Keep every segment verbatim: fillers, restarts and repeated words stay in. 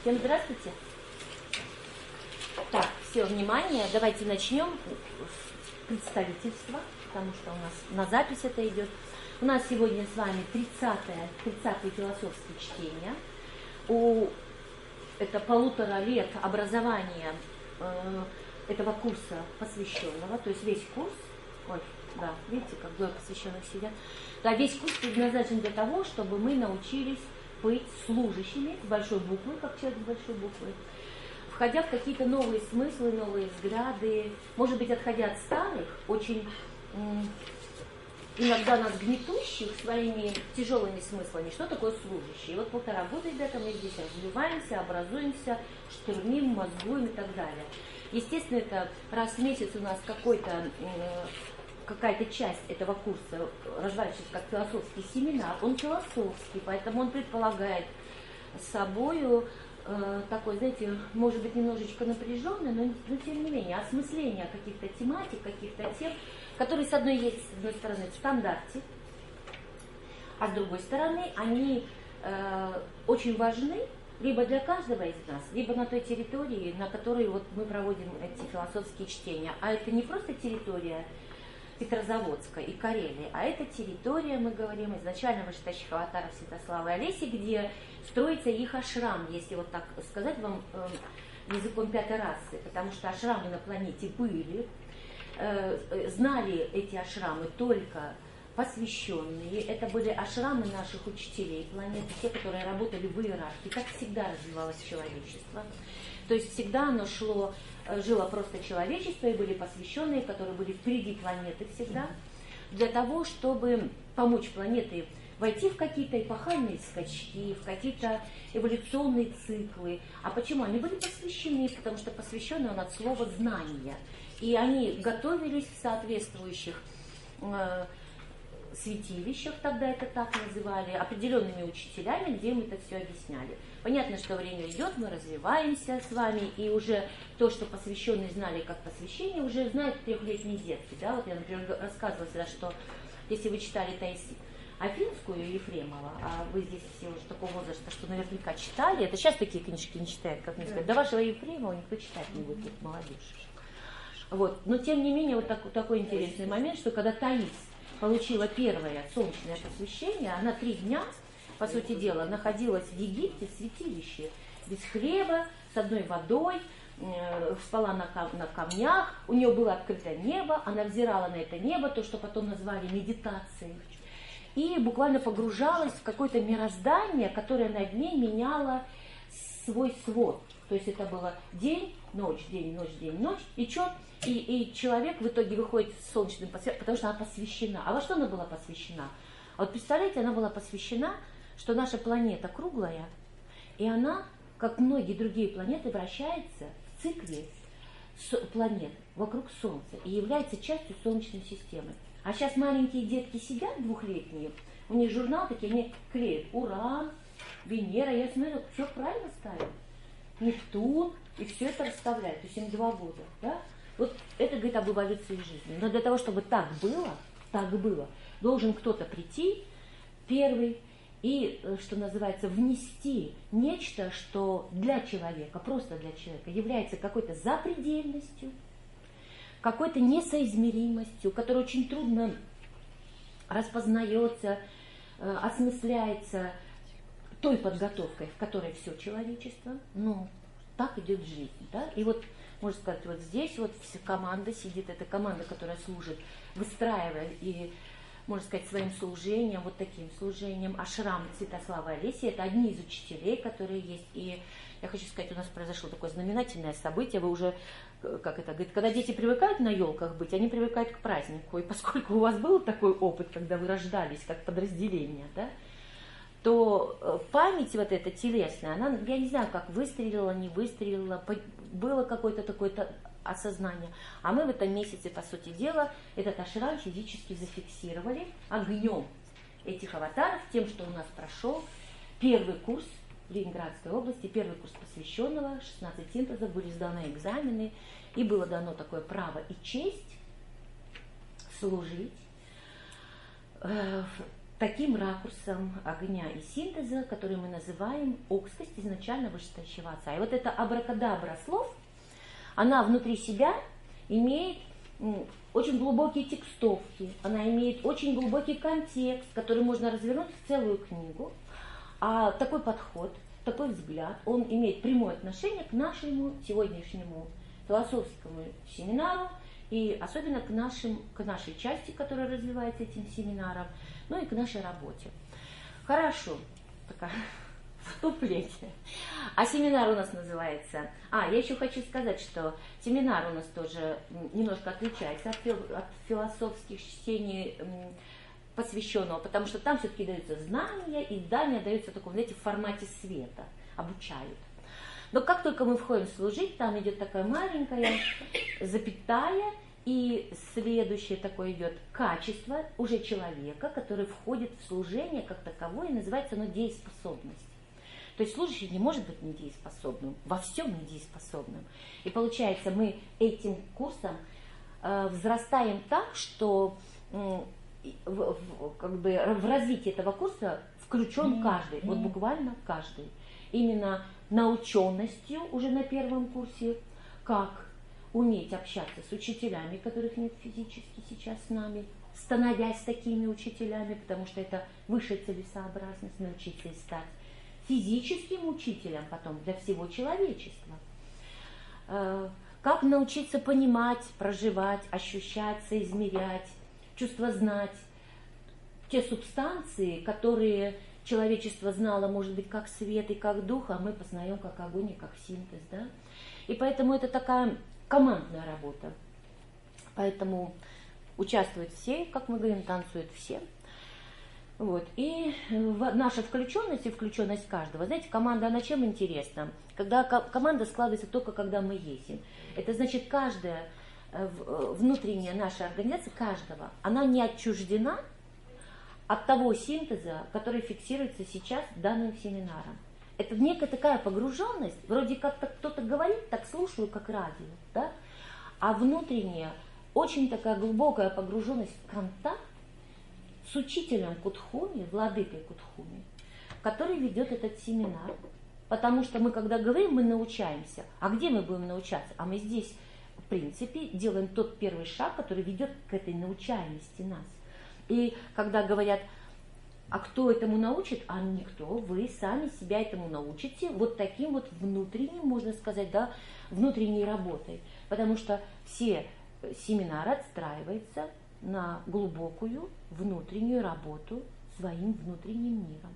Всем здравствуйте. Так, все, внимание, давайте начнем с представительства, потому что у нас на запись это идет. У нас сегодня с вами тридцатое, тридцатое философское чтение. У это полутора лет образования э, этого курса посвященного, то есть весь курс, ой, да, видите, как двое посвященных сидят, да, весь курс предназначен для того, чтобы мы научились быть служащими с большой буквы, как человек с большой буквы, входя в какие-то новые смыслы, новые взгляды, может быть, отходя от старых, очень м, иногда нас гнетущих своими тяжелыми смыслами. Что такое служащий? И вот полтора года, ребята, мы здесь развиваемся, образуемся, штурмим, мозгуем и так далее. Естественно, это раз в месяц у нас какой-то... Э, какая-то часть этого курса развивается как философский семинар, он философский, поэтому он предполагает собою э, такой, знаете, может быть, немножечко напряженный, но, но тем не менее, осмысление каких-то тематик, каких-то тем, которые, с одной есть, с одной стороны, в стандарте, а с другой стороны, они э, очень важны либо для каждого из нас, либо на той территории, на которой вот мы проводим эти философские чтения. А это не просто территория Петрозаводска и Карелии, а это территория, мы говорим, изначально вышедших аватаров Святослава и Олеси, где строится их ашрам, если вот так сказать вам э, языком пятой расы, потому что ашрамы на планете были, э, знали эти ашрамы только посвященные, это были ашрамы наших учителей планеты, те, которые работали в иерархии, так всегда развивалось человечество. То есть всегда оно шло, жило просто человечество, и были посвященные, которые были впереди планеты всегда, для того, чтобы помочь планете войти в какие-то эпохальные скачки, в какие-то эволюционные циклы. А почему? Они были посвящены, потому что посвящены он от слова «знания». И они готовились в соответствующих э, святилищах, тогда это так называли, определенными учителями, где мы это все объясняли. Понятно, что время идет, мы развиваемся с вами, и уже то, что посвященные знали как посвящение, уже знают трехлетние детки. Да? Вот я, например, рассказывала всегда, что если вы читали Таис Афинскую Ефремова, а вы здесь все уже такого возраста, что наверняка читали, это сейчас такие книжки не читают, как мне сказать, до вашего Ефремова никто читать не будет, молодежь. Вот. Но тем не менее, вот так, такой интересный момент, что когда Таис получила первое солнечное посвящение, она три дня, по сути дела, находилась в Египте, в святилище, без хлеба, с одной водой, э, спала на, кам- на камнях, у нее было открытое небо, она взирала на это небо, то, что потом назвали медитацией, и буквально погружалась в какое-то мироздание, которое над ней меняло свой свод. То есть это было день, ночь, день, ночь, день, ночь, и что? И, и человек в итоге выходит с солнечным посвящением, потому что она посвящена. А во что она была посвящена? А вот представляете, она была посвящена, что наша планета круглая, и она, как многие другие планеты, вращается в цикле планет вокруг Солнца и является частью Солнечной системы. А сейчас маленькие детки сидят, двухлетние, у них журнал такие, они клеят Уран, Венера, я смотрю, все правильно ставят. Нептун, и все это расставляют, то есть им два года, да? Вот это говорит об эволюции жизни. Но для того, чтобы так было, так было, должен кто-то прийти первый и, что называется, внести нечто, что для человека, просто для человека, является какой-то запредельностью, какой-то несоизмеримостью, которая очень трудно распознается, осмысляется той подготовкой, в которой все человечество, ну, так идет жизнь, да, и вот, можно сказать, вот здесь вот вся команда сидит, эта команда, которая служит, выстраивая и, можно сказать, своим служением, вот таким служением, ашрам Святослава и Олеси, это одни из учителей, которые есть, и я хочу сказать, у нас произошло такое знаменательное событие, вы уже, как это говорит, когда дети привыкают на елках быть, они привыкают к празднику, и поскольку у вас был такой опыт, когда вы рождались как подразделение, да, то память вот эта телесная, она, я не знаю, как выстрелила, не выстрелила, было какое-то такое осознание. А мы в этом месяце, по сути дела, этот ашрам физически зафиксировали огнем этих аватаров, тем, что у нас прошел первый курс в Ленинградской области, первый курс посвященного, шестнадцать синтезов, были сданы экзамены, и было дано такое право и честь служить таким ракурсом огня и синтеза, который мы называем окскость изначально вышестоящего отца. И вот эта абракадабра слов, она внутри себя имеет очень глубокие текстовки, она имеет очень глубокий контекст, который можно развернуть в целую книгу. А такой подход, такой взгляд, он имеет прямое отношение к нашему сегодняшнему философскому семинару и особенно к, нашим, к нашей части, которая развивается этим семинаром, ну и к нашей работе. Хорошо, такая вступление. А семинар у нас называется... А, я еще хочу сказать, что семинар у нас тоже немножко отличается от, фил... от философских чтений, посвященного, потому что там все-таки даются знания, и знания даются в таком, знаете, в формате света, обучают. Но как только мы входим служить, там идет такая маленькая запятая, и следующее такое идет качество уже человека, который входит в служение как таковое, и называется оно дееспособность. То есть служащий не может быть недееспособным, во всем недееспособным. И получается, мы этим курсом э, взрастаем так, что э, в, в, как бы в развитие этого курса включен каждый, вот буквально каждый. Именно наученностью уже на первом курсе, как уметь общаться с учителями, которых нет физически сейчас с нами, становясь такими учителями, потому что это высшая целесообразность научиться и стать физическим учителем потом для всего человечества. Как научиться понимать, проживать, ощущать, соизмерять, чувствознать те субстанции, которые человечество знало, может быть, как свет и как дух, а мы познаем как огонь и как синтез. Да? И поэтому это такая командная работа. Поэтому участвуют все, как мы говорим, танцуют все. Вот. И наша включенность и включенность каждого. Знаете, команда, она чем интересна? Когда команда складывается только когда мы есть. Это значит, каждая внутренняя наша организация, каждого, она не отчуждена от того синтеза, который фиксируется сейчас данным семинаром. Это некая такая погруженность, вроде как-то кто-то говорит, так слушаю, как радио, да? А внутренняя, очень такая глубокая погруженность в контакт с учителем Кутхуми, владыкой Кутхуми, который ведет этот семинар. Потому что мы, когда говорим, мы научаемся. А где мы будем научаться? А мы здесь, в принципе, делаем тот первый шаг, который ведет к этой научаемости нас. И когда говорят, а кто этому научит? А никто, вы сами себя этому научите вот таким вот внутренним, можно сказать, да, внутренней работой. Потому что все семинары отстраиваются на глубокую внутреннюю работу своим внутренним миром.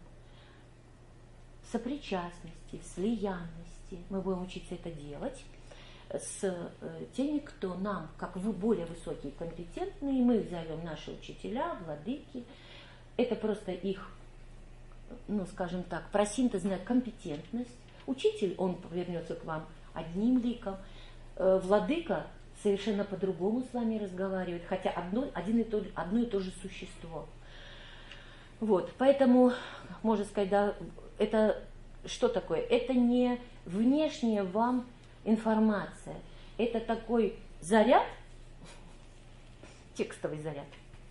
Сопричастности, слиянности. Мы будем учиться это делать с теми, кто нам, как вы, более высокие, компетентные. Мы их зовем наши учителя, владыки. Это просто их, ну, скажем так, просинтезная компетентность. Учитель, он повернется к вам одним ликом. Владыка совершенно по-другому с вами разговаривает, хотя одно, один и то, одно и то же существо. Вот, поэтому, можно сказать, да, это что такое? Это не внешняя вам информация, это такой заряд, текстовый заряд,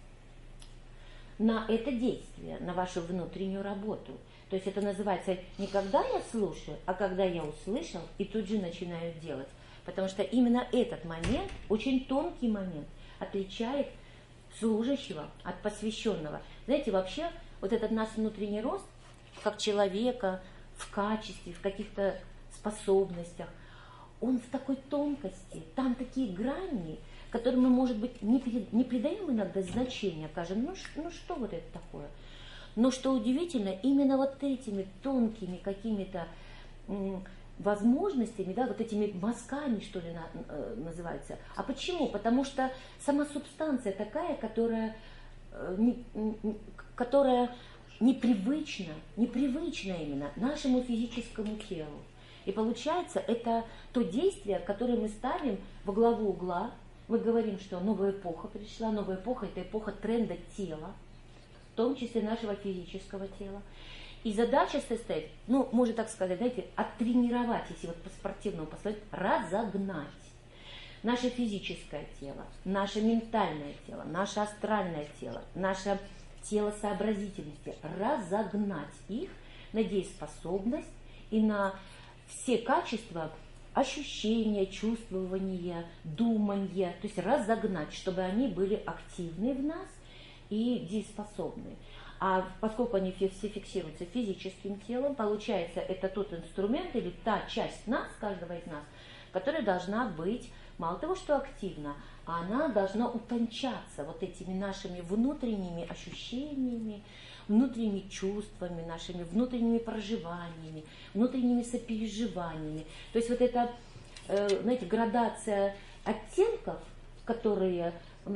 на это действие, на вашу внутреннюю работу. То есть это называется не когда я слушаю, а когда я услышал и тут же начинаю делать. Потому что именно этот момент, очень тонкий момент, отличает служащего от посвященного. Знаете, вообще вот этот наш внутренний рост, как человека, в качестве, в каких-то способностях, он в такой тонкости, там такие грани, которым мы, может быть, не, не придаем иногда значения, кажем, ну, ну что вот это такое. Но что удивительно, именно вот этими тонкими какими-то возможностями, да, вот этими мазками, что ли, на, э, называется. А почему? Потому что сама субстанция такая, которая, э, не, не, которая непривычна, непривычна именно нашему физическому телу. И получается, это то действие, которое мы ставим во главу угла. Мы говорим, что новая эпоха пришла, новая эпоха – это эпоха тренда тела, в том числе нашего физического тела. И задача состоит, ну, можно так сказать, знаете, оттренировать, если вот по-спортивному посмотреть, разогнать наше физическое тело, наше ментальное тело, наше астральное тело, наше телосообразительности, разогнать их на дееспособность и на все качества ощущения, чувствования, думания, то есть разогнать, чтобы они были активны в нас и дееспособны. А поскольку они все фиксируются физическим телом, получается, это тот инструмент или та часть нас, каждого из нас, которая должна быть, мало того, что активна, а она должна утончаться вот этими нашими внутренними ощущениями, внутренними чувствами, нашими внутренними проживаниями, внутренними сопереживаниями. То есть вот эта, знаете, градация оттенков, которые,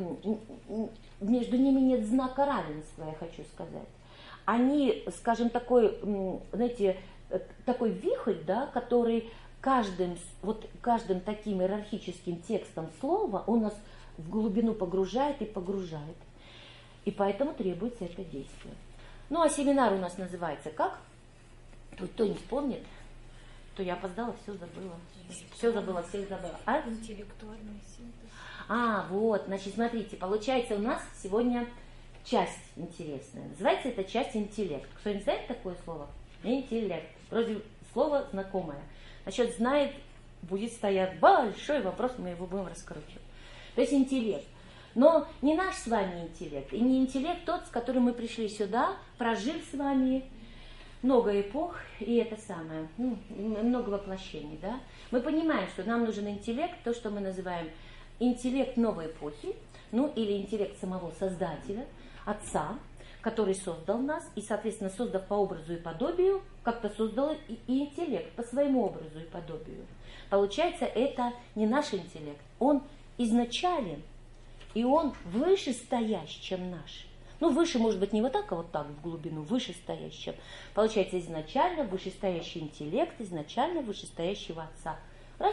между ними нет знака равенства, я хочу сказать. Они, скажем, такой, знаете, такой вихрь, да, который каждым, вот каждым таким иерархическим текстом слова он нас в глубину погружает и погружает. И поэтому требуется это действие. Ну, а семинар у нас называется как? Кто не вспомнит, то я опоздала, все забыла. Все забыла, всех забыла. А? Интеллектуальный синтез. А, вот, значит, смотрите, получается у нас сегодня часть интересная. Называется эта часть интеллект. Кто-нибудь знает такое слово? Интеллект. Вроде слово знакомое. Значит, знает, будет стоять большой вопрос, мы его будем раскручивать. То есть интеллект. Но не наш с вами интеллект, и не интеллект тот, с которым мы пришли сюда, прожив с вами много эпох, и это самое, ну, много воплощений, да. Мы понимаем, что нам нужен интеллект, то, что мы называем интеллект новой эпохи, ну, или интеллект самого Создателя, Отца, который создал нас, и, соответственно, создав по образу и подобию, как-то создал и, и интеллект по своему образу и подобию. Получается, это не наш интеллект, он изначален, и он выше стоящий, чем наш. Ну, выше, может быть, не вот так, а вот так, в глубину, выше стоящий, чем. Получается, изначально вышестоящий интеллект, изначально вышестоящего Отца. Раз,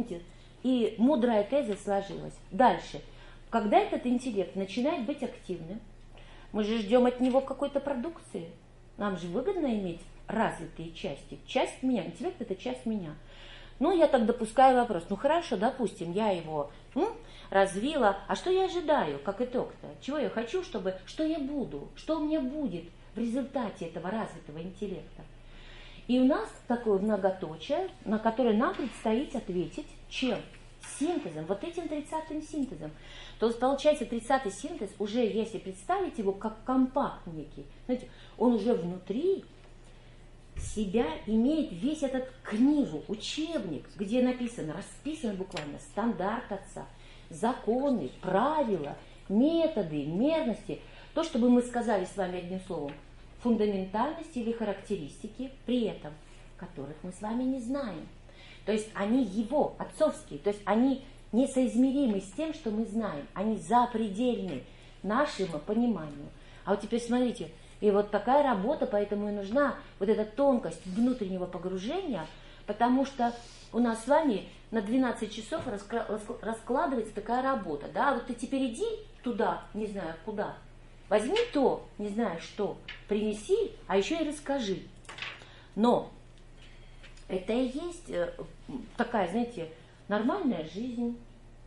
и мудрая теза сложилась. Дальше. Когда этот интеллект начинает быть активным, мы же ждем от него какой-то продукции. Нам же выгодно иметь развитые части. Часть меня. Интеллект – это часть меня. Ну, я так допускаю вопрос. Ну, хорошо, допустим, я его м, развила. А что я ожидаю, как итог-то? Чего я хочу, чтобы... Что я буду? Что у меня будет в результате этого развитого интеллекта? И у нас такое многоточие, на которое нам предстоит ответить чем? Синтезом, вот этим тридцатым синтезом. То есть, получается, тридцатый синтез уже, если представить его как компакт некий, знаете, он уже внутри себя имеет весь этот книгу, учебник, где написано, расписано буквально стандарт Отца, законы, правила, методы, мерности, то, чтобы мы сказали с вами одним словом, фундаментальности или характеристики, при этом которых мы с вами не знаем. То есть они его, отцовские, то есть они несоизмеримы с тем, что мы знаем, они запредельны нашему пониманию. А вот теперь смотрите, и вот такая работа, поэтому и нужна вот эта тонкость внутреннего погружения, потому что у нас с вами на двенадцать часов раскладывается такая работа, да, вот ты теперь иди туда, не знаю куда, возьми то, не знаю что, принеси, а еще и расскажи. Но это и есть такая, знаете, нормальная жизнь,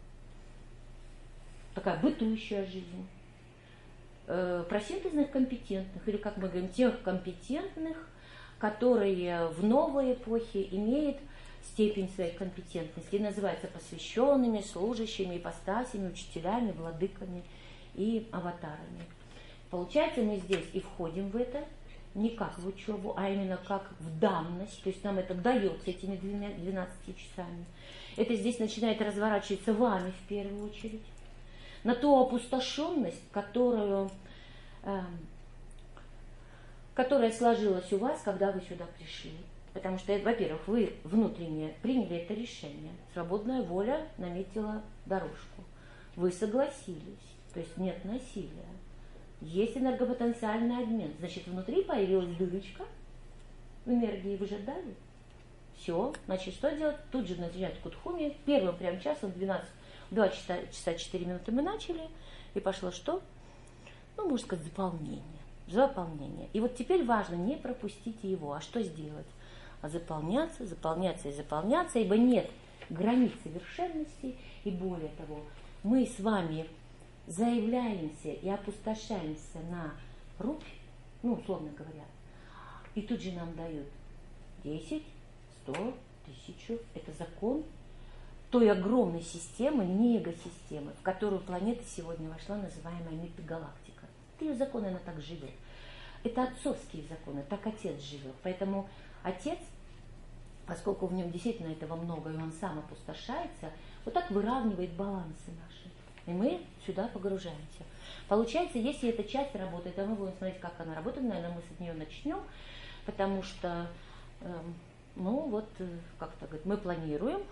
такая бытующая жизнь. Про синтезных компетентных, или, как мы говорим, тех компетентных, которые в новой эпохе имеют степень своей компетентности и называются посвященными, служащими, ипостасями, учителями, владыками и аватарами. Получается, мы здесь и входим в это не как в учебу, а именно как в данность, то есть нам это дается этими двенадцатью часами. Это здесь начинает разворачиваться вами в первую очередь. На ту опустошенность, которую, э, которая сложилась у вас, когда вы сюда пришли. Потому что, во-первых, вы внутренне приняли это решение. Свободная воля наметила дорожку. Вы согласились, то есть нет насилия. Есть энергопотенциальный обмен. Значит, внутри появилась дырочка в энергии, вы же дали. Все, значит, что делать? Тут же начинать кутхуми. Первым прям часом, двенадцать, два часа четыре минуты мы начали. И пошло что? Ну, можно сказать, заполнение. Заполнение. И вот теперь важно не пропустить его. А что сделать? А заполняться, заполняться и заполняться, ибо нет границ совершенности. И более того, мы с вами заявляемся и опустошаемся на рубль, ну, условно говоря, и тут же нам дают десять, сто, тысячу. Это закон той огромной системы, мегасистемы, в которую планета сегодня вошла, называемая метагалактика. Это ее законы, она так живет. Это отцовские законы, так отец живет. Поэтому отец, поскольку в нем действительно этого много, и он сам опустошается, вот так выравнивает балансы наши. И мы сюда погружаемся. Получается, если эта часть работает, а мы будем смотреть, как она работает, наверное, мы с нее начнем, потому что, э, ну вот, как-то говорит, мы планируем,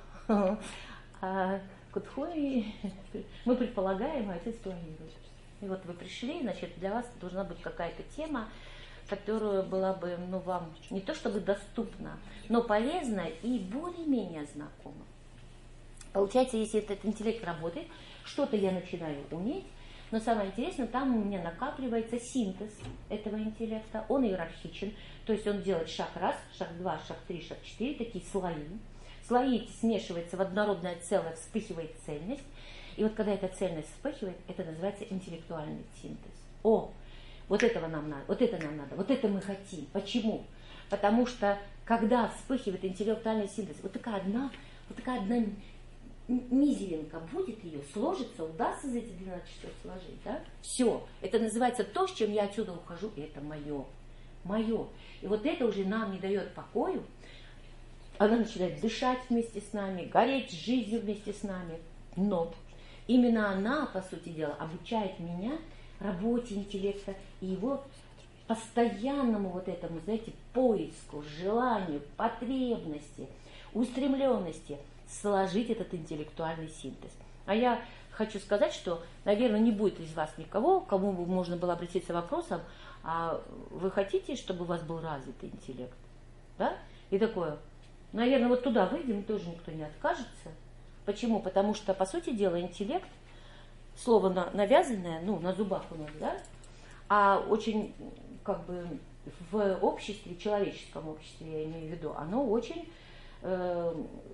а Кудхой мы предполагаем, а отец планирует. И вот вы пришли, значит, для вас должна быть какая-то тема, которая была бы, ну, вам не то чтобы доступна, но полезна и более-менее знакома. Получается, если этот интеллект работает, что-то я начинаю уметь, но самое интересное, там у меня накапливается синтез этого интеллекта, он иерархичен, то есть он делает шаг раз, шаг два, шаг три, шаг четыре, такие слои. Слои эти смешиваются в однородное целое, вспыхивает цельность. И вот когда эта цельность вспыхивает, это называется интеллектуальный синтез. О, вот этого нам надо, вот это нам надо, вот это мы хотим. Почему? Потому что когда вспыхивает интеллектуальный синтез, вот такая одна, вот такая одна мизеринка будет ее, сложится, удастся за эти двенадцать часов сложить, да? Все. Это называется то, с чем я отсюда ухожу, и это мое. Мое. И вот это уже нам не дает покою. Она начинает дышать вместе с нами, гореть жизнью вместе с нами. Но именно она, по сути дела, обучает меня работе интеллекта и его постоянному вот этому, знаете, поиску, желанию, потребности, устремленности сложить этот интеллектуальный синтез. А я хочу сказать, что, наверное, не будет из вас никого, кому бы можно было обратиться вопросом, а вы хотите, чтобы у вас был развитый интеллект? Да? И такое, наверное, вот туда выйдем, тоже никто не откажется. Почему? Потому что, по сути дела, интеллект, слово навязанное, ну, на зубах у нас, да, а очень, как бы, в обществе, человеческом обществе, я имею в виду, оно очень э,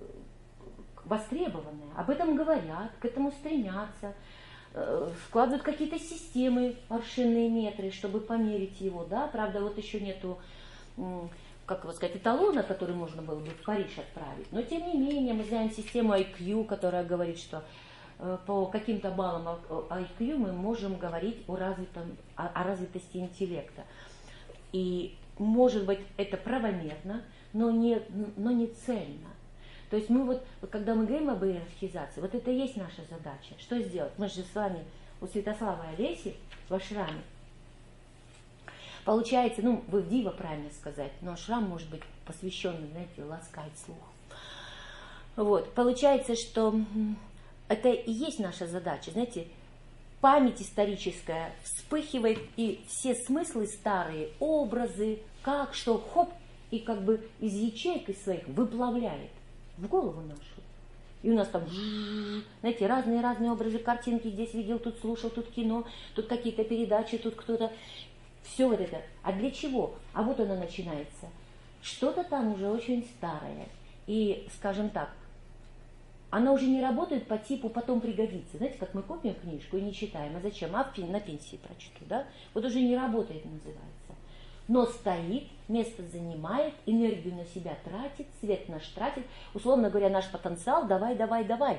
востребованное. Об этом говорят, к этому стремятся, э, вкладывают какие-то системы, аршинные метры, чтобы померить его, да, правда, вот еще нету, э, как его сказать, эталона, который можно было бы в Париж отправить, но тем не менее мы знаем систему ай кью, которая говорит, что э, по каким-то баллам ай кью мы можем говорить о, развитом, о, о развитости интеллекта. И может быть это правомерно, но не, но не цельно. То есть мы вот, когда мы говорим об иерархизации, вот это и есть наша задача. Что сделать? Мы же с вами у Святослава и Олеси в ашраме. Получается, ну, вы в дива, правильно сказать, но ашрам может быть посвященный, знаете, ласкать слух. Вот, получается, что это и есть наша задача, знаете, память историческая вспыхивает, и все смыслы старые, образы, как, что, хоп, и как бы из ячеек из своих выплавляет в голову нашу. И у нас там, знаете, разные-разные образы, картинки, здесь видел, тут слушал, тут кино, тут какие-то передачи, тут кто-то. Все вот это. А для чего? А вот оно начинается. Что-то там уже очень старое. И, скажем так, она уже не работает по типу «потом пригодится». Знаете, как мы купим книжку и не читаем. А зачем? А на пенсии прочту, да? Вот уже не работает, называется. Но стоит, место занимает, энергию на себя тратит, свет наш тратит. Условно говоря, наш потенциал давай, давай, давай.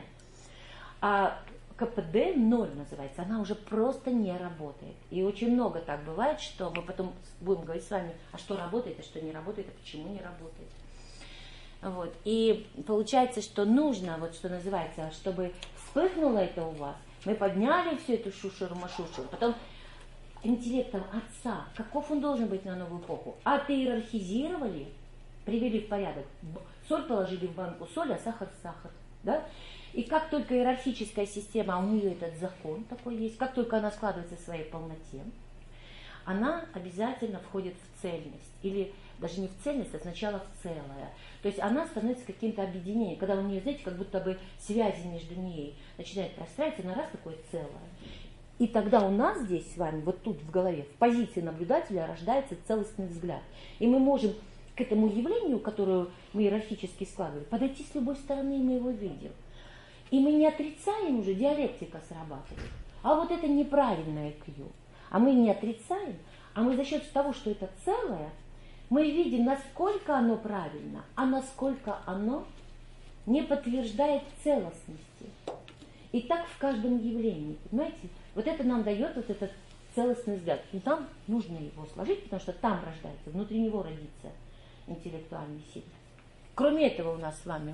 А ка пэ дэ ноль называется, она уже просто не работает. И очень много так бывает, что мы потом будем говорить с вами, а что работает, а что не работает, а почему не работает. Вот. И получается, что нужно, вот что называется, чтобы вспыхнуло это у вас, мы подняли всю эту шушеру-машушеру, потом интеллектом отца, каков он должен быть на новую эпоху, отиерархизировали, привели в порядок, соль положили в банку соль, а сахар сахар, да? И как только иерархическая система, а у нее этот закон такой есть, как только она складывается в своей полноте, она обязательно входит в цельность. Или даже не в цельность, а сначала в целое. То есть она становится каким-то объединением. Когда у нее, знаете, как будто бы связи между ней начинают простраиваться, она раз такое целое. И тогда у нас здесь с вами, вот тут в голове, в позиции наблюдателя рождается целостный взгляд. И мы можем к этому явлению, которое мы иерархически складывали, подойти с любой стороны, и мы его видим. И мы не отрицаем уже, диалектика срабатывает. А вот это неправильное кью. А мы не отрицаем, А мы за счет того, что это целое, мы видим, насколько оно правильно, а насколько оно не подтверждает целостности. И так в каждом явлении, понимаете? Вот это нам дает вот этот целостный взгляд. И нам нужно его сложить, потому что там рождается, внутри него родится интеллектуальный синтез. Кроме этого у нас с вами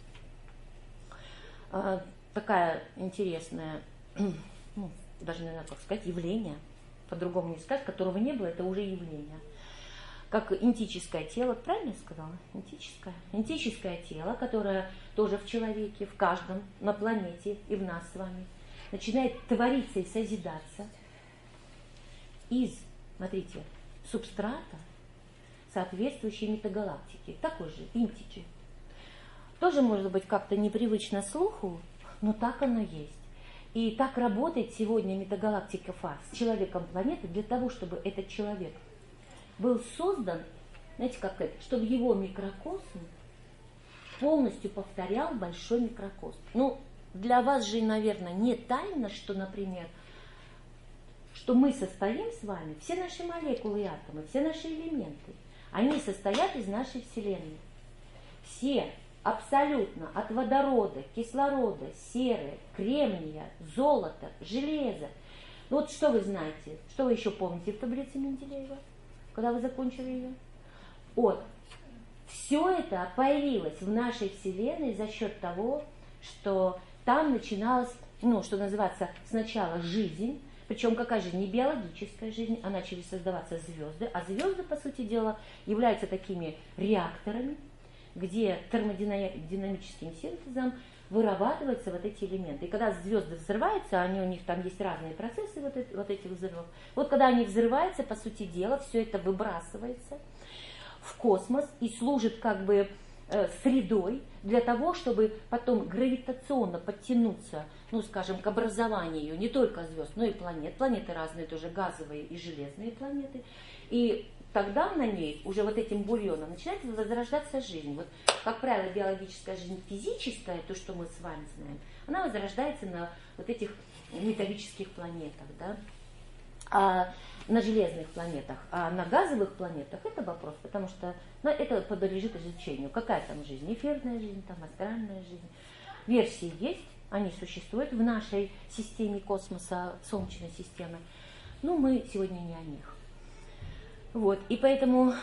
э, такая интересная, ну, даже, наверное, как сказать, явление, по-другому не сказать, которого не было, это уже явление. Как интическое тело, правильно я сказала? Интическое. Интическое тело, которое тоже в человеке, в каждом, на планете и в нас с вами, начинает твориться и созидаться из, смотрите, субстрата, соответствующей метагалактики, такой же, интичи. Тоже может быть как-то непривычно слуху, но так оно есть. И так работает сегодня метагалактика Фа с человеком планеты для того, чтобы этот человек был создан, знаете, как это, чтобы его микрокосм полностью повторял большой микрокосм. Ну, для вас же, наверное, не тайно, что, например, что мы состоим с вами, все наши молекулы и атомы, все наши элементы, они состоят из нашей Вселенной. Все, абсолютно, от водорода, кислорода, серы, кремния, золота, железа. Ну, вот что вы знаете, что вы еще помните в таблице Менделеева, когда вы закончили ее? Вот. Все это появилось в нашей Вселенной за счет того, что там начиналась, ну, что называется, сначала жизнь, причем какая жизнь? Не биологическая жизнь, а начали создаваться звезды, а звезды, по сути дела, являются такими реакторами, где термодинамическим синтезом вырабатываются вот эти элементы. И когда звезды взрываются, они, у них там есть разные процессы вот, это, вот этих взрывов. Вот когда они взрываются, по сути дела, все это выбрасывается в космос и служит как бы э, средой для того, чтобы потом гравитационно подтянуться, ну, скажем, к образованию не только звезд, но и планет. Планеты разные тоже, газовые и железные планеты. И тогда на ней уже вот этим бульоном начинает возрождаться жизнь. Вот, как правило, биологическая жизнь физическая, то, что мы с вами знаем, она возрождается на вот этих металлических планетах, да? А на железных планетах, а на газовых планетах это вопрос, потому что ну, это подлежит изучению. Какая там жизнь? Эфирная жизнь, там астральная жизнь. Версии есть, они существуют в нашей системе космоса, Солнечной системы. Но мы сегодня не о них. Вот, и поэтому,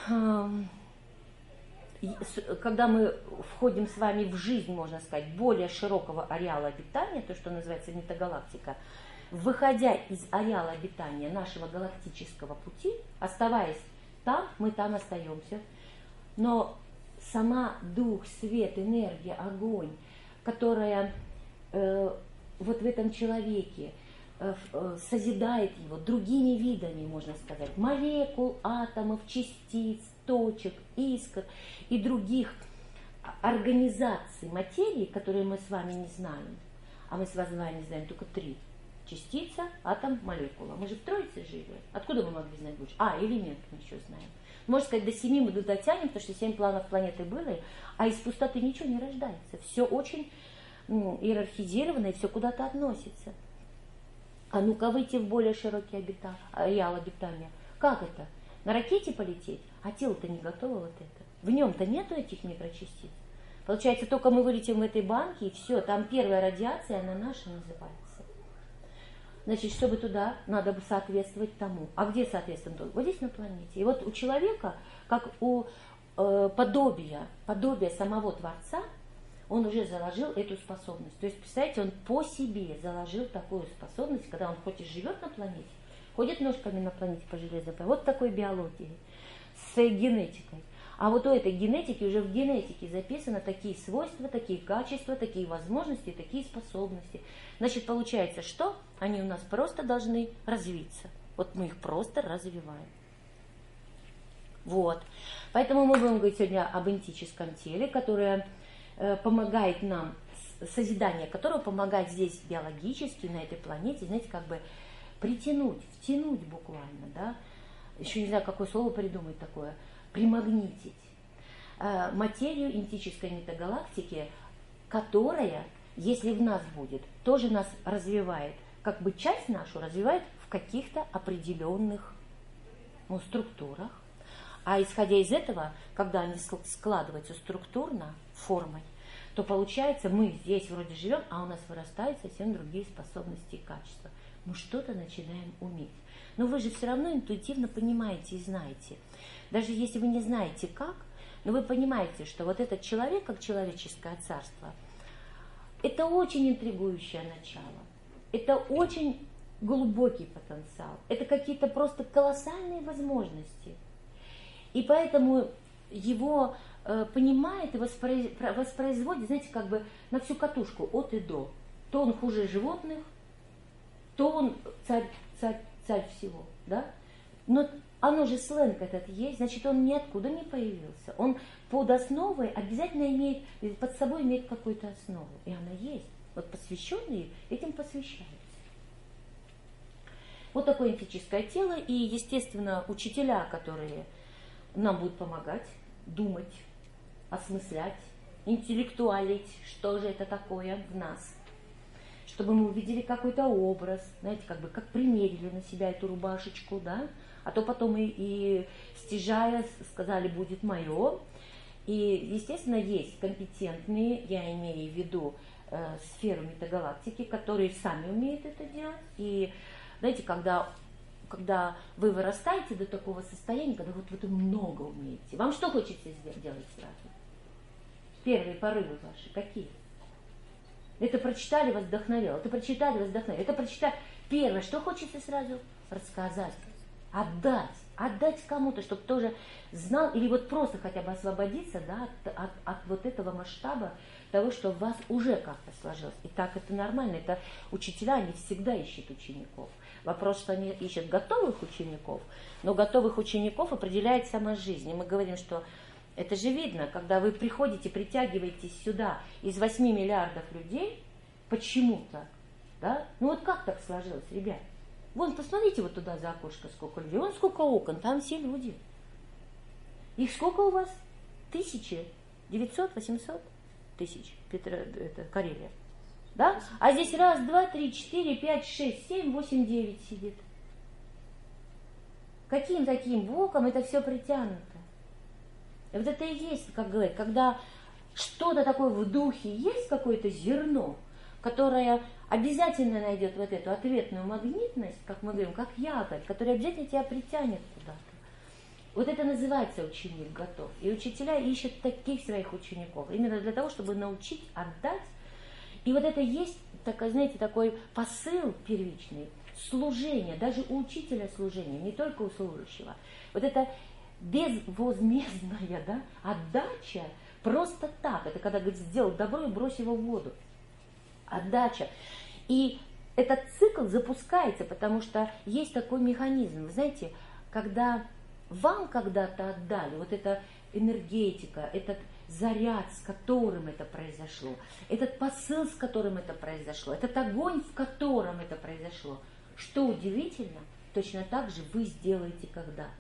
когда мы входим с вами в жизнь, можно сказать, более широкого ареала обитания, то, что называется метагалактика, выходя из ареала обитания нашего галактического пути, оставаясь там, мы там остаемся, но сама дух, свет, энергия, огонь, которая э, вот в этом человеке, созидает его другими видами, можно сказать, молекул, атомов, частиц, точек, искр и других организаций материи, которые мы с вами не знаем. А мы с вами знаем только три. Частица, атом, молекула. Мы же в Троице жили. Откуда мы могли знать больше? А, элемент мы еще знаем. Можно сказать, до семи мы дотянем, потому что семь планов планеты были, а из пустоты ничего не рождается. Все очень ну, иерархизировано и все куда-то относится. А ну-ка выйти в более широкий обита... ареал обитания. Как это? На ракете полететь? А тело-то не готово вот это. В нем-то нету этих микрочастиц. Получается, только мы вылетим в этой банке, и все, там первая радиация, она наша называется. Значит, чтобы туда, надо бы соответствовать тому. А где соответствует? Вот здесь на планете. И вот у человека, как у э, подобия, подобия самого Творца, он уже заложил эту способность. То есть, представляете, он по себе заложил такую способность, когда он хоть и живет на планете, ходит ножками на планете по железной дороге, вот такой биологией, с генетикой. А вот у этой генетики уже в генетике записаны такие свойства, такие качества, такие возможности, такие способности. Значит, получается, что они у нас просто должны развиться. Вот мы их просто развиваем. Вот. Поэтому мы будем говорить сегодня об энтическом теле, которое помогает нам, созидание которого помогает здесь биологически, на этой планете, знаете, как бы притянуть, втянуть буквально, да, еще не знаю, какое слово придумать такое, примагнитить э, материю энтической метагалактики, которая, если в нас будет, тоже нас развивает, как бы часть нашу развивает в каких-то определенных ну, структурах. А исходя из этого, когда они складываются структурно, формой, то получается, мы здесь вроде живем, а у нас вырастают совсем другие способности и качества. Мы что-то начинаем уметь. Но вы же все равно интуитивно понимаете и знаете. Даже если вы не знаете как, но вы понимаете, что вот этот человек, как человеческое царство, это очень интригующее начало. Это очень глубокий потенциал. Это какие-то просто колоссальные возможности. И поэтому его э, понимает и воспроиз... воспроизводит, знаете, как бы на всю катушку, от и до. То он хуже животных, то он царь, царь, царь всего, да? Но оно же сленг этот есть, значит, он ниоткуда не появился. Он под основой обязательно имеет, под собой имеет какую-то основу. И она есть. Вот посвященные этим посвящаются. Вот такое энтическое тело. И, естественно, учителя, которые нам будут помогать думать, осмыслять, интеллектуалить, что же это такое в нас. Чтобы мы увидели какой-то образ, знаете, как бы как примерили на себя эту рубашечку, да, а то потом и, и стяжая сказали, будет мое. И, естественно, есть компетентные, я имею в виду э, сферу метагалактики, которые сами умеют это делать. И, знаете, когда, когда вы вырастаете до такого состояния, когда вот вы много умеете, вам что хочется делать сразу? Первые порывы ваши какие? Это прочитали, вас вдохновило. Это прочитали, вас вдохновило. Это прочитали. Первое, что хочется сразу? Рассказать. Отдать. Отдать кому-то, чтобы тоже знал, или вот просто хотя бы освободиться, да, от, от, от вот этого масштаба того, что в вас уже как-то сложилось. И так это нормально. Это учителя, они всегда ищут учеников. Вопрос, что они ищут готовых учеников, но готовых учеников определяет сама жизнь. И мы говорим, что это же видно, когда вы приходите, притягиваетесь сюда из восьми миллиардов людей, почему-то, да? Ну вот как так сложилось, ребят? Вон, посмотрите вот туда за окошко, сколько людей. Вон сколько окон, там все люди. Их сколько у вас? Тысячи? Девятьсот, восемьсот тысяч, Петра, это Карелия. Да? А здесь раз, два, три, четыре, пять, шесть, семь, восемь, девять сидит. Каким таким боком это все притянуто? И вот это и есть, как говорят, когда что-то такое в духе, есть какое-то зерно, которое обязательно найдет вот эту ответную магнитность, как мы говорим, как якорь, который обязательно тебя притянет куда-то. Вот это называется ученик готов. И учителя ищут таких своих учеников, именно для того, чтобы научить, отдать. И вот это есть, такой, знаете, такой посыл первичный, служение, даже у учителя служение, не только у служащего. Вот это безвозмездная, да, отдача просто так. Это когда, говорит, сделал добро и брось его в воду. Отдача. И этот цикл запускается, потому что есть такой механизм. Вы знаете, когда вам когда-то отдали, вот эта энергетика, этот заряд, с которым это произошло, этот посыл, с которым это произошло, этот огонь, в котором это произошло, что удивительно, точно так же вы сделаете когда-то.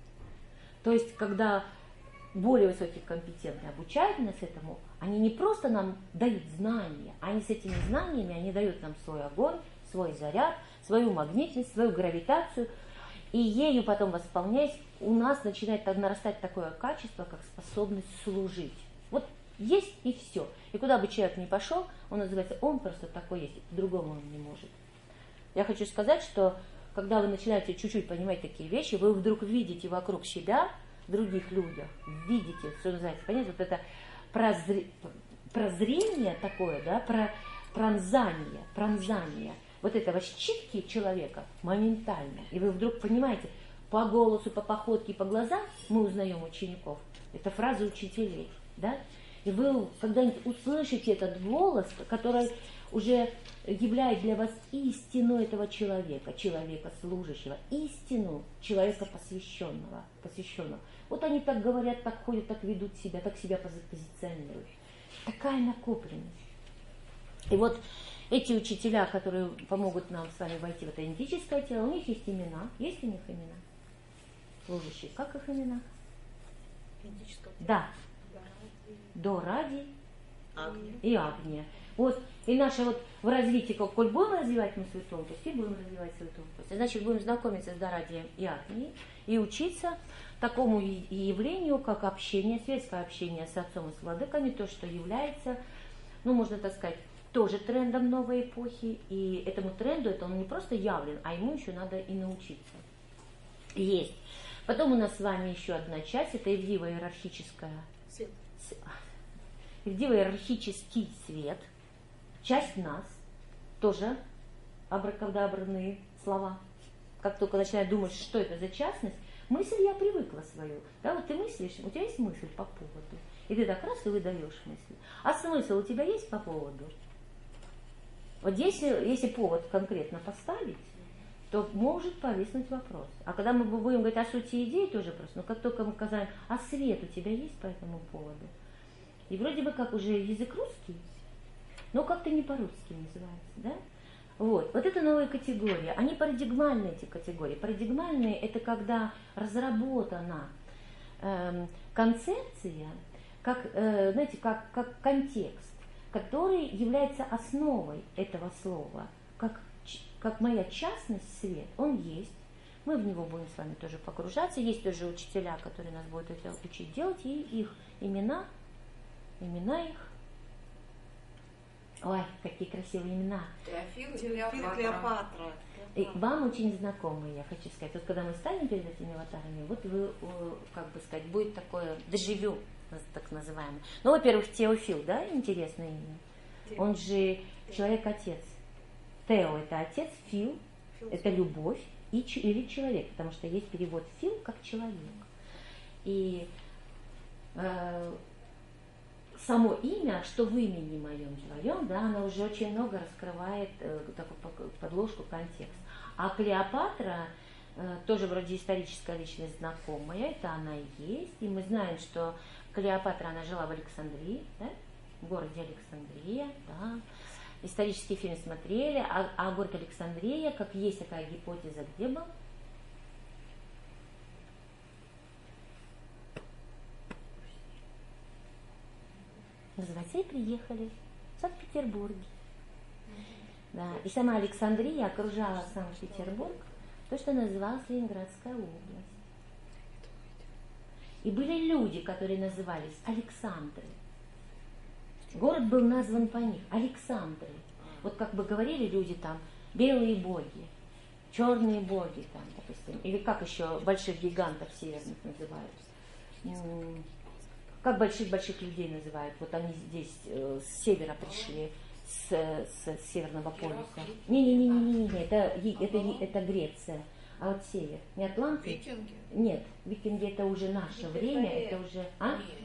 То есть, когда более высокие компетентные обучают нас этому, они не просто нам дают знания, они с этими знаниями, они дают нам свой огонь, свой заряд, свою магнитность, свою гравитацию, и ею потом восполняясь, у нас начинает нарастать такое качество, как способность служить. Вот есть и все. И куда бы человек ни пошел, он называется, он просто такой есть, по-другому он не может. Я хочу сказать, что когда вы начинаете чуть-чуть понимать такие вещи, вы вдруг видите вокруг себя, в других людях, видите, что называется, понимаете, вот это прозре... прозрение такое, да, про... пронзание, пронзание вот этого щитки человека моментально. И вы вдруг понимаете, по голосу, по походке, по глазам мы узнаем учеников. Это фраза учителей, да? И вы когда-нибудь услышите этот голос, который уже являет для вас истину этого человека, человека служащего, истину человека посвященного, посвященного. Вот они так говорят, так ходят, так ведут себя, так себя позиционируют. Такая накопленность. И вот эти учителя, которые помогут нам с вами войти в это энергетическое тело, у них есть имена. Есть у них имена? Служащие. Как их имена? Энергетическое тело. Да. До ради. Агния. И Агния. Вот, и наше вот в развитии, как коль будем развивать мы свою тонкость, и будем развивать свою тонкость. Значит, будем знакомиться с Дорадием и Агнией и учиться такому явлению, как общение, светское общение с отцом и с владыками, то, что является, ну, можно так сказать, тоже трендом новой эпохи. И этому тренду, это он не просто явлен, а ему еще надо и научиться. Есть. Потом у нас с вами еще одна часть, это Ивдиво-иерархическая Свет. Ивдиво-иерархический свет. Часть нас, тоже абракадабрные слова. Как только начинаю думать, что это за частность, мысль я привыкла свою. Да, вот ты мыслишь, у тебя есть мысль по поводу. И ты так раз и выдаешь мысль. А смысл у тебя есть по поводу? Вот если, если повод конкретно поставить, то может повиснуть вопрос. А когда мы будем говорить о сути идеи, тоже просто. Но как только мы сказаем, а свет у тебя есть по этому поводу? И вроде бы как уже язык русский, но как-то не по-русски называется, да? Вот, вот это новая категория. Они парадигмальные, эти категории. Парадигмальные – это когда разработана э, концепция, как, э, знаете, как, как контекст, который является основой этого слова, как, как моя частность, свет, он есть. Мы в него будем с вами тоже погружаться. Есть тоже учителя, которые нас будут это учить делать, и их имена, имена их. Ой, какие красивые имена. Теофил и Клеопатра. Клеопатра. И вам очень знакомые, я хочу сказать. Вот когда мы станем перед этими аватарами, вот вы, как бы сказать, будет такое дежавю, так называемое. Ну, во-первых, Теофил, да, интересное имя. Тео. Он же человек-отец. Тео – это отец, Фил – это любовь и, или человек, потому что есть перевод Фил как человек. И э, само имя, что в имени моем твоем, да, оно уже очень много раскрывает э, такую подложку, контекст. А Клеопатра э, тоже вроде историческая личность знакомая, это она и есть. И мы знаем, что Клеопатра, она жила в Александрии, да, в городе Александрия, да. Исторический фильм смотрели, а, а город Александрия, как есть такая гипотеза, где был? Называется, и приехали в Санкт-Петербурге. Да. И сама Александрия окружала Санкт-Петербург, то, что называлось Ленинградская область. И были люди, которые назывались Александры. Город был назван по них, Александры. Вот как бы говорили люди там, белые боги, черные боги там, допустим. Или как еще больших гигантов северных называют. Как больших-больших людей называют? Вот они здесь э, с севера пришли, с, с северного полюса. Не-не-не-не, это, это, это Греция. А вот север. Не Атланты? Викинги? Нет, викинги это уже наше Гиперборея. время, это уже... А? Нет.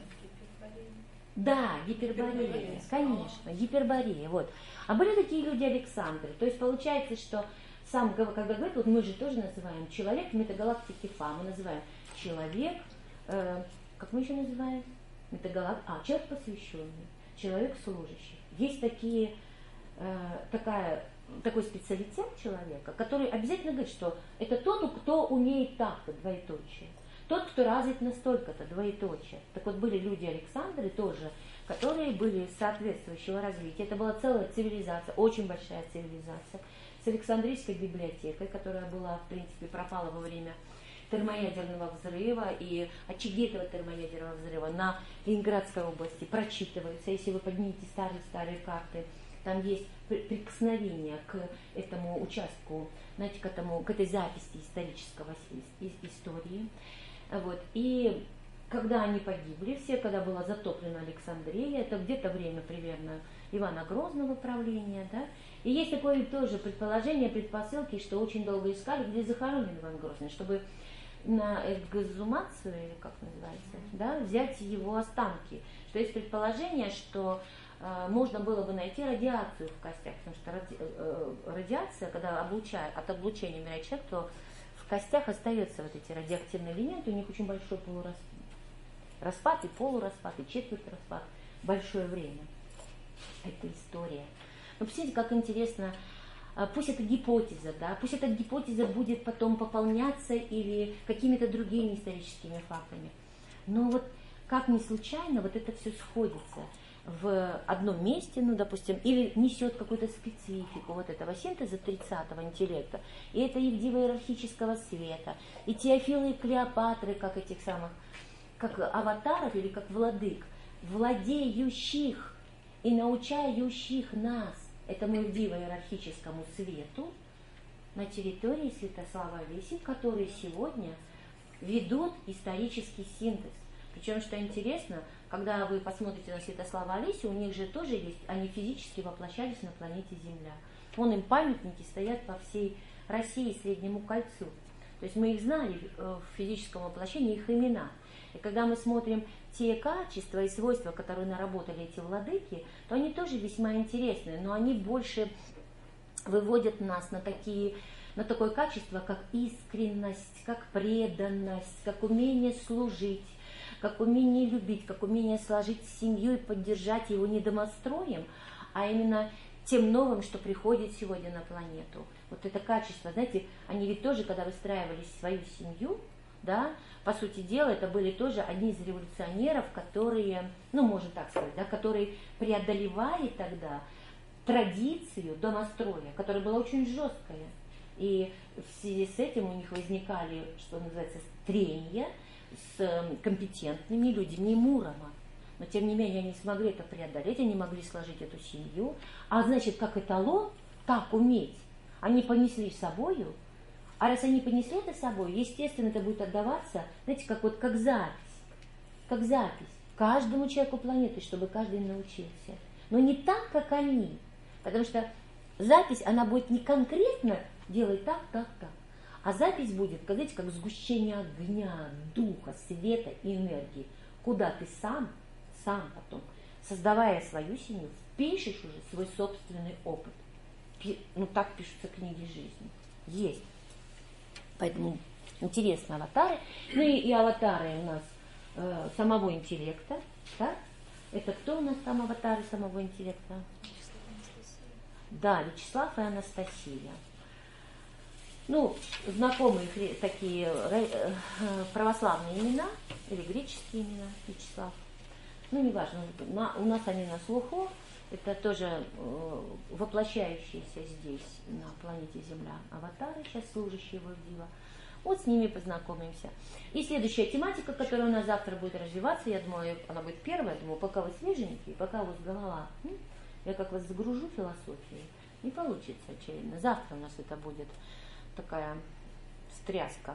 Да, Гиперборея, конечно, Гиперборея, вот. А были такие люди Александры, то есть получается, что сам, когда говорят, вот мы же тоже называем человек метагалактики Фа, мы называем человек, э, как мы еще называем? Метагалак... А, человек посвященный, человек служащий. Есть такие, э, такая, такой специалитет человека, который обязательно говорит, что это тот, кто умеет так-то, двоеточие. Тот, кто развит настолько-то, двоеточие. Так вот, были люди Александры тоже, которые были соответствующего развития. Это была целая цивилизация, очень большая цивилизация, с Александрийской библиотекой, которая была, в принципе, пропала во время термоядерного взрыва, и очаги этого термоядерного взрыва на Ленинградской области прочитываются. Если вы поднимете старые-старые карты, там есть прикосновение к этому участку, знаете, к, этому, к этой записи исторического истории. Вот. И когда они погибли все, когда была затоплена Александрия, это где-то время примерно Ивана Грозного правления, да, и есть такое тоже предположение, предпосылки, что очень долго искали, где захоронен Иван Грозный, чтобы на эксгумацию, или как называется, да, взять его останки. Что есть предположение, что э, можно было бы найти радиацию в костях, потому что ради, э, радиация, когда облучает, от облучения умирает человек, то в костях остаются вот эти радиоактивные элементы, у них очень большой полураспад. Распад и полураспад, и четверть распад. Большое время. Это история. Но посмотрите, как интересно. Пусть это гипотеза, да, пусть эта гипотеза будет потом пополняться или какими-то другими историческими фактами. Но вот как ни случайно, вот это все сходится. в одном месте, ну, допустим, или несет какую-то специфику вот этого синтеза тридцатого интеллекта. И это и в диво иерархического света, и Теофилы и Клеопатры, как этих самых, как аватаров или как владык, владеющих и научающих нас этому диво иерархическому свету на территории Святослава Олеси, которые сегодня ведут исторический синтез. Причем, что интересно, когда вы посмотрите на Святослава Олеси, у них же тоже есть, они физически воплощались на планете Земля. Вон им памятники стоят по всей России, Среднему кольцу. То есть мы их знали в физическом воплощении, их имена. И когда мы смотрим те качества и свойства, которые наработали эти владыки, то они тоже весьма интересны, но они больше выводят нас на такие, на такое качество, как искренность, как преданность, как умение служить, как умение любить, как умение сложить семью и поддержать его не домостроем, а именно тем новым, что приходит сегодня на планету. Вот это качество, знаете, они ведь тоже, когда выстраивали свою семью, да, по сути дела, это были тоже одни из революционеров, которые, ну, можно так сказать, да, которые преодолевали тогда традицию домостроя, которая была очень жесткая. И в связи с этим у них возникали, что называется, трения с компетентными людьми Мурома. Но тем не менее они смогли это преодолеть, они могли сложить эту семью. А значит, как эталон, так уметь, они понесли с собою. А раз они понесли это с собой, естественно, это будет отдаваться, знаете, как вот как запись. Как запись каждому человеку планеты, чтобы каждый научился. Но не так, как они. Потому что запись, она будет не конкретно делать так, так, так. А запись будет, знаете, как сгущение огня, духа, света и энергии. Куда ты сам, сам потом, создавая свою семью, впишешь уже свой собственный опыт. Ну, так пишутся книги жизни. Есть. Поэтому интересны аватары. Ну и, и аватары у нас э, самого интеллекта. Да? Это кто у нас там аватары самого интеллекта? Да, Вячеслав и Анастасия. Ну, знакомые такие э, православные имена или греческие имена Вячеслав. Ну, неважно, на, у нас они на слуху. Это тоже э, воплощающиеся здесь, на планете Земля, аватары, сейчас служащие в Дива. Вот с ними познакомимся. И следующая тематика, которая у нас завтра будет развиваться, я думаю, она будет первая, я думаю, пока вы свеженькие, пока у вас голова, м? Я как вас загружу философией, не получится, очевидно. Завтра у нас это будет такая встряска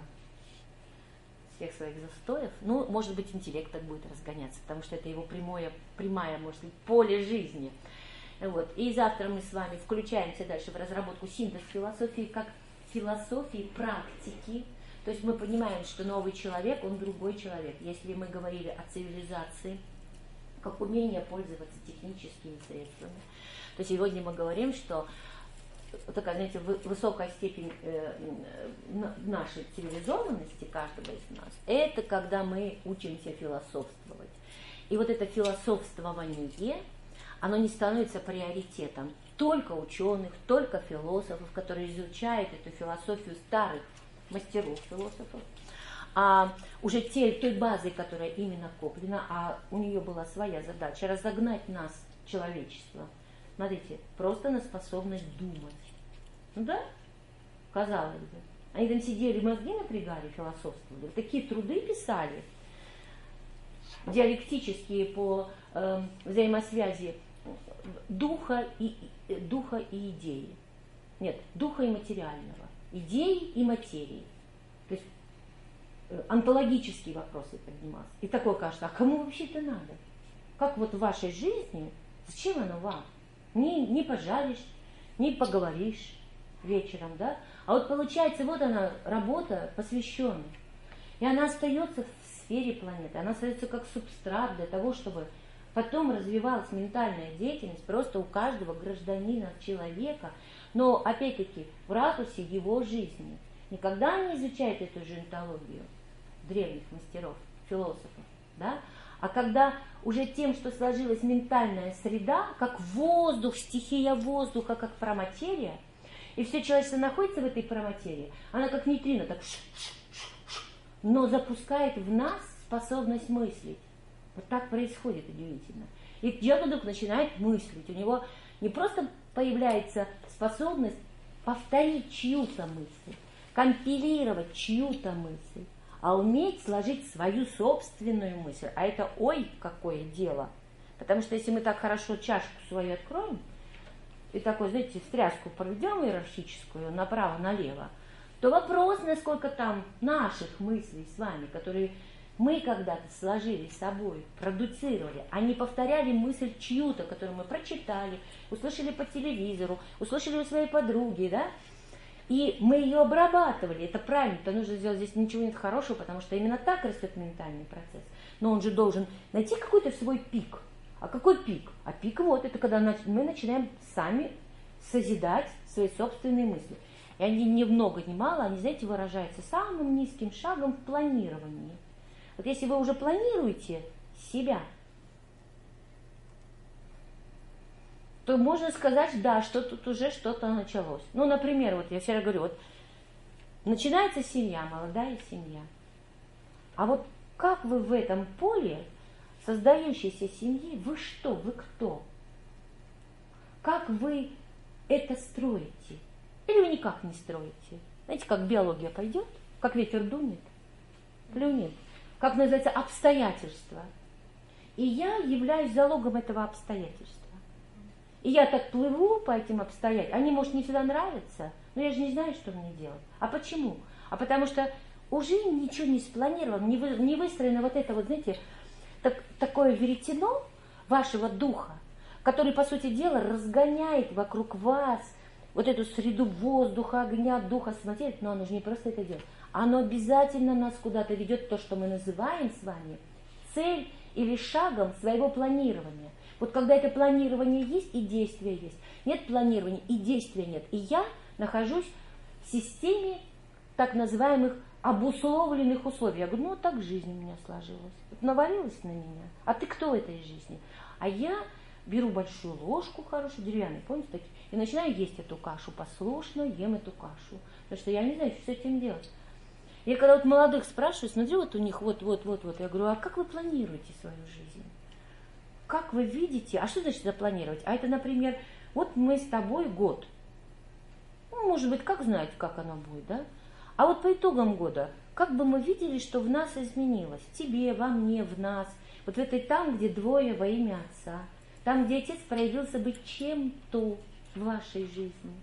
всех своих застоев. Ну, может быть, интеллект так будет разгоняться, потому что это его прямое, прямая, может быть, поле жизни. Вот. И завтра мы с вами включаемся дальше в разработку синтез философии как философии практики. То есть мы понимаем, что новый человек, он другой человек. Если мы говорили о цивилизации, как умение пользоваться техническими средствами, то сегодня мы говорим, что такая, знаете, высокая степень э, нашей цивилизованности каждого из нас, это когда мы учимся философствовать. И вот это философствование, оно не становится приоритетом только ученых, только философов, которые изучают эту философию старых мастеров философов, а уже те, той базой, которая ими накоплена, а у нее была своя задача разогнать нас, человечество. Смотрите, просто на способность думать. Ну да, казалось бы. Они там сидели, мозги напрягали, философствовали, такие труды писали, диалектические по э, взаимосвязи духа и, духа и идеи. Нет, духа и материального. Идеи и материи. То есть э, онтологические вопросы поднимался. И такое кажется, а кому вообще это надо? Как вот в вашей жизни, зачем оно вам? Не, не пожалишь, не поговоришь вечером, да? А вот получается, вот она, работа посвященная. И она остается в сфере планеты, она остается как субстрат для того, чтобы потом развивалась ментальная деятельность просто у каждого гражданина, человека, но опять-таки в ракурсе его жизни. Никогда не изучает эту же онтологию древних мастеров, философов, да? А когда уже тем, что сложилась ментальная среда, как воздух, стихия воздуха, как проматерия, и все человечество находится в этой проматерии, она как нейтрино, так но запускает в нас способность мыслить. Вот так происходит удивительно. И человек вдруг начинает мыслить. У него не просто появляется способность повторить чью-то мысль, компилировать чью-то мысль, а уметь сложить свою собственную мысль. А это ой, какое дело. Потому что если мы так хорошо чашку свою откроем, и такой, знаете, стряску проведем иерархическую направо-налево, то вопрос, насколько там наших мыслей с вами, которые мы когда-то сложили с собой, продуцировали, а не повторяли мысль чью-то, которую мы прочитали, услышали по телевизору, услышали у своей подруги, да, и мы ее обрабатывали. Это правильно, то нужно сделать здесь ничего нет хорошего, потому что именно так растет ментальный процесс. Но он же должен найти какой-то свой пик. А какой пик? А пик вот, это когда мы начинаем сами созидать свои собственные мысли. И они ни много ни мало, они, знаете, выражаются самым низким шагом в планировании. Вот если вы уже планируете себя, то можно сказать, да, что тут уже что-то началось. Ну, например, вот я всегда говорю, вот начинается семья, молодая семья. А вот как вы в этом поле создающейся семьи, вы что, вы кто? Как вы это строите? Или вы никак не строите? Знаете, как биология пойдет, как ветер дунет, плюнет. Как называется, обстоятельства. И я являюсь залогом этого обстоятельства. И я так плыву по этим обстоятельствам. Они, может, не всегда нравятся, но я же не знаю, что мне делать. А почему? А потому что уже ничего не спланировано, не, вы, не выстроено вот это вот, знаете, так, такое веретено вашего духа, который, по сути дела, разгоняет вокруг вас вот эту среду воздуха, огня, духа, смотреть, но оно же не просто это делает. Оно обязательно нас куда-то ведет, то, что мы называем с вами цель или шагом своего планирования. Вот когда это планирование есть и действие есть. Нет планирования и действия нет. И я нахожусь в системе так называемых обусловленных условий. Я говорю, ну вот так жизнь у меня сложилась. Вот навалилась на меня. А ты кто в этой жизни? А я беру большую ложку хорошую, деревянную, помните, такие, и начинаю есть эту кашу. Послушно ем эту кашу. Потому что я не знаю, что с этим делать. Я когда вот молодых спрашиваю, смотрю, вот у них вот-вот-вот-вот, я говорю, а как вы планируете свою жизнь? Как вы видите? А что значит запланировать? А это, например, вот мы с тобой год. Ну, может быть, как знать, как оно будет, да? А вот по итогам года, как бы мы видели, что в нас изменилось? В тебе, во мне, в нас. Вот в этой там, где двое во имя Отца. Там, где Отец проявился быть чем-то в вашей жизни.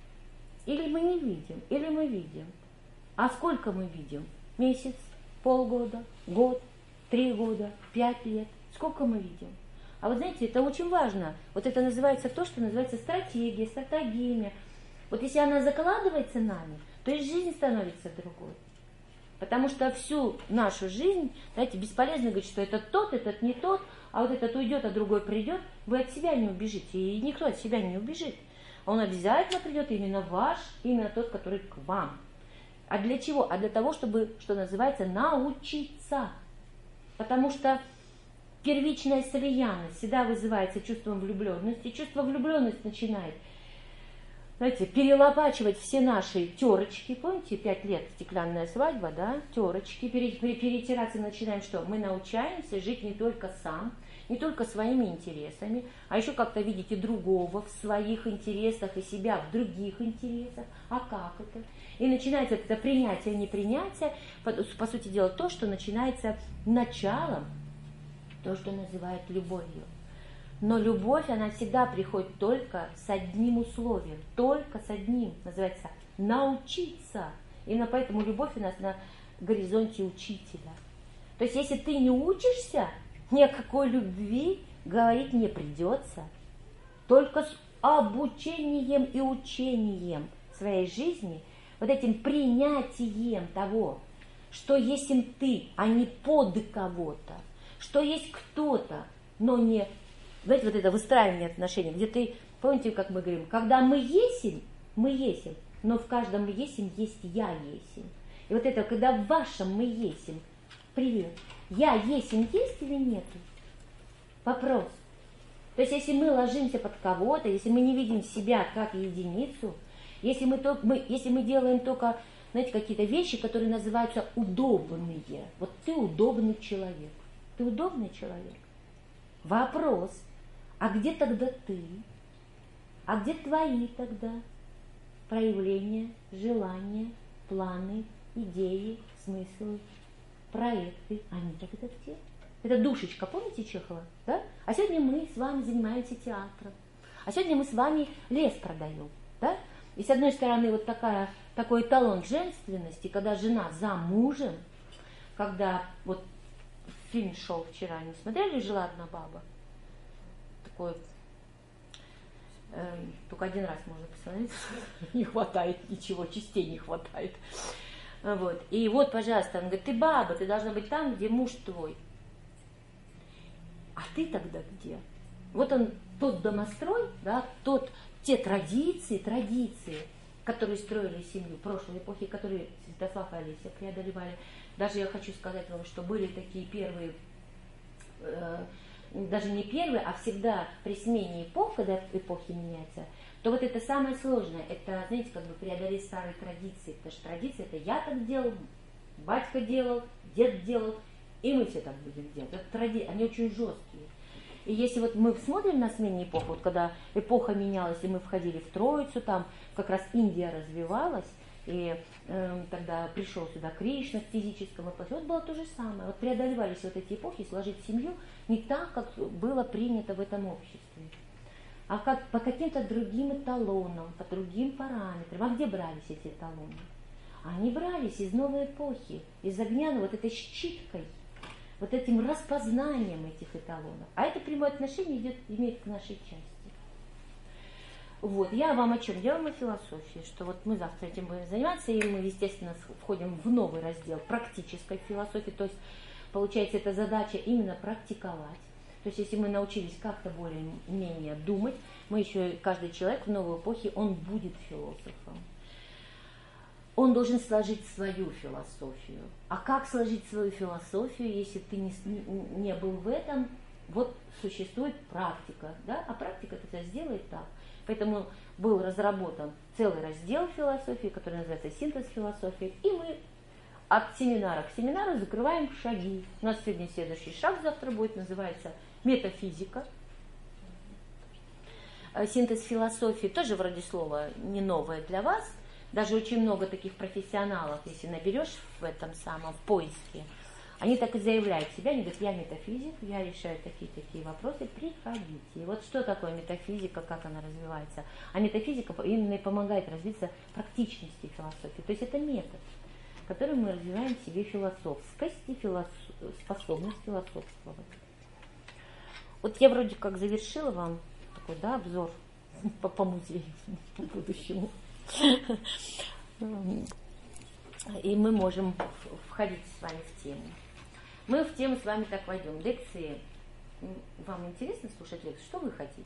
Или мы не видим, или мы видим. А сколько мы видим? Месяц, полгода, год, три года, пять лет. Сколько мы видим? А вы знаете, это очень важно. Вот это называется то, что называется стратегия, стратегия. Вот если она закладывается нами, то и жизнь становится другой. Потому что всю нашу жизнь, знаете, бесполезно говорить, что этот тот, этот не тот, а вот этот уйдет, а другой придет. Вы от себя не убежите, и никто от себя не убежит. Он обязательно придет именно ваш, именно тот, который к вам. А для чего? А для того, чтобы, что называется, научиться. Потому что первичная слиянность всегда вызывается чувством влюбленности. И чувство влюбленности начинает, знаете, перелопачивать все наши терочки. Помните, пять лет стеклянная свадьба, да? Терочки. Перетираться начинаем что? Мы научаемся жить не только сам, не только своими интересами, а еще как-то видеть и другого в своих интересах, и себя в других интересах. А как это? И начинается это принятие, непринятие, по, по сути дела, то, что начинается началом, то, что называют любовью. Но любовь, она всегда приходит только с одним условием, только с одним, называется научиться. Именно поэтому любовь у нас на горизонте учителя. То есть, если ты не учишься, ни о какой любви говорить не придется. Только с обучением и учением своей жизни, вот этим принятием того, что есть им ты, а не под кого-то, что есть кто-то, но не, знаете, вот это выстраивание отношений, где ты, помните, как мы говорим, когда мы есим, мы есим, но в каждом мы есим есть я есим. И вот это, когда в вашем мы есим, привет, я есим есть или нет? Вопрос. То есть, если мы ложимся под кого-то, если мы не видим себя как единицу, если мы, только, мы, если мы делаем только, знаете, какие-то вещи, которые называются удобные. Вот ты удобный человек. Ты удобный человек. Вопрос. А где тогда ты? А где твои тогда проявления, желания, планы, идеи, смыслы, проекты? Они тогда где? Это душечка, помните Чехова? Да? А сегодня мы с вами занимаемся театром. А сегодня мы с вами лес продаем. Да? И с одной стороны вот такая, такой эталон женственности, когда жена за мужем, когда вот фильм шел вчера, не смотрели «Жила одна баба»? Такой, э, только один раз можно посмотреть, не хватает ничего, частей не хватает. Вот. И вот, пожалуйста, он говорит, ты баба, ты должна быть там, где муж твой. А ты тогда где? Вот он, тот домострой, да, тот, те традиции, традиции, которые строили семью прошлой эпохи, которые Святослав и Олеся преодолевали. Даже я хочу сказать вам, что были такие первые, э, даже не первые, а всегда при смене эпох, когда эпохи меняются, то вот это самое сложное, это, знаете, как бы преодолеть старые традиции, потому что традиция это я так делал, батька делал, дед делал, и мы все так будем делать. Это тради... Они очень жесткие. И если вот мы смотрим на смене эпох, вот когда эпоха менялась, и мы входили в Троицу, там как раз Индия развивалась, и э, тогда пришел сюда Кришна в физическом воплоте. Вот было то же самое. Вот преодолевались вот эти эпохи, сложить семью не так, как было принято в этом обществе, а как по каким-то другим эталонам, по другим параметрам. А где брались эти эталоны? Они брались из новой эпохи, из огня, вот этой щиткой, вот этим распознанием этих эталонов. А это прямое отношение идет, имеет к нашей части. Вот, я вам о чем? Я вам о философии, что вот мы завтра этим будем заниматься, и мы, естественно, входим в новый раздел практической философии, то есть, получается, это задача именно практиковать. То есть, если мы научились как-то более-менее думать, мы еще, каждый человек в новой эпохе, он будет философом. Он должен сложить свою философию. А как сложить свою философию, если ты не, не был в этом? Вот существует практика, да? А практика это сделает так. Поэтому был разработан целый раздел философии, который называется «Синтез философии». И мы от семинара к семинару закрываем шаги. У нас сегодня следующий шаг завтра будет, называется метафизика. Синтез философии тоже вроде слова не новое для вас. Даже очень много таких профессионалов, если наберешь в этом самом, в поиске, они так и заявляют себя, они говорят, я метафизик, я решаю такие-такие вопросы, приходите. И вот что такое метафизика, как она развивается? А метафизика именно и помогает развиться практичности философии. То есть это метод, которым мы развиваем в себе философскость и философ... способность философствовать. Вот я вроде как завершила вам такой, да, обзор по, по музею, по будущему. И мы можем входить с вами в тему. Мы в тему с вами так войдем. Лекции. Вам интересно слушать лекции? Что вы хотите?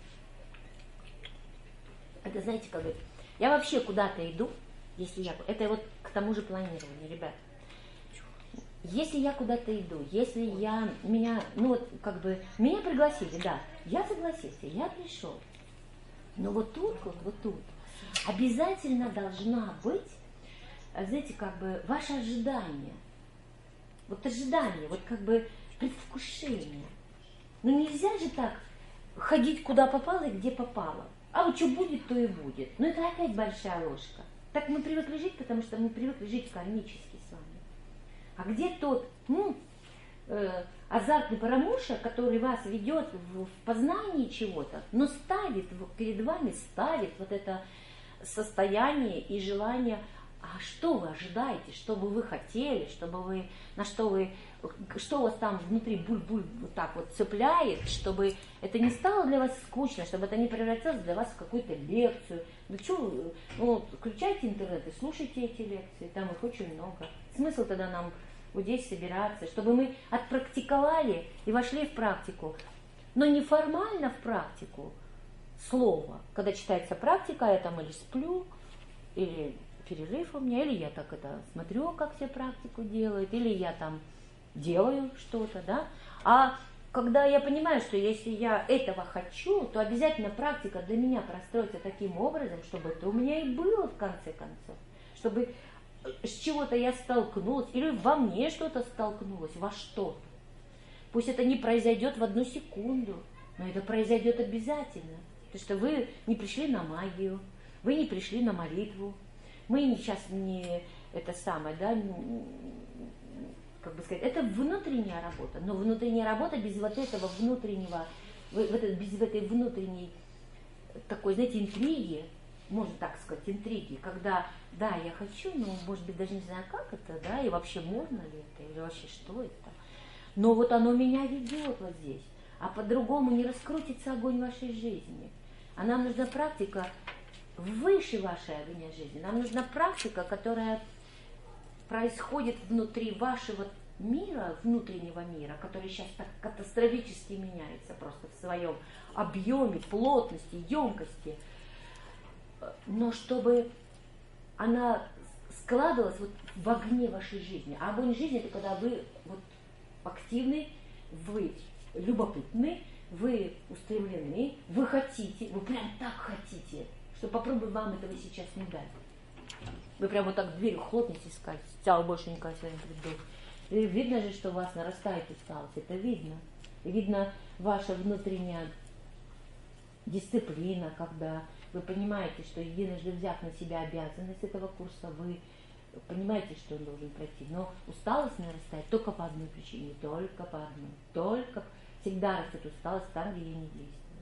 Это знаете, как говорит, я вообще куда-то иду, если я... Это вот к тому же планированию, ребят. Если я куда-то иду, если я... Меня, ну вот, как бы, меня пригласили, да, я согласился, я пришел. Но вот тут, вот, вот тут, обязательно должна быть, знаете, как бы ваше ожидание. Вот ожидание, вот как бы предвкушение. Ну нельзя же так ходить куда попало и где попало. А вот что будет, то и будет. Ну это опять большая ложка. Так мы привыкли жить, потому что мы привыкли жить кармически с вами. А где тот ну, э, азартный парамуша, который вас ведет в, в познании чего-то, но ставит перед вами, ставит вот это состояние и желание, а что вы ожидаете, что бы вы хотели, чтобы вы, на что вы, что у вас там внутри буль-буль вот так вот цепляет, чтобы это не стало для вас скучно, чтобы это не превратилось для вас в какую-то лекцию. Да что, ну, включайте интернет и слушайте эти лекции, там их очень много. Смысл тогда нам вот здесь собираться, чтобы мы отпрактиковали и вошли в практику, но не формально в практику слова. Когда читается практика, я там или сплю, или перерыв у меня, или я так это смотрю, как все практику делают, или я там делаю что-то, да. А когда я понимаю, что если я этого хочу, то обязательно практика для меня простроится таким образом, чтобы это у меня и было в конце концов, чтобы с чего-то я столкнулась, или во мне что-то столкнулось, во что-то. Пусть это не произойдет в одну секунду, Но это произойдет обязательно. Потому что вы не пришли на магию, вы не пришли на молитву. Мы сейчас не это самое, да, как бы сказать, это внутренняя работа. Но внутренняя работа без вот этого внутреннего, без этой внутренней такой, знаете, интриги, можно так сказать, интриги, когда, да, я хочу, но, может быть, даже не знаю, как это, да, и вообще можно ли это, или вообще что это. Но вот оно меня ведет вот здесь. А по-другому не раскрутится огонь вашей жизни. А нам нужна практика выше вашей огня жизни. Нам нужна практика, которая происходит внутри вашего мира, внутреннего мира, который сейчас так катастрофически меняется просто в своем объеме, плотности, емкости. Но чтобы она складывалась вот в огне вашей жизни. А огонь жизни — это когда вы вот активны, вы любопытны, вы устремлены, вы хотите, вы прям так хотите, что попробуй вам этого сейчас не дать. Вы прям вот так дверью хлопнете искать, стало больше никогда сегодня приду. И видно же, что у вас нарастает усталость, это видно. И видно ваша внутренняя дисциплина, когда вы понимаете, что единожды взяв на себя обязанность этого курса, вы понимаете, что он должен пройти. Но усталость нарастает только по одной причине, только по одной, только всегда растет усталость там, где ей не действует.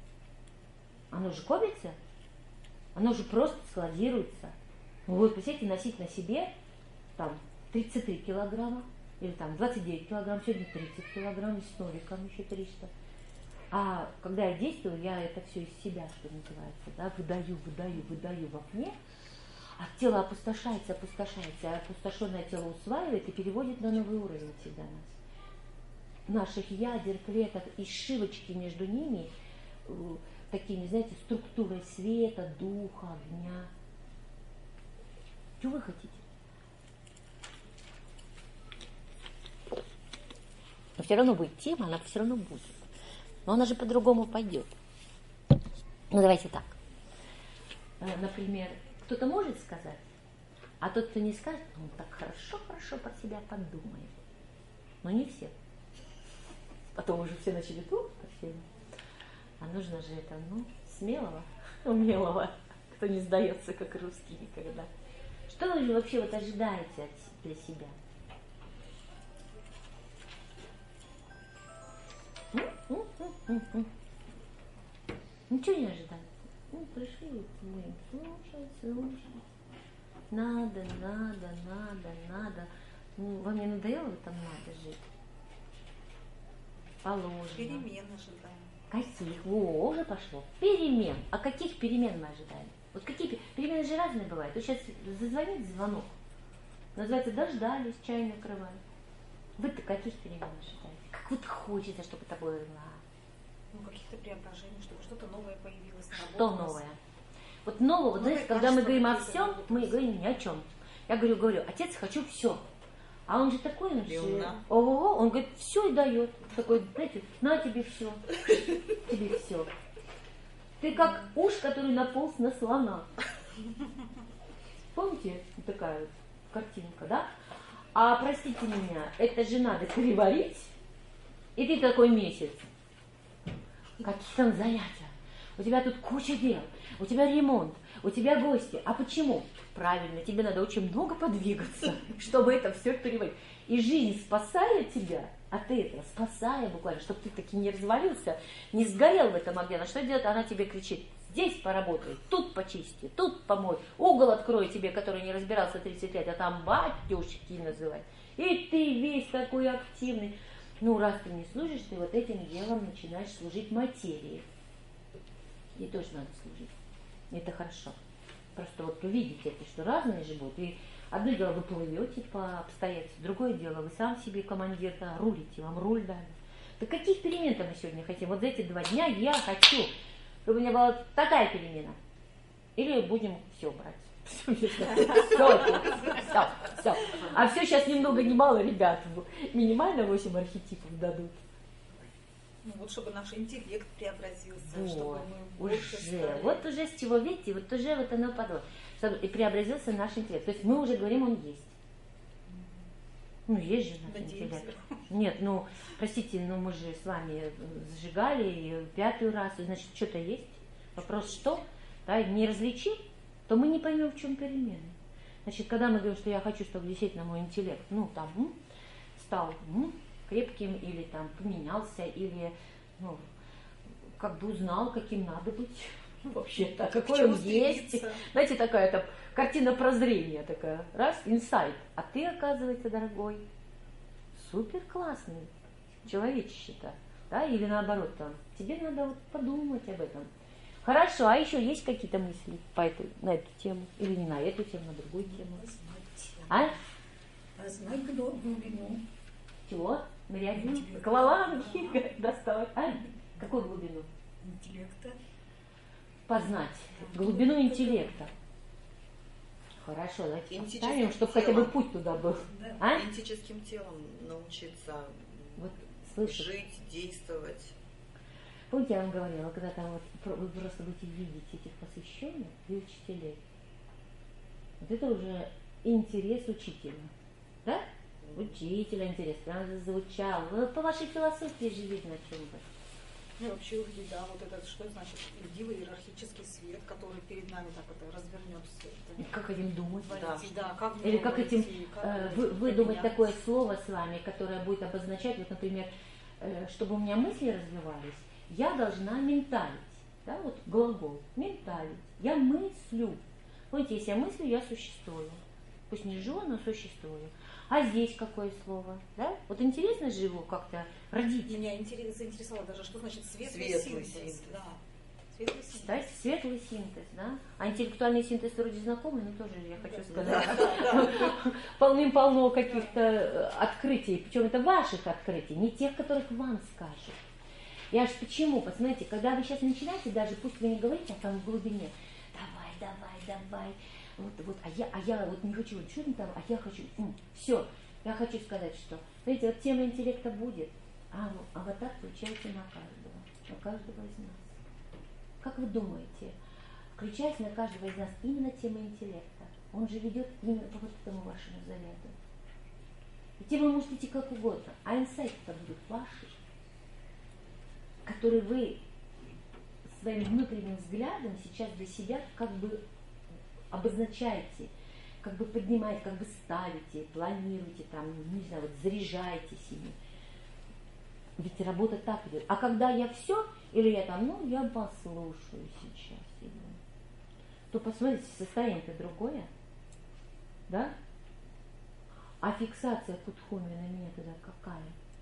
Оно же копится, оно же просто складируется. Вы представляете, носить на себе там тридцать три килограмма, или там двадцать девять килограмм, сегодня тридцать килограмм, и с ноликом еще триста. А когда я действую, я это все из себя, что называется, да, выдаю, выдаю, выдаю в окне, а тело опустошается, опустошается, а опустошенное тело усваивает и переводит на новый уровень всегда нас. Наших ядер, клеток и сшивочки между ними, такими, знаете, структурой света, духа, огня. Что вы хотите? Но все равно будет тема, она все равно будет. Но она же по-другому пойдет. Ну, давайте так. Например, кто-то может сказать, а тот, кто не скажет, он так хорошо-хорошо про себя подумает. Но не все. Потом уже все начали тут по всем. А нужно же это, ну, смелого, умелого, кто не сдается, как русский никогда. Что вы же вообще вот ожидаете от, для себя? Ничего не ожидать. Ну, пришли, будем слушать, слушать. Надо, надо, надо, надо. Ну, вам не надоело в этом надо жить? Положено. Перемен ожидаем. Каких? Во, уже пошло. Перемен. А каких перемен мы ожидаем? Вот какие перемены же разные бывают. Вот сейчас зазвонит звонок. Называется, дождались, чай накрывают. Вы-то каких перемен ожидаете? Как вот хочется, чтобы это было? Ну, каких-то преображений, чтобы что-то новое появилось. Что новое? Вот новое, вот знаете, когда мы говорим о всем, мы говорим ни о чем. Я говорю, говорю, отец, хочу все. А он же такой, он же, ого, он говорит, все и дает. Такой, знаете, на тебе все. Тебе все. Ты как уж, который наполз на слона. Помните, такая вот картинка, да? А простите меня, это же надо переварить. И ты такой месяц. Какие там занятия? У тебя тут куча дел, у тебя ремонт, у тебя гости. А почему? Правильно, тебе надо очень много подвигаться, чтобы это все переварить. И жизнь спасает тебя, а ты это спасая буквально, чтобы ты таки не развалился, не сгорел в этом огне. На что делать? Она тебе кричит, здесь поработай, тут почисти, тут помой, угол открой тебе, который не разбирался тридцать лет, а там батюшки называть. И ты весь такой активный. Ну, раз ты не служишь, ты вот этим делом начинаешь служить материи. И тоже надо служить. Это хорошо. Просто вот увидите это, что разные же будут. И одно дело вы плывете по обстоятельствам, другое дело вы сам себе командир, да, рулите, вам руль дали. Так каких перемен мы сегодня хотим? Вот за эти два дня я хочу, чтобы у меня была такая перемена. Или будем все брать. Все, все, все. А все сейчас ни много ни мало, ребят, минимально восемь архетипов дадут. Ну вот чтобы наш интеллект преобразился, вот, чтобы мы уже, стали. Вот уже с чего, видите, вот уже вот оно подводит, чтобы и преобразился наш интеллект. То есть мы уже говорим, он есть. Ну, есть же наш Надеемся. интеллект. Нет, ну, простите, но мы же с вами сжигали и пятый раз, и, значит, что-то есть. Вопрос, что? Да, не различим, то мы не поймем, в чем перемены. Значит, когда мы говорим, что я хочу, чтобы действительно мой интеллект, ну, там, м, стал м, крепким, или там поменялся, или, ну, как бы узнал, каким надо быть вообще-то, какой он есть. Знаете, такая там картина прозрения такая, раз, инсайт. А ты, оказывается, дорогой, супер классный человечище-то, да, или наоборот там, тебе надо вот подумать об этом. Хорошо, а еще есть какие-то мысли по этой, на эту тему? Или не на эту тему, на другую тему? А? Познать глубину. Чего? Мариадин? Акваланги доставать. А? Какую глубину? Интеллекта. Познать. Глубину интеллекта. Хорошо, давайте Интеллектическим поставим, чтобы телом. хотя бы путь туда был. Да. А? Энтическим телом научиться Вот, слышишь? жить, действовать. Помните, я вам говорила, когда там вот про- вы просто будете видеть этих посвященных и учителей. Вот это уже интерес учителя. Да? Учителя интерес. Прям зазвучал. Ну, по вашей философии же видно, о чем вы. Ну, вообще, да, вот это, что значит индивый иерархический свет, который перед нами так это развернет все И это. как этим думать? Войти, да, как в Или него как войти, этим как э, войти, вы, выдумать поменяться. такое слово с вами, которое будет обозначать, вот, например, э, чтобы у меня мысли развивались, я должна менталить. Да, вот глагол. Менталить. Я мыслю. Помните, если я мыслю, я существую. Пусть не живу, но существую. А здесь какое слово? Да? Вот интересно же его как-то родить. Меня интерес, заинтересовало даже, что значит светлый, Светлый синтез. синтез. Да. Светлый синтез. Да, светлый синтез, да? А интеллектуальный синтез вроде знакомый, но тоже, я хочу Да, сказать, да, да. полным-полно каких-то открытий, причем это ваших открытий, не тех, которых вам скажут. Я ж почему? Посмотрите, когда вы сейчас начинаете, даже пусть вы не говорите, а там в глубине, давай, давай, давай, вот, вот, а я, а я вот не хочу, вот что там, а я хочу, все, я хочу сказать, что, знаете, вот тема интеллекта будет, а, а вот так получается на каждого, на каждого из нас. Как вы думаете, включаясь на каждого из нас именно тема интеллекта, он же ведет именно по вот этому вашему заряду. И тема может идти как угодно, а инсайты-то будут ваши, которые вы своим внутренним взглядом сейчас для себя как бы обозначаете, как бы поднимаете, как бы ставите, планируете, там, не знаю, вот заряжаете себе. Ведь работа так идет. А когда я все, или я там, ну, я послушаю сейчас его, то посмотрите, состояние-то другое, да? А фиксация Кудхуми на меня тогда какая?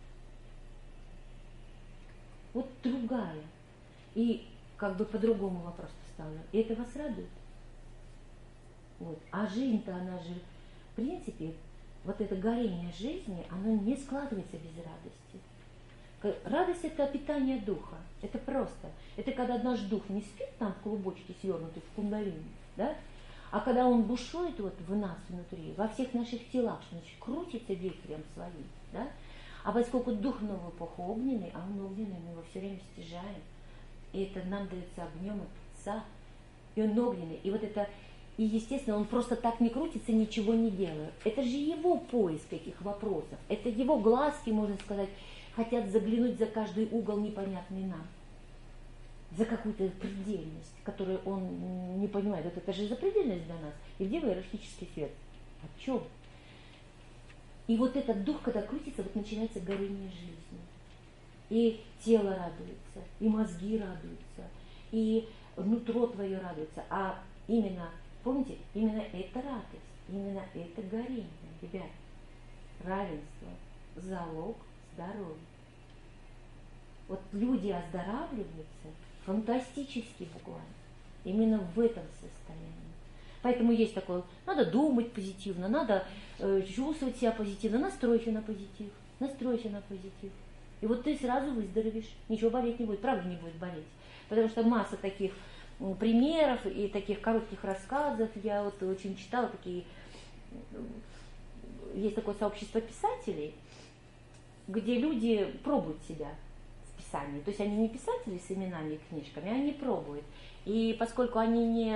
Вот другая. И как бы по-другому вопрос поставлю. И это вас радует? Вот. А жизнь-то, она же, в принципе, вот это горение жизни, оно не складывается без радости. Радость – это питание духа. Это просто. Это когда наш дух не спит там в клубочке свернутый, в кундалине, да? А когда он бушует вот в нас внутри, во всех наших телах, что значит, крутится вихрем своим, да? А поскольку дух в новую эпоху огненный, а он огненный, мы его все время стяжаем, и это нам дается огнем от Отца, и он огненный, и вот это, и естественно, он просто так не крутится, ничего не делая. Это же его поиск этих вопросов, это его глазки, можно сказать, хотят заглянуть за каждый угол, непонятный нам, за какую-то предельность, которую он не понимает. Вот это же запредельность для нас. И где иерархический свет? О чем? И вот этот дух, когда крутится, вот начинается горение жизни. И тело радуется, и мозги радуются, и нутро твое радуется. А именно, помните, именно это радость, именно это горение, ребят. Равенство, залог здоровья. Вот люди оздоравливаются фантастически буквально. Именно в этом состоянии. Поэтому есть такое, надо думать позитивно, надо э, чувствовать себя позитивно, настройся на позитив, настройся на позитив. И вот ты сразу выздоровеешь, ничего болеть не будет, правда не будет болеть. Потому что масса таких м, примеров и таких коротких рассказов, я вот очень читала такие, есть такое сообщество писателей, где люди пробуют себя в писании. То есть они не писатели с именами и книжками, они пробуют. И поскольку они не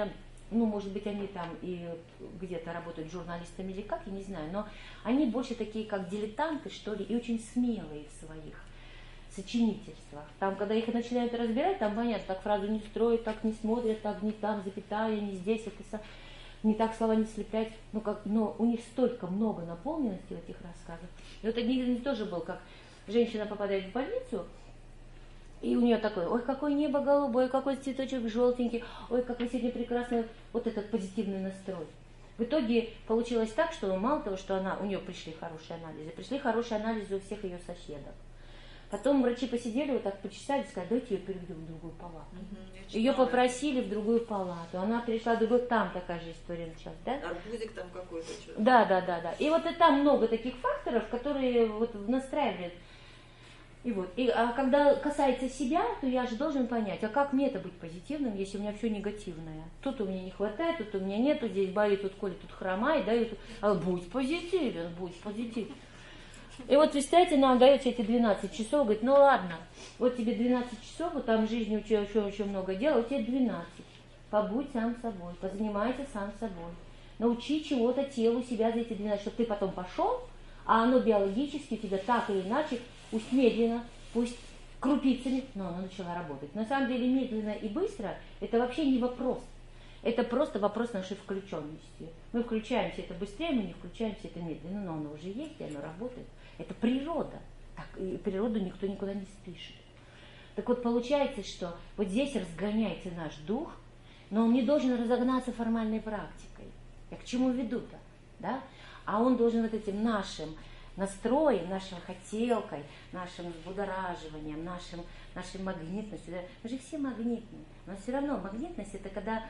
ну, может быть, они там и где-то работают журналистами или как, я не знаю, но они больше такие, как дилетанты, что ли, и очень смелые в своих сочинительствах. Там, когда их начинают разбирать, там понятно, так фразу не строят, так не смотрят, так не там, запятая, не здесь, это, не так слова не слеплять, но, как, но у них столько много наполненности в этих рассказах. И вот один тоже был, как женщина попадает в больницу, и у нее такой, ой, какое небо голубое, какой цветочек желтенький, ой, какой сегодня прекрасный вот этот позитивный настрой. В итоге получилось так, что мало того, что она, у нее пришли хорошие анализы, пришли хорошие анализы у всех ее соседок. Потом врачи посидели, вот так почесали, сказали, давайте ее переведем в другую палату. Угу, ее попросили в другую палату. Она пришла, другой, там такая же история началась, да? Арбузик там какой-то. Что-то. Да, да, да, да. И вот и там много таких факторов, которые вот настраивают. И вот, и, а когда касается себя, то я же должен понять, а как мне это быть позитивным, если у меня все негативное? Тут у меня не хватает, тут у меня нету, здесь болит, тут Коля, тут хромает, да, и тут... А будь позитивен, будь позитивен. И вот, представьте, нам даете эти двенадцать часов, говорит, ну ладно, вот тебе двенадцать часов, вот там в жизни у тебя еще очень много дел, у тебя двенадцать. Побудь сам собой, позанимайся сам собой. Научи чего-то телу себя за эти двенадцать, чтобы ты потом пошел, а оно биологически у тебя так или иначе, пусть медленно, пусть крупицами, но оно начало работать. На самом деле медленно и быстро это вообще не вопрос. Это просто вопрос нашей включенности. Мы включаемся это быстрее, мы не включаемся это медленно, но оно уже есть, и оно работает. Это природа. Так, и природу никто никуда не спишет. Так вот, получается, что вот здесь разгоняется наш дух, но он не должен разогнаться формальной практикой. Я к чему веду-то? Да? А он должен вот этим нашим настроем, нашей хотелкой, нашим взбудораживанием, нашим, нашей магнитностью. Да? Мы же все магнитные. Но все равно магнитность это когда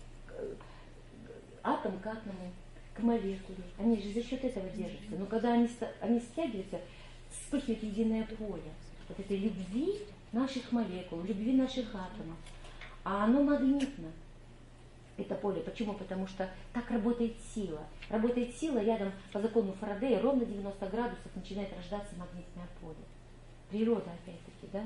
атом к атому, к молекуле. Они же за счет этого держатся. Но когда они, они стягиваются, вспыхивает единое поле. Вот этой любви наших молекул, любви наших атомов. А оно магнитно. Это поле. Почему? Потому что так работает сила. Работает сила, рядом по закону Фарадея ровно девяносто градусов начинает рождаться магнитное поле. Природа опять-таки, да?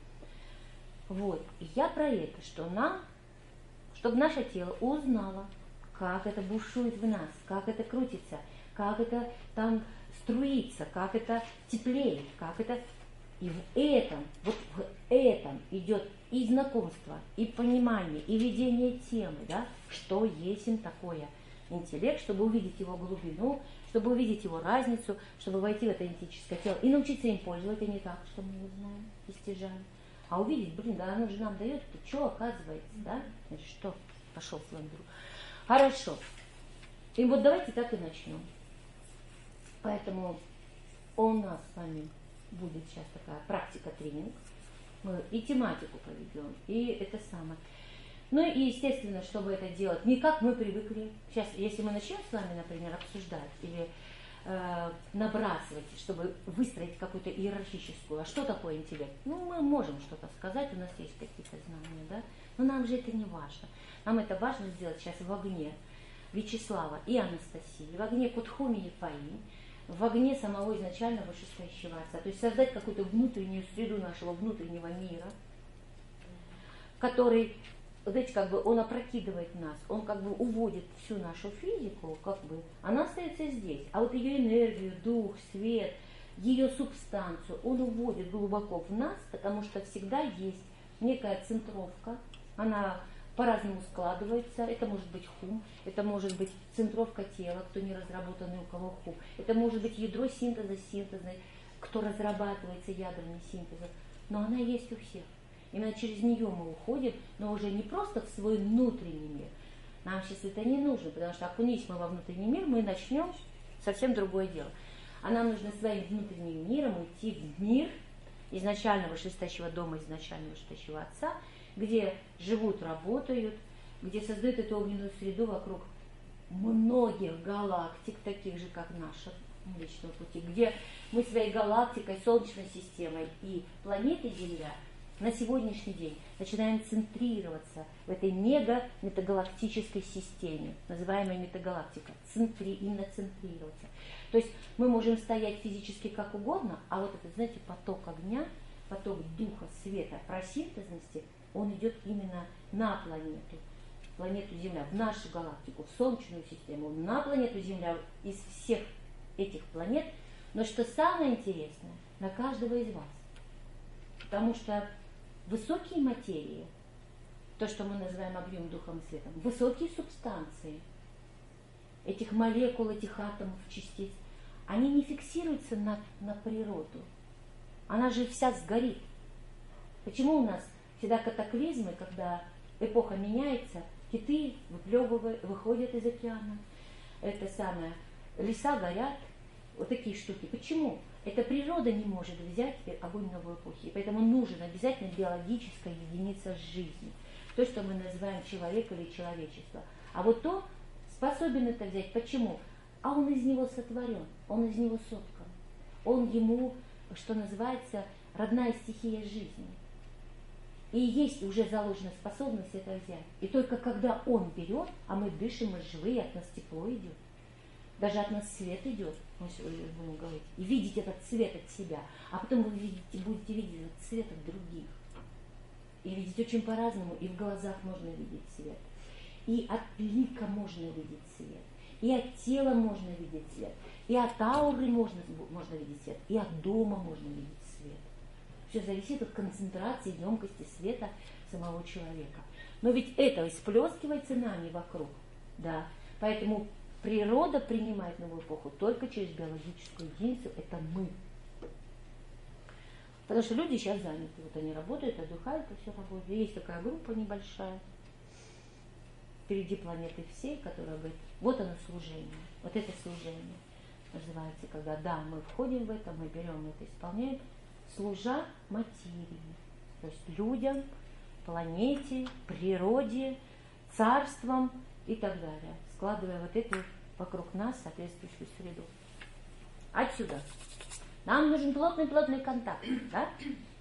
Вот. И я про это, что нам, чтобы наше тело узнало, как это бушует в нас, как это крутится, как это там струится, как это теплеет, как это... И в этом, вот в этом идет и знакомство, и понимание, и ведение темы, да, что есть им такое интеллект, чтобы увидеть его глубину, чтобы увидеть его разницу, чтобы войти в это энтическое тело и научиться им пользоваться, а не так, что мы его знаем, постижаем. А увидеть, блин, да оно же нам дает, это что оказывается, да? Значит, что? Пошел в фландеру. Хорошо. И вот давайте так и начнем. Поэтому у нас с вами будет сейчас такая практика-тренинг. Мы и тематику проведем, и это самое. Ну и естественно, чтобы это делать, не как мы привыкли. Сейчас, если мы начнем с вами, например, обсуждать или э, набрасывать, чтобы выстроить какую-то иерархическую, а что такое интеллект? Ну, мы можем что-то сказать, у нас есть какие-то знания, да? Но нам же это не важно. Нам это важно сделать сейчас в огне Вячеслава и Анастасии, в огне Кутхуми и Фаи, в огне самого изначального вышестоящего Отца. То есть создать какую-то внутреннюю среду нашего внутреннего мира, который, знаете, как бы он опрокидывает нас, он как бы уводит всю нашу физику, как бы, она остается здесь. А вот ее энергию, дух, свет, ее субстанцию он уводит глубоко в нас, потому что всегда есть некая центровка, она по-разному складывается. Это может быть хум, это может быть центровка тела, кто не разработанный, у кого хум. Это может быть ядро синтеза синтезной, кто разрабатывается ядрами синтеза. Но она есть у всех. Именно через нее мы уходим, но уже не просто в свой внутренний мир. Нам сейчас это не нужно, потому что окунись мы во внутренний мир, мы начнем совсем другое дело. А нам нужно своим внутренним миром уйти в мир изначального вышестоящего дома, изначального вышестоящего Отца, где живут, работают, где создают эту огненную среду вокруг многих галактик, таких же, как наша Млечного Пути, где мы своей галактикой, Солнечной системой и планетой Земля на сегодняшний день начинаем центрироваться в этой мега-метагалактической системе, называемой метагалактика, центри, именно центрироваться. То есть мы можем стоять физически как угодно, а вот этот, знаете, поток огня, поток духа, света, просинтезности, он идет именно на планету. планету Земля, в нашу галактику, в Солнечную систему, на планету Земля, из всех этих планет. Но что самое интересное, на каждого из вас. Потому что высокие материи, то, что мы называем огнем, духом и светом, высокие субстанции, этих молекул, этих атомов, частиц, они не фиксируются на, на природу. Она же вся сгорит. Почему у нас всегда катаклизмы, когда эпоха меняется, киты выплевывают, выходят из океана, это самое, леса горят, вот такие штуки. Почему? Это природа не может взять огонь новой эпохи. И поэтому нужен обязательно биологическая единица жизни. То, что мы называем человек или человечество. А вот то способен это взять. Почему? А он из него сотворен, он из него соткан. Он ему, что называется, родная стихия жизни. И есть уже заложенная способность это взять. И только когда он берет, а мы дышим, мы живые, от нас тепло идет. Даже от нас свет идет, мы сегодня будем говорить. И видеть этот цвет от себя. А потом вы видите, будете видеть этот цвет от других. И видеть очень по-разному. И в глазах можно видеть цвет. И от лика можно видеть цвет. И от тела можно видеть цвет. И от ауры можно, можно видеть цвет. И от дома можно видеть цвет. Все зависит от концентрации, емкости света самого человека. Но ведь это всплескивается нами вокруг. Да? Поэтому природа принимает новую эпоху только через биологическую единицу. Это мы. Потому что люди сейчас заняты. Вот они работают, отдыхают, и все работает. Есть такая группа небольшая. Впереди планеты всей, которая говорит, вот оно служение. Вот это служение называется, когда да, мы входим в это, мы берем это, исполняем, служа материи. То есть людям, планете, природе, царствам и так далее. Складывая вот эту вокруг нас соответствующую среду. Отсюда. Нам нужен плотный-плотный контакт. Да?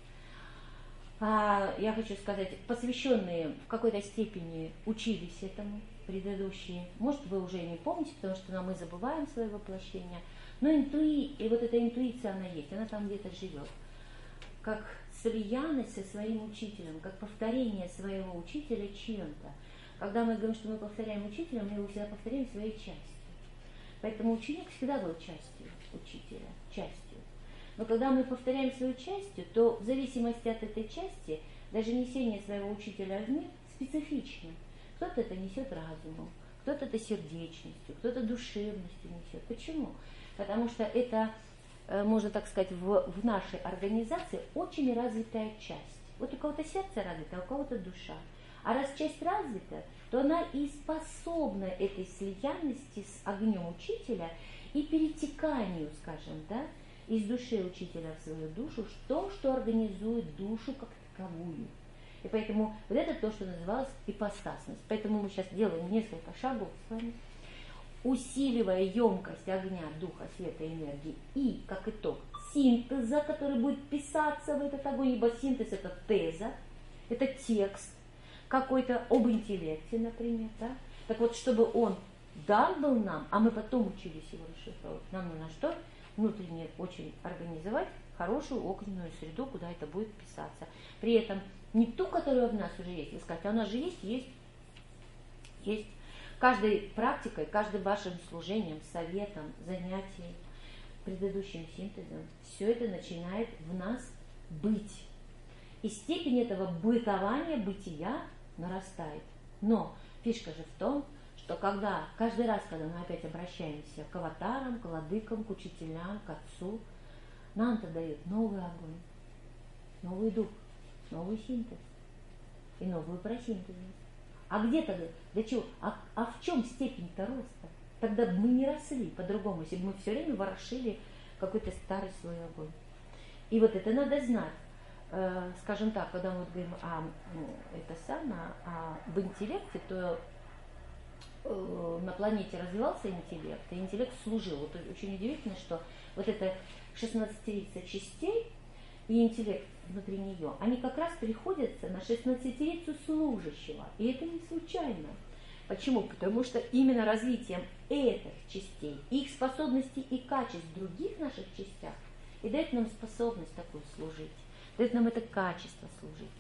А, я хочу сказать, посвященные в какой-то степени учились этому, предыдущие. Может, вы уже и не помните, потому что ну, мы забываем свое воплощение. Но интуи... и вот эта интуиция, она есть, она там где-то живет. Как слиянность со своим учителем, как повторение своего учителя чем-то. Когда мы говорим, что мы повторяем учителя, мы его всегда повторяем своей частью. Поэтому ученик всегда был частью учителя, частью. Но когда мы повторяем свою частью, то в зависимости от этой части, даже несение своего учителя в мир специфично. Кто-то это несет разумом, кто-то это сердечностью, кто-то душевностью несет. Почему? Потому что это, можно так сказать, в, в нашей организации очень развитая часть. Вот у кого-то сердце развито, а у кого-то душа. А раз часть развита, то она и способна этой слиянности с огнем учителя и перетеканию, скажем, да, из души учителя в свою душу, то, что организует душу как таковую. И поэтому вот это то, что называлось ипостасность. Поэтому мы сейчас делаем несколько шагов с вами, усиливая емкость огня, духа, света, энергии и, как итог, синтеза, который будет писаться в этот огонь, ибо синтез это теза, это текст какой-то об интеллекте, например. Да? Так вот, чтобы он дан был нам, а мы потом учились его расшифровать, нам нужно что? Внутренне очень организовать хорошую огненную среду, куда это будет писаться. При этом не ту, которая в нас уже есть, вы скажете, она же есть, есть, есть. Каждой практикой, каждым вашим служением, советом, занятием, предыдущим синтезом, все это начинает в нас быть. И степень этого бытования, бытия нарастает. Но фишка же в том, что когда, каждый раз, когда мы опять обращаемся к аватарам, к владыкам, к учителям, к Отцу, нам-то дают новый огонь, новый дух, новый синтез и новую просинтезность. А где тогда? Для чего? А, а в чем степень-то роста? Тогда бы мы не росли по-другому, если бы мы все время ворошили какой-то старый свой огонь. И вот это надо знать. Э, скажем так, когда мы вот говорим о, ну, это самое, об интеллекте, то на планете развивался интеллект, и интеллект служил. Вот очень удивительно, что вот это шестнадцатерица частей и интеллект внутри нее, они как раз приходятся на шестнадцатерицу служащего. И это не случайно. Почему? Потому что именно развитием этих частей, их способностей и качеств в других наших частях и дает нам способность такую служить, дает нам это качество служить.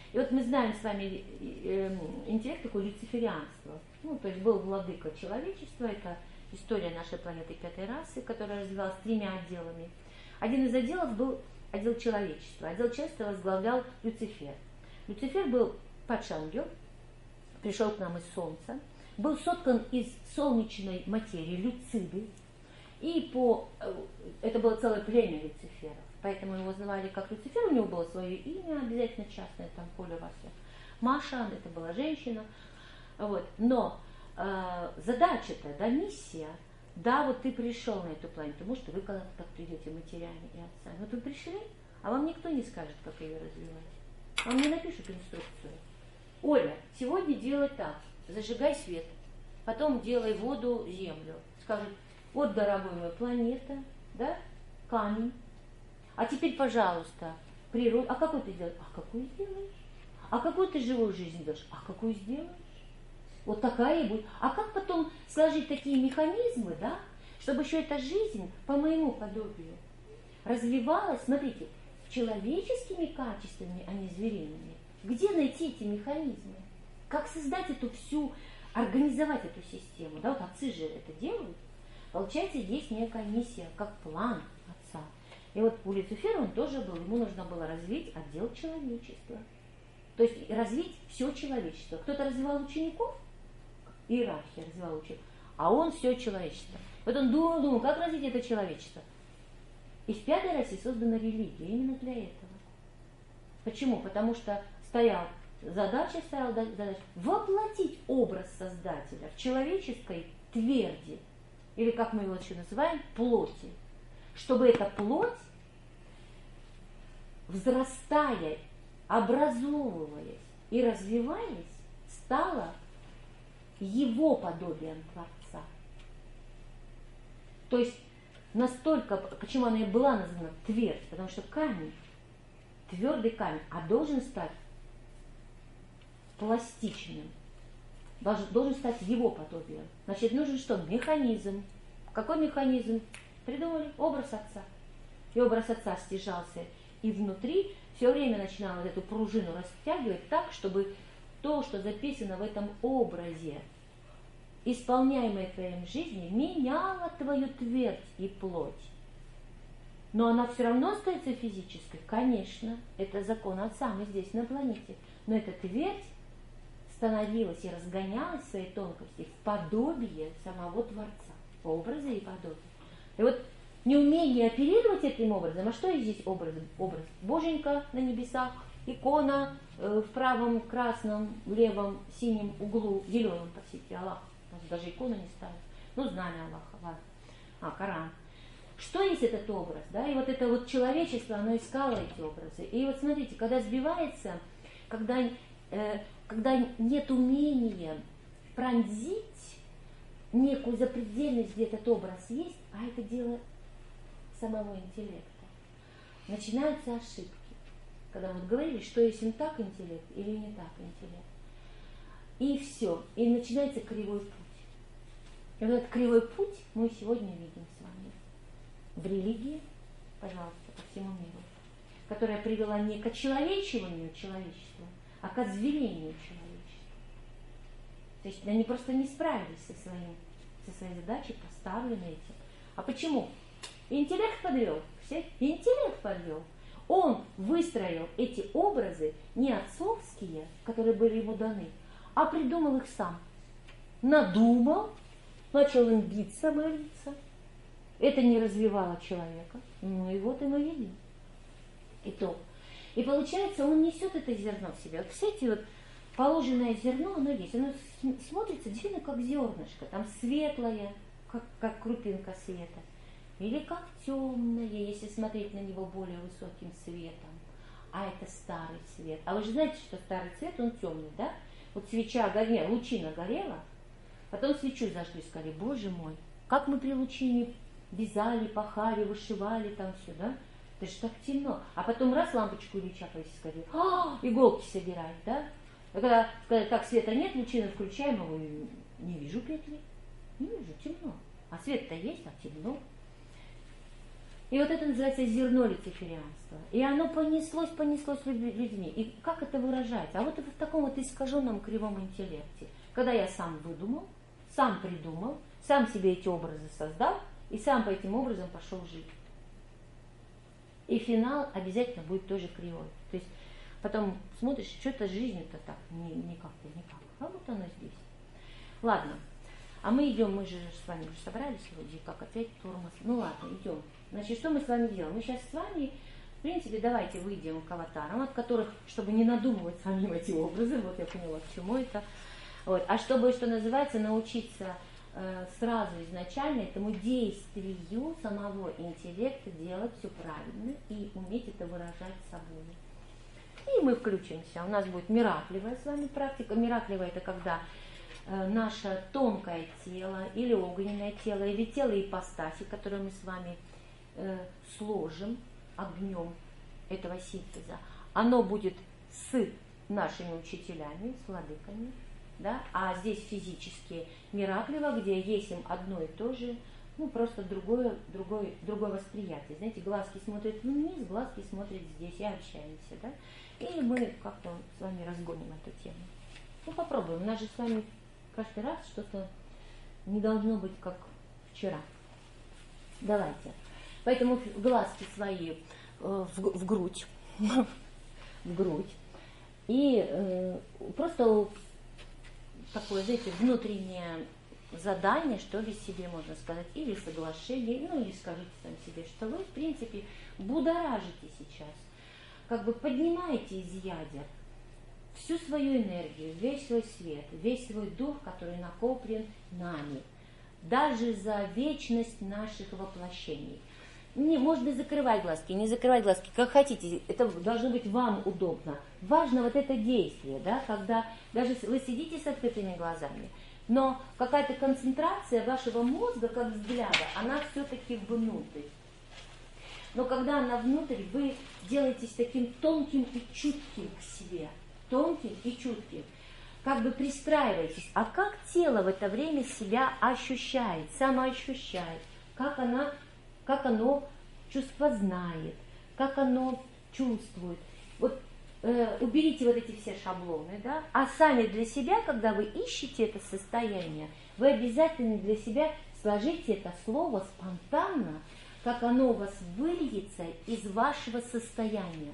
И вот мы знаем с вами интеллект такое люциферианство. Ну, то есть был владыка человечества, это история нашей планеты пятой расы, которая развивалась тремя отделами. Один из отделов был отдел человечества. Отдел человечества возглавлял Люцифер. Люцифер был падший ангел, пришел к нам из Солнца, был соткан из солнечной материи, люциды, и по... это было целое племя Люциферов, поэтому его звали как Люцифер, у него было свое имя, обязательно частное, там Коля, Вася, Маша, это была женщина, вот. Но э, задача-то, да, миссия, да, вот ты пришел на эту планету, может, вы когда-то так придете матерями и отцами, вот вы пришли, а вам никто не скажет, как ее развивать, вам не напишут инструкцию. Оля, сегодня делай так, зажигай свет, потом делай воду, землю. Скажут, вот, дорогой мой, планета, да, камень. А теперь, пожалуйста, природа. А какой ты делаешь? А какую сделаешь? А какую ты живую жизнь делаешь? А какую сделаешь? Вот такая и будет. А как потом сложить такие механизмы, да, чтобы еще эта жизнь по моему подобию развивалась, смотрите, человеческими качествами, а не звериными. Где найти эти механизмы? Как создать эту всю, организовать эту систему? Да, вот отцы же это делают. Получается, есть некая миссия, как план отца. И вот у Люцифера он тоже был, ему нужно было развить отдел человечества. То есть развить все человечество. Кто-то развивал учеников, иерархия развивала учеников, а он все человечество. Вот он думал, думал, как развить это человечество. И в пятой расе создана религия именно для этого. Почему? Потому что стоял, задача стояла задача воплотить образ Создателя в человеческой тверди, или как мы его еще называем, плоти. Чтобы эта плоть, взрастая, образовываясь и развиваясь, стала его подобием Творца. То есть настолько, почему она и была названа твердь, потому что камень, твердый камень, а должен стать пластичным, должен стать его подобием. Значит, нужен что? Механизм. Какой механизм? Придумали образ отца. И образ отца стяжался, и внутри все время начинал вот эту пружину растягивать так, чтобы то, что записано в этом образе, исполняемое в твоей жизни, меняло твою твердь и плоть. Но она все равно остается физической, конечно, это закон отца, мы здесь на планете. Но эта твердь становилась и разгонялась в своей тонкости в подобие самого Творца, образа и подобия. И вот неумение оперировать этим образом, а что есть здесь образ? Образ Боженька на небесах, икона э, в правом, красном, левом, синем углу, зеленом, простите, Аллах. У нас даже икону не ставят. Ну, знамя Аллаха, ладно. А, Коран. Что есть этот образ? Да? И вот это вот человечество, оно искало эти образы. И вот смотрите, когда сбивается, когда, э, когда нет умения пронзить некую запредельность, где этот образ есть, а это дело самого интеллекта, начинаются ошибки. Когда вот говорили, что если так интеллект или не так интеллект. И все. И начинается кривой путь. И вот этот кривой путь мы сегодня видим с вами в религии, пожалуйста, по всему миру, которая привела не к очеловечиванию человечества, а к озверению человечества. То есть они просто не справились со, своим, со своей задачей, поставленной этим. А почему? Интеллект подвел. Все? Интеллект подвел. Он выстроил эти образы не отцовские, которые были ему даны, а придумал их сам. Надумал, начал им биться, молиться. Это не развивало человека. Ну и вот и мы видим. Итог. И получается, он несет это зерно в себе. Вот, кстати, вот положенное зерно, оно есть. Оно смотрится действительно как зернышко. Там светлое, как, как крупинка света. Или как темное, если смотреть на него более высоким светом. А это старый свет. А вы же знаете, что старый цвет, он темный, да? Вот свеча горела, лучина горела, потом свечу зажгли, сказали, боже мой, как мы при лучине вязали, пахали, вышивали там все, да? Это же так темно. А потом раз лампочку Ильича повесили, а, иголки собирать, да? А когда сказали, так, света нет, лучину включаем, а вы, не вижу петли, не вижу, темно. А свет-то есть, а темно. И вот это называется зерно люциферианства. И оно понеслось, понеслось людьми. И как это выражается? А вот это в таком вот искаженном кривом интеллекте. Когда я сам выдумал, сам придумал, сам себе эти образы создал, и сам по этим образом пошел жить. И финал обязательно будет тоже кривой. То есть потом смотришь, что-то жизнь-то так, не, не как-то, никак. А вот оно здесь. Ладно. А мы идем, мы же с вами уже собрались вроде, как опять тормоз. Ну ладно, идем. Значит, что мы с вами делаем? Мы сейчас с вами, в принципе, давайте выйдем к аватарам, от которых, чтобы не надумывать самим эти образы, вот я поняла, к чему это. Вот. А чтобы, что называется, научиться э, сразу изначально этому действию самого интеллекта делать все правильно и уметь это выражать собой. И мы включимся. У нас будет миракливая с вами практика. Миракливая это когда э, наше тонкое тело или огненное тело, или тело ипостаси, которое мы с вами э, сложим огнем этого синтеза, оно будет с нашими учителями, с владыками, да? А здесь физически миракливо, где есть им одно и то же, ну просто другое, другое, другое восприятие. Знаете, глазки смотрят вниз, глазки смотрят здесь и общаемся, да? И мы как-то с вами разгоним эту тему. Ну попробуем. У нас же с вами каждый раз что-то не должно быть как вчера. Давайте. Поэтому глазки свои э, в, в грудь, в грудь. И э, просто такое, знаете, внутреннее задание, что ли, себе можно сказать, или соглашение, ну или скажите сам себе, что вы, в принципе, будоражите сейчас, как бы поднимаете из ядер всю свою энергию, весь свой свет, весь свой дух, который накоплен нами, даже за вечность наших воплощений. Не, можно закрывать глазки, не закрывать глазки, как хотите, это должно быть вам удобно. Важно вот это действие, да, когда даже вы сидите с открытыми глазами, но какая-то концентрация вашего мозга, как взгляда, она все-таки внутрь. Но когда она внутрь, вы делаетесь таким тонким и чутким к себе, тонким и чутким, как бы пристраиваетесь. А как тело в это время себя ощущает, самоощущает, как она... как оно чувство знает, как оно чувствует. Вот э, уберите вот эти все шаблоны, да, а сами для себя, когда вы ищете это состояние, вы обязательно для себя сложите это слово спонтанно, как оно у вас выльется из вашего состояния.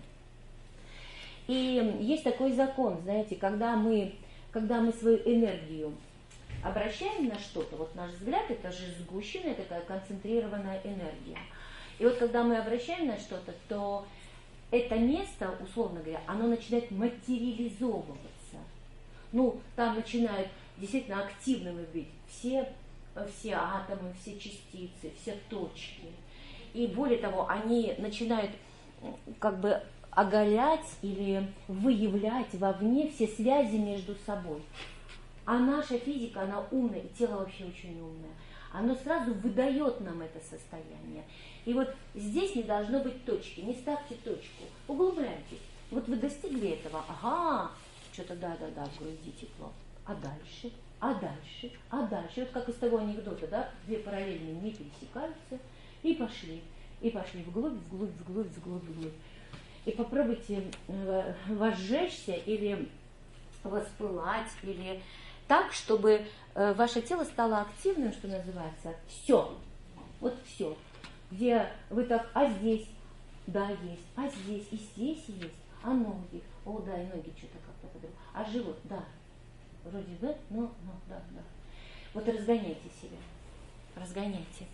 И есть такой закон, знаете, когда мы, когда мы свою энергию обращаем на что-то, вот наш взгляд, это же сгущенная такая концентрированная энергия. И вот когда мы обращаем на что-то, то это место, условно говоря, оно начинает материализовываться. Ну, там начинают действительно активными быть все, все атомы, все частицы, все точки. И более того, они начинают как бы оголять или выявлять вовне все связи между собой. А наша физика, она умная, и тело вообще очень умное. Оно сразу выдает нам это состояние. И вот здесь не должно быть точки. Не ставьте точку. Углубляйтесь. Вот вы достигли этого. Ага, что-то да-да-да, в груди тепло. А дальше? А дальше? А дальше? Вот как из того анекдота, да? Две параллельные не пересекаются. И пошли. И пошли вглубь, вглубь, вглубь, вглубь, вглубь. И попробуйте э, возжечься или воспылать, или... так, чтобы э, ваше тело стало активным, что называется, все, вот все, где вы так, а здесь, да, есть, а здесь, и здесь есть, а ноги, о, да, и ноги что-то как-то по-другому, а живот, да, вроде да, но, но, да, да. Вот разгоняйте себя, разгоняйте.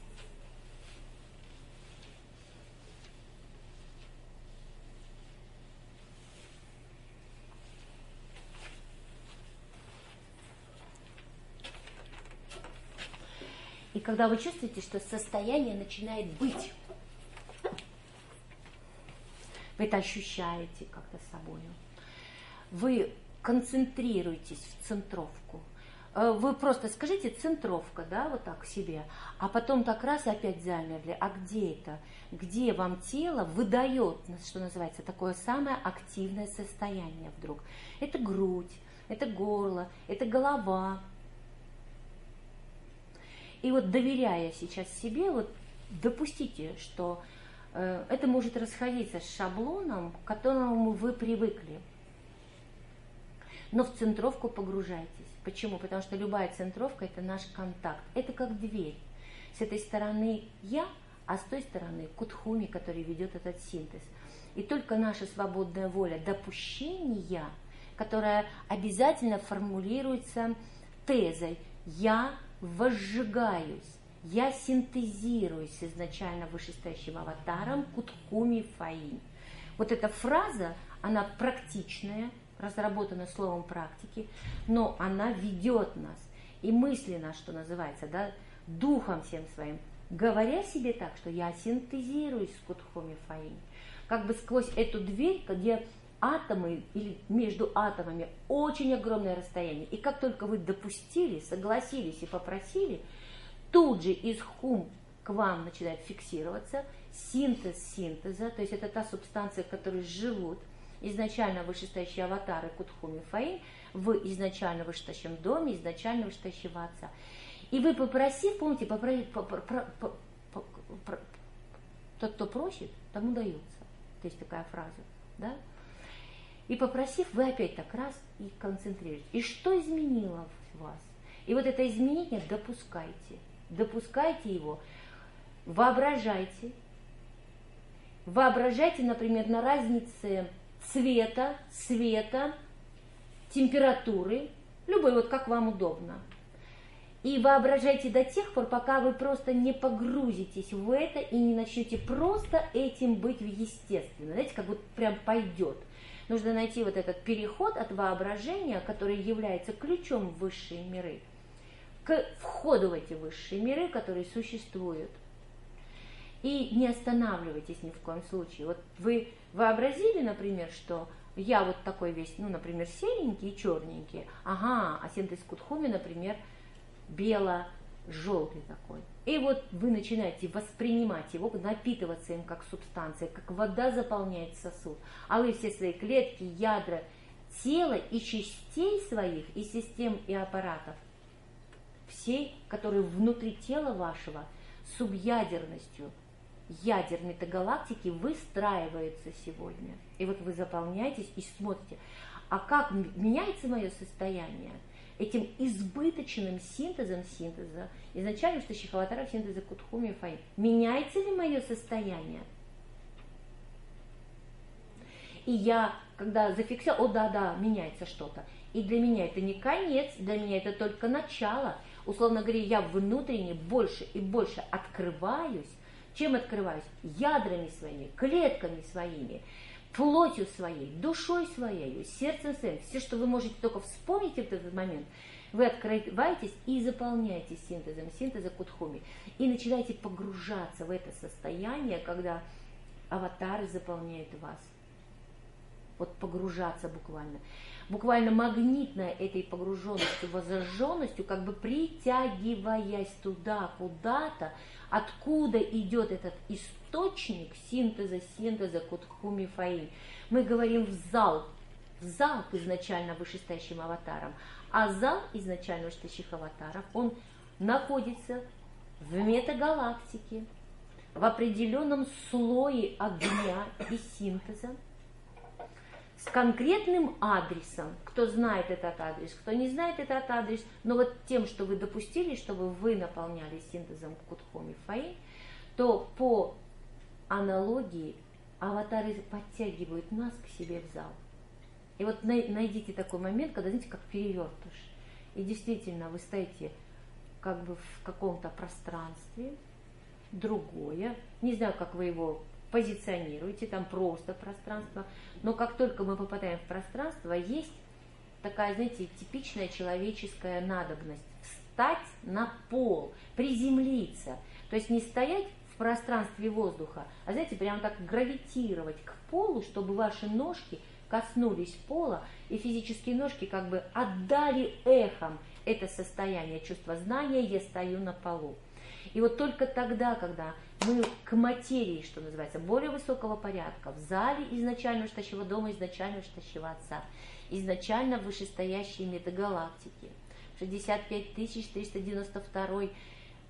И когда вы чувствуете, что состояние начинает быть, вы это ощущаете как-то собой, вы концентрируетесь в центровку. Вы просто скажите центровка, да, вот так себе, а потом так раз опять замерли. А где это? Где вам тело выдает, что называется, такое самое активное состояние вдруг? Это грудь, это горло, это голова. И вот доверяя сейчас себе, вот допустите, что это может расходиться с шаблоном, к которому вы привыкли. Но в центровку погружайтесь. Почему? Потому что любая центровка – это наш контакт. Это как дверь. С этой стороны я, а с той стороны Кутхуми, который ведет этот синтез. И только наша свободная воля допущения, которая обязательно формулируется тезой «я возжигаюсь», «я синтезируюсь с изначально вышестоящим аватаром Кутхуми Фаинь». Вот эта фраза, она практичная, разработана словом практики, но она ведет нас и мысленно, что называется, да, духом всем своим, говоря себе так, что я синтезируюсь с Кутхуми Фаинь, как бы сквозь эту дверь, где атомы или между атомами очень огромное расстояние. И как только вы допустили, согласились и попросили, тут же из хум к вам начинает фиксироваться синтез синтеза, то есть это та субстанция, которые живут изначально вышестоящие аватары Кутхуми Фаинь в изначально вышестоящем доме, изначально вышестоящего отца. И вы попросив, помните, попро, попро, попро, попро, тот, кто просит, тому дается. Есть такая фраза, да? И попросив, вы опять так раз и концентрируетесь. И что изменило в вас? И вот это изменение допускайте. Допускайте его. Воображайте. Воображайте, например, на разнице цвета, света, температуры, любой, вот как вам удобно. И воображайте до тех пор, пока вы просто не погрузитесь в это и не начнете просто этим быть естественно. Знаете, как вот прям пойдет. Нужно найти вот этот переход от воображения, который является ключом в высшие миры, к входу в эти высшие миры, которые существуют. И не останавливайтесь ни в коем случае. Вот вы вообразили, например, что я вот такой весь, ну, например, серенький и черненький, ага, а синтез Кутхуми, например, бело-желтый такой. И вот вы начинаете воспринимать его, напитываться им как субстанция, как вода заполняет сосуд. А вы все свои клетки, ядра, тела и частей своих, и систем, и аппаратов, всей, которые внутри тела вашего, субъядерностью, ядер метагалактики выстраиваются сегодня. И вот вы заполняетесь и смотрите, а как меняется мое состояние этим избыточным синтезом синтеза, изначально вышестоящих аватаров синтеза Кутхуми Фаинь. Меняется ли мое состояние? И я, когда зафиксировала, о да, да, меняется что-то. И для меня это не конец, для меня это только начало. Условно говоря, я внутренне больше и больше открываюсь. Чем открываюсь? Ядрами своими, клетками своими, плотью своей, душой своей, сердцем своим. Все, что вы можете только вспомнить в этот момент, вы открываетесь и заполняете синтезом, синтеза Кутхуми. И начинаете погружаться в это состояние, когда аватары заполняют вас. Вот погружаться буквально. Буквально магнитно этой погруженностью, воззажженностью, как бы притягиваясь туда, куда-то, откуда идет этот источник синтеза, синтеза Кутхуми Фаинь. Мы говорим в залп, в залп изначально вышестоящим аватаром, а залп изначально вышестоящих аватаров, он находится в метагалактике, в определенном слое огня и синтеза, с конкретным адресом. Кто знает этот адрес, кто не знает этот адрес, но вот тем, что вы допустили, чтобы вы наполняли синтезом Кутхуми Фаинь, то по аналогии аватары подтягивают нас к себе в зал. И вот найдите такой момент, когда, знаете, как перевертыш. И действительно вы стоите как бы в каком-то пространстве, другое, не знаю, как вы его позиционируете, там просто пространство, но как только мы попадаем в пространство, есть такая, знаете, типичная человеческая надобность встать на пол, приземлиться, то есть не стоять в пространстве воздуха, а, знаете, прямо так гравитировать к полу, чтобы ваши ножки коснулись пола, и физические ножки как бы отдали эхом это состояние чувства знания, я стою на полу. И вот только тогда, когда мы к материи, что называется, более высокого порядка, в зале изначально вышестоящего дома, изначально вышестоящего отца, изначально вышестоящие метагалактики, шестьдесят пять тысяч триста девяносто два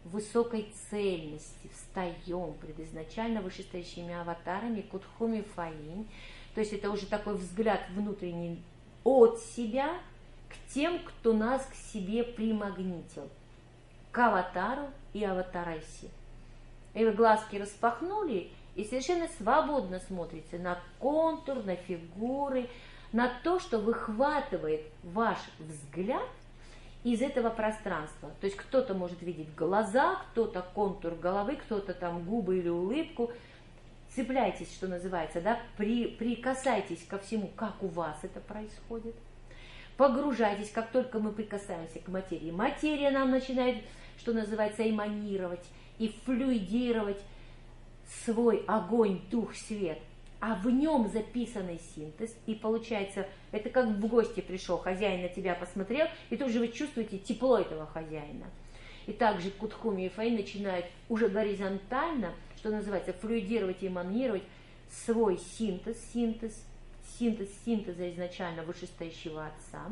высокой цельности, встаем пред изначально вышестоящими аватарами Кутхуми Фаинь. То есть это уже такой взгляд внутренний от себя к тем, кто нас к себе примагнитил, к аватару и аватарессе. И вы глазки распахнули и совершенно свободно смотрите на контур, на фигуры, на то, что выхватывает ваш взгляд из этого пространства. То есть кто-то может видеть глаза, кто-то контур головы, кто-то там губы или улыбку. Цепляйтесь, что называется, да, при, прикасайтесь ко всему, как у вас это происходит. Погружайтесь, как только мы прикасаемся к материи. Материя нам начинает, что называется, эманировать и флюидировать свой огонь, дух, свет. А в нем записанный синтез, и получается, это как в гости пришел, хозяин на тебя посмотрел, и тут же вы чувствуете тепло этого хозяина. И также Кутхуми и Фаинь начинают уже горизонтально, что называется, флюидировать и эманировать свой синтез, синтез, синтез синтеза изначально вышестоящего Отца,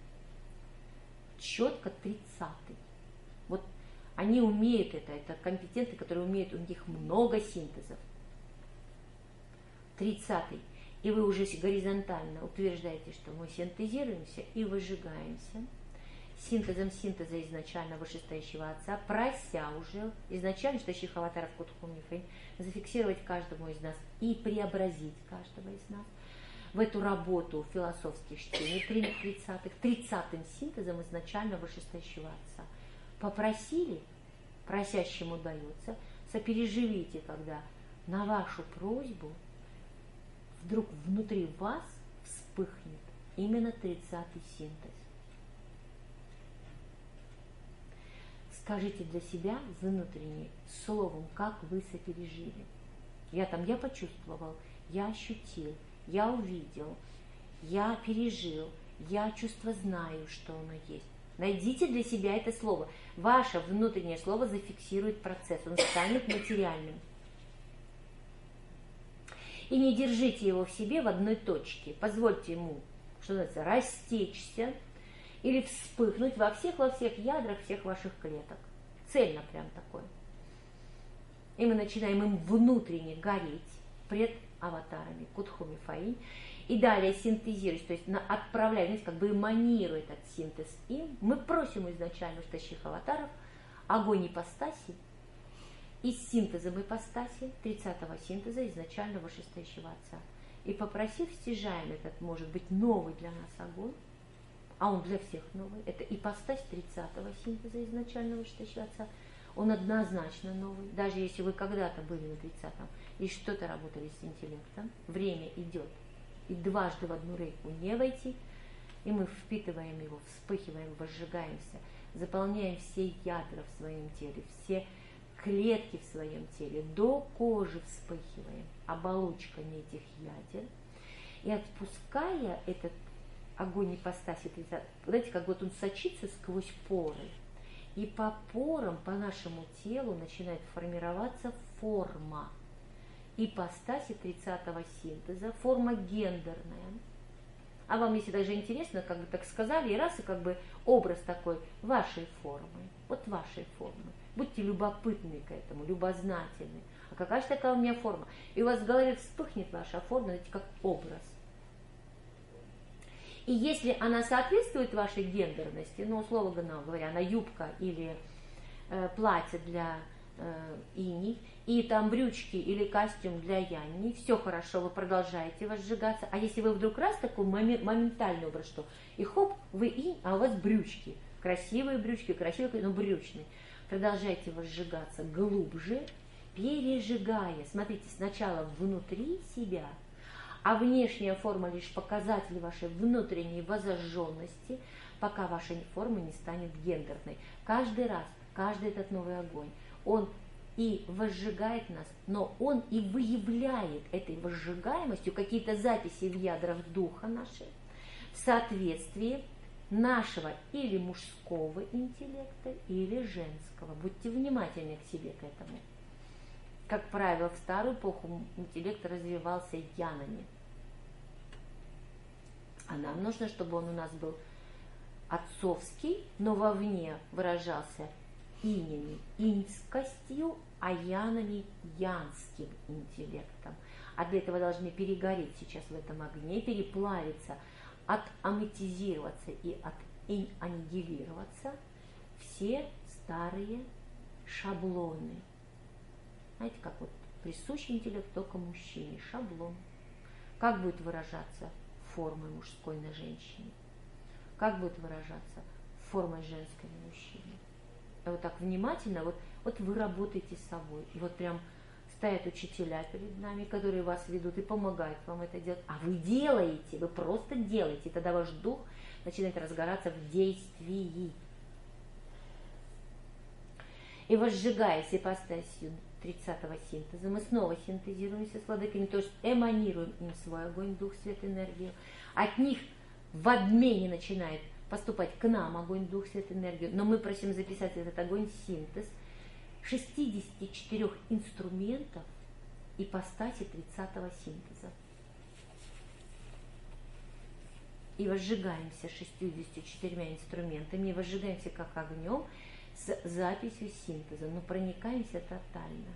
четко тридцатый. Вот они умеют это, это компетенты, которые умеют, у них много синтезов. тридцатый. И вы уже горизонтально утверждаете, что мы синтезируемся и выжигаемся синтезом синтеза изначально вышестоящего Отца, прося уже изначально вышестоящих аватаров Кутхуми Фаинь зафиксировать каждому из нас и преобразить каждого из нас в эту работу философских чтений тридцатых, тридцатым синтезом изначально вышестоящего Отца. Попросили, просящему дается, сопереживите, когда на вашу просьбу вдруг внутри вас вспыхнет именно тридцатый синтез. Скажите для себя внутренне словом, как вы сопережили. Я там, я почувствовал, я ощутил, я увидел, я пережил, я чувство знаю, что оно есть. Найдите для себя это слово. Ваше внутреннее слово зафиксирует процесс, он станет материальным. И не держите его в себе в одной точке. Позвольте ему, что называется, растечься или вспыхнуть во всех, во всех ядрах всех ваших клеток. Цельно прям такое. И мы начинаем им внутренне гореть пред аватарами Кутхуми Фаинь. И далее синтезируясь, то есть отправляя, знаете, как бы эманируя этот синтез им, мы просим изначально вышестоящих аватаров огонь ипостаси, и с синтезом ипостаси, тридцатого синтеза изначально вышестоящего Отца. И попросив, стяжаем этот, может быть, новый для нас огонь, а он для всех новый, это ипостась тридцатого синтеза изначально вышестоящего Отца, он однозначно новый, даже если вы когда-то были на тридцатом и что-то работали с интеллектом, время идет, и дважды в одну рейку не войти, и мы впитываем его, вспыхиваем, возжигаемся, заполняем все ядра в своем теле, все клетки в своем теле, до кожи вспыхиваем оболочками этих ядер, и отпуская этот огонь ипостаси тридцатого, знаете, как вот он сочится сквозь поры, и по порам, по нашему телу начинает формироваться форма ипостаси тридцатого синтеза, форма гендерная. А вам, если даже интересно, как бы так сказали, и раз, и как бы образ такой вашей формы, вот вашей формы. Будьте любопытны к этому, любознательны. А какая же такая у меня форма? И у вас в голове вспыхнет ваша форма, знаете, как образ. И если она соответствует вашей гендерности, ну, условно говоря, она юбка или э, платье для э, иней, и там брючки или костюм для янь, все хорошо, вы продолжаете возжигаться. А если вы вдруг раз такой моментальный образ, что и хоп, вы инь, а у вас брючки, красивые брючки, красивые, но брючные, продолжайте возжигаться глубже, пережигая. Смотрите, сначала внутри себя, а внешняя форма лишь показатель вашей внутренней возожженности, пока ваша форма не станет гендерной. Каждый раз, каждый этот новый огонь, он и возжигает нас, но он и выявляет этой возжигаемостью какие-то записи в ядрах духа нашей в соответствии нашего или мужского интеллекта, или женского. Будьте внимательны к себе к этому. Как правило, в старую эпоху интеллект развивался янами. А нам нужно, чтобы он у нас был отцовский, но вовне выражался инями, иньскостью, а янами, янским интеллектом. А для этого должны перегореть сейчас в этом огне, переплавиться, отаметизироваться и отаннигилироваться все старые шаблоны. Знаете, как вот присущий интеллект только мужчине, шаблон. Как будет выражаться формой мужской на женщине? Как будет выражаться формой женской на мужчине? И вот так внимательно, вот, вот вы работаете с собой. И вот прям стоят учителя перед нами, которые вас ведут и помогают вам это делать. А вы делаете, вы просто делаете. И тогда ваш дух начинает разгораться в действии. И возжигаясь ипостасью тридцатого синтеза, мы снова синтезируемся с владыками, то есть эманируем им свой огонь, дух, свет, энергию. От них в обмене начинает поступать к нам огонь, дух, свет, энергию. Но мы просим записать этот огонь, синтез, шестидесяти четырёх инструментов ипостаси тридцатого синтеза. И возжигаемся шестьюдесятью четырьмя инструментами, и возжигаемся как огнем, с записью синтеза, но проникаемся тотально.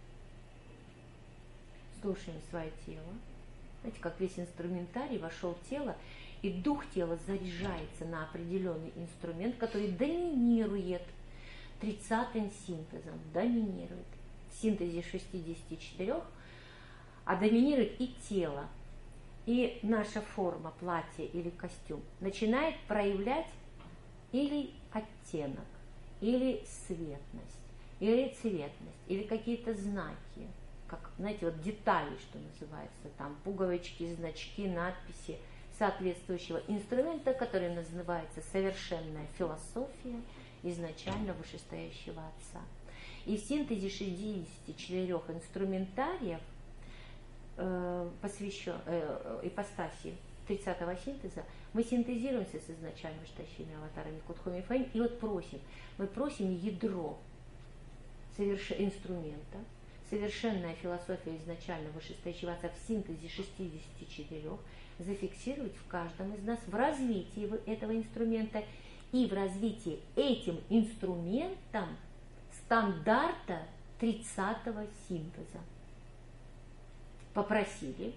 Слушаем свое тело. Знаете, как весь инструментарий вошел в тело, и дух тела заряжается на определенный инструмент, который доминирует тридцатым синтезом, доминирует. В синтезе шестидесяти четырёх, а доминирует и тело. И наша форма, платье или костюм начинает проявлять или оттенок, или светность, или цветность, или какие-то знаки, как, знаете, вот детали, что называется, там пуговички, значки, надписи соответствующего инструмента, который называется совершенная философия изначально вышестоящего Отца. И в синтезе шестидесяти четырёх инструментариев, э, посвящен э, ипостаси тридцатого синтеза, мы синтезируемся с изначально вышестоящими аватарами Кутхоми Фаим, и вот просим, мы просим ядро соверш... инструмента, совершенная философия изначально вышестоящего Отца в синтезе шестидесяти четырёх зафиксировать в каждом из нас в развитии этого инструмента и в развитии этим инструментом стандарта тридцатого синтеза. Попросили.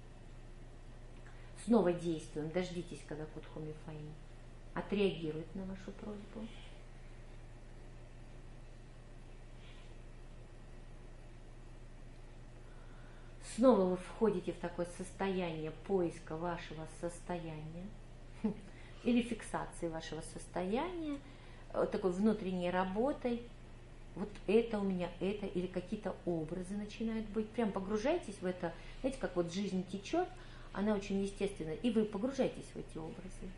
Снова действуем. Дождитесь, когда Кутхоми Фаим отреагирует на вашу просьбу. Снова вы входите в такое состояние поиска вашего состояния или фиксации вашего состояния, такой внутренней работой. Вот это у меня, это, или какие-то образы начинают быть. Прям погружайтесь в это. Знаете, как вот жизнь течет, она очень естественна, и вы погружаетесь в эти образы.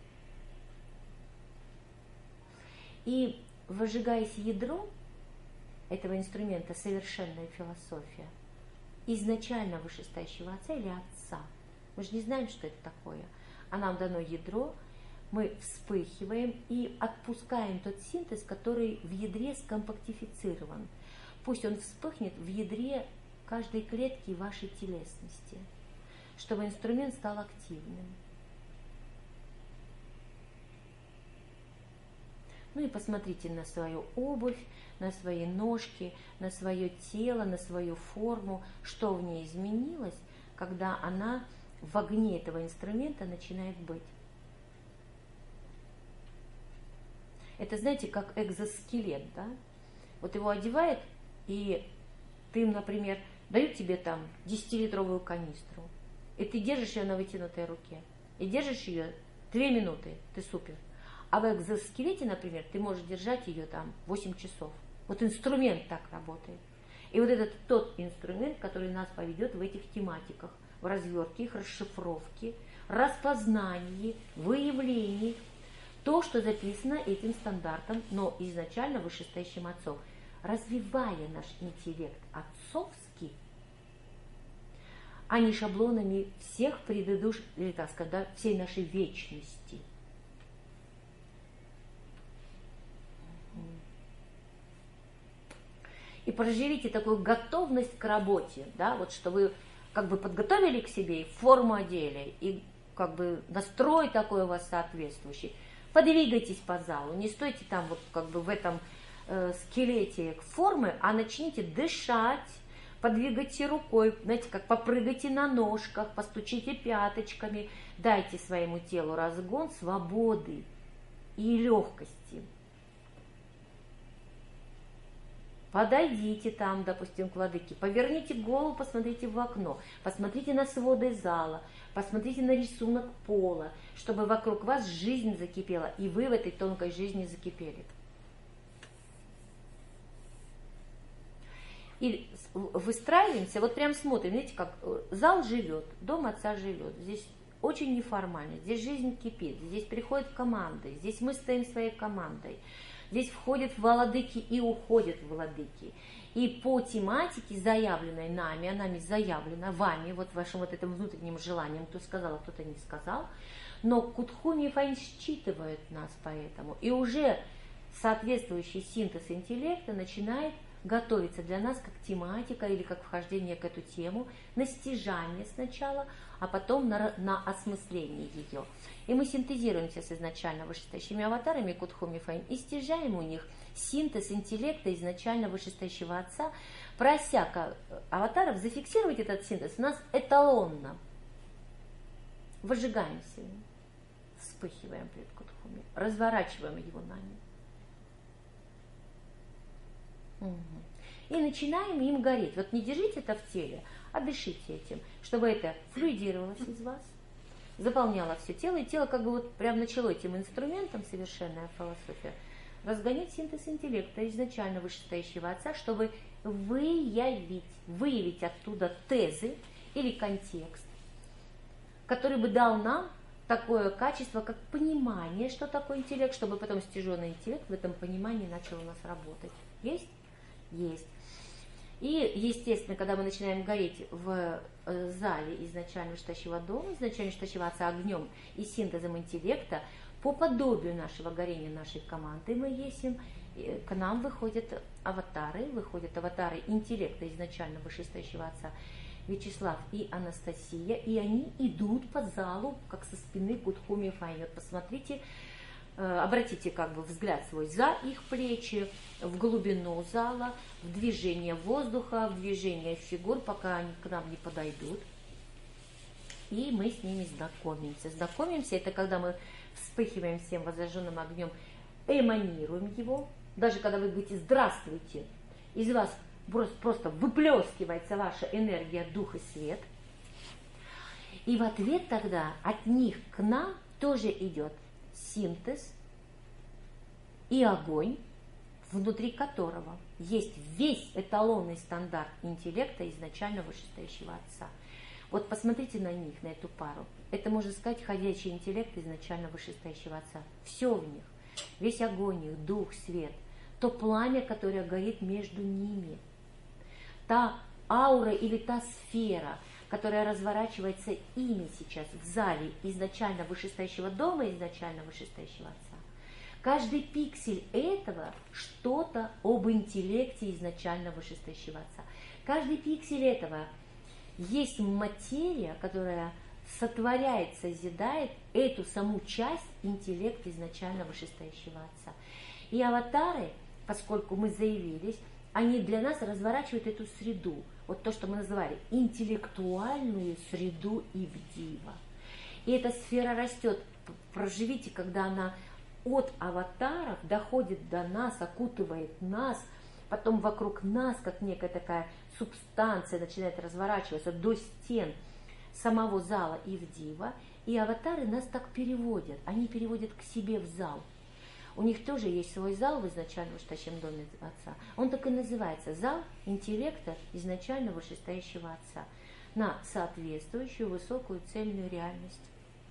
И возжигаясь ядром этого инструмента, совершенная философия изначально вышестоящего Отца или Отца. Мы же не знаем, что это такое. А нам дано ядро, мы вспыхиваем и отпускаем тот синтез, который в ядре скомпактифицирован. Пусть он вспыхнет в ядре каждой клетки вашей телесности, чтобы инструмент стал активным. Ну и посмотрите на свою обувь, на свои ножки, на свое тело, на свою форму, что в ней изменилось, когда она в огне этого инструмента начинает быть. Это, знаете, как экзоскелет, да? Вот его одевает, и ты, например, дают тебе там десятилитровую канистру, и ты держишь ее на вытянутой руке, и держишь ее две минуты, ты супер. А в экзоскелете, например, ты можешь держать ее там восемь часов. Вот инструмент так работает. И вот этот тот инструмент, который нас поведет в этих тематиках, в развертке их, расшифровке, распознании, выявлении. То, что записано этим стандартом, но изначально вышестоящим Отцом. Развивая наш интеллект отцовский, а не шаблонами всех предыдущих, или так сказать, да, всей нашей вечности. И проживите такую готовность к работе, да, вот что вы как бы подготовили к себе, и форму одели, и как бы настрой такой у вас соответствующий. Подвигайтесь по залу, не стойте там вот как бы в этом э, скелетик формы, а начните дышать, подвигайте рукой, знаете, как попрыгайте на ножках, постучите пяточками, дайте своему телу разгон свободы и легкости. Подойдите там, допустим, к владыке, поверните голову, посмотрите в окно, посмотрите на своды зала, посмотрите на рисунок пола, чтобы вокруг вас жизнь закипела, и вы в этой тонкой жизни закипели. И выстраиваемся, вот прям смотрим, видите, как зал живет, дом отца живет, здесь очень неформально, здесь жизнь кипит, здесь приходят команды, здесь мы стоим своей командой. Здесь входят владыки и уходят владыки. И по тематике, заявленной нами, а нами заявлена, вами, вот вашим вот этим внутренним желанием, кто сказал, а кто-то не сказал, но Кутхуми Файн считывает нас поэтому. И уже соответствующий синтез интеллекта начинает готовиться для нас как тематика или как вхождение к эту тему, на стяжание сначала, а потом на, на осмысление ее. И мы синтезируемся с изначально вышестоящими аватарами Кутхуми Файн и стяжаем у них синтез интеллекта изначально вышестоящего отца, прося аватаров зафиксировать этот синтез у нас эталонно. Выжигаемся, вспыхиваем пред Кутхуми, разворачиваем его нами. Угу. И начинаем им гореть. Вот не держите это в теле, а дышите этим, чтобы это флюидировалось из вас, заполняло все тело, и тело как бы вот прям начало этим инструментом, совершенная философия, разгонять синтез интеллекта изначально вышестоящего отца, чтобы выявить, выявить оттуда тезы или контекст, который бы дал нам такое качество, как понимание, что такое интеллект, чтобы потом стяженный интеллект в этом понимании начал у нас работать. Есть? Есть. И, естественно, когда мы начинаем гореть в зале изначально вышестоящего дома, изначально вышестоящего отца огнем и синтезом интеллекта, по подобию нашего горения нашей команды мы есим, к нам выходят аватары, выходят аватары интеллекта изначально вышестоящего отца Вячеслав и Анастасия, и они идут по залу, как со спины Кутхуми Файн. Вот посмотрите, обратите как бы взгляд свой за их плечи, в глубину зала, в движение воздуха, в движение фигур, пока они к нам не подойдут. И мы с ними знакомимся. Знакомимся, это когда мы вспыхиваем всем возраженным огнем, эманируем его. Даже когда вы говорите «здравствуйте», из вас просто, просто выплескивается ваша энергия, дух и свет. И в ответ тогда от них к нам тоже идет синтез и огонь, внутри которого есть весь эталонный стандарт интеллекта изначально вышестоящего отца. Вот посмотрите на них, на эту пару. Это, можно сказать, ходячий интеллект изначально вышестоящего отца. Все в них. Весь огонь их, дух, свет. То пламя, которое горит между ними. Та аура или та сфера, которая разворачивается ими сейчас в зале изначально вышестоящего дома, изначально вышестоящего отца. Каждый пиксель этого что-то об интеллекте изначально вышестоящего отца. Каждый пиксель этого есть материя, которая сотворяет, созидает эту саму часть интеллекта изначально вышестоящего отца. И аватары, поскольку мы заявились, они для нас разворачивают эту среду, вот то, что мы называли интеллектуальную среду Ивдива. И эта сфера растет. Проживите, когда она от аватаров доходит до нас, окутывает нас, потом вокруг нас, как некая такая субстанция, начинает разворачиваться до стен самого зала Ивдива, и аватары нас так переводят, они переводят к себе в зал. У них тоже есть свой зал в изначально вышестоящем доме отца. Он так и называется, зал интеллекта изначально вышестоящего отца, на соответствующую высокую цельную реальность.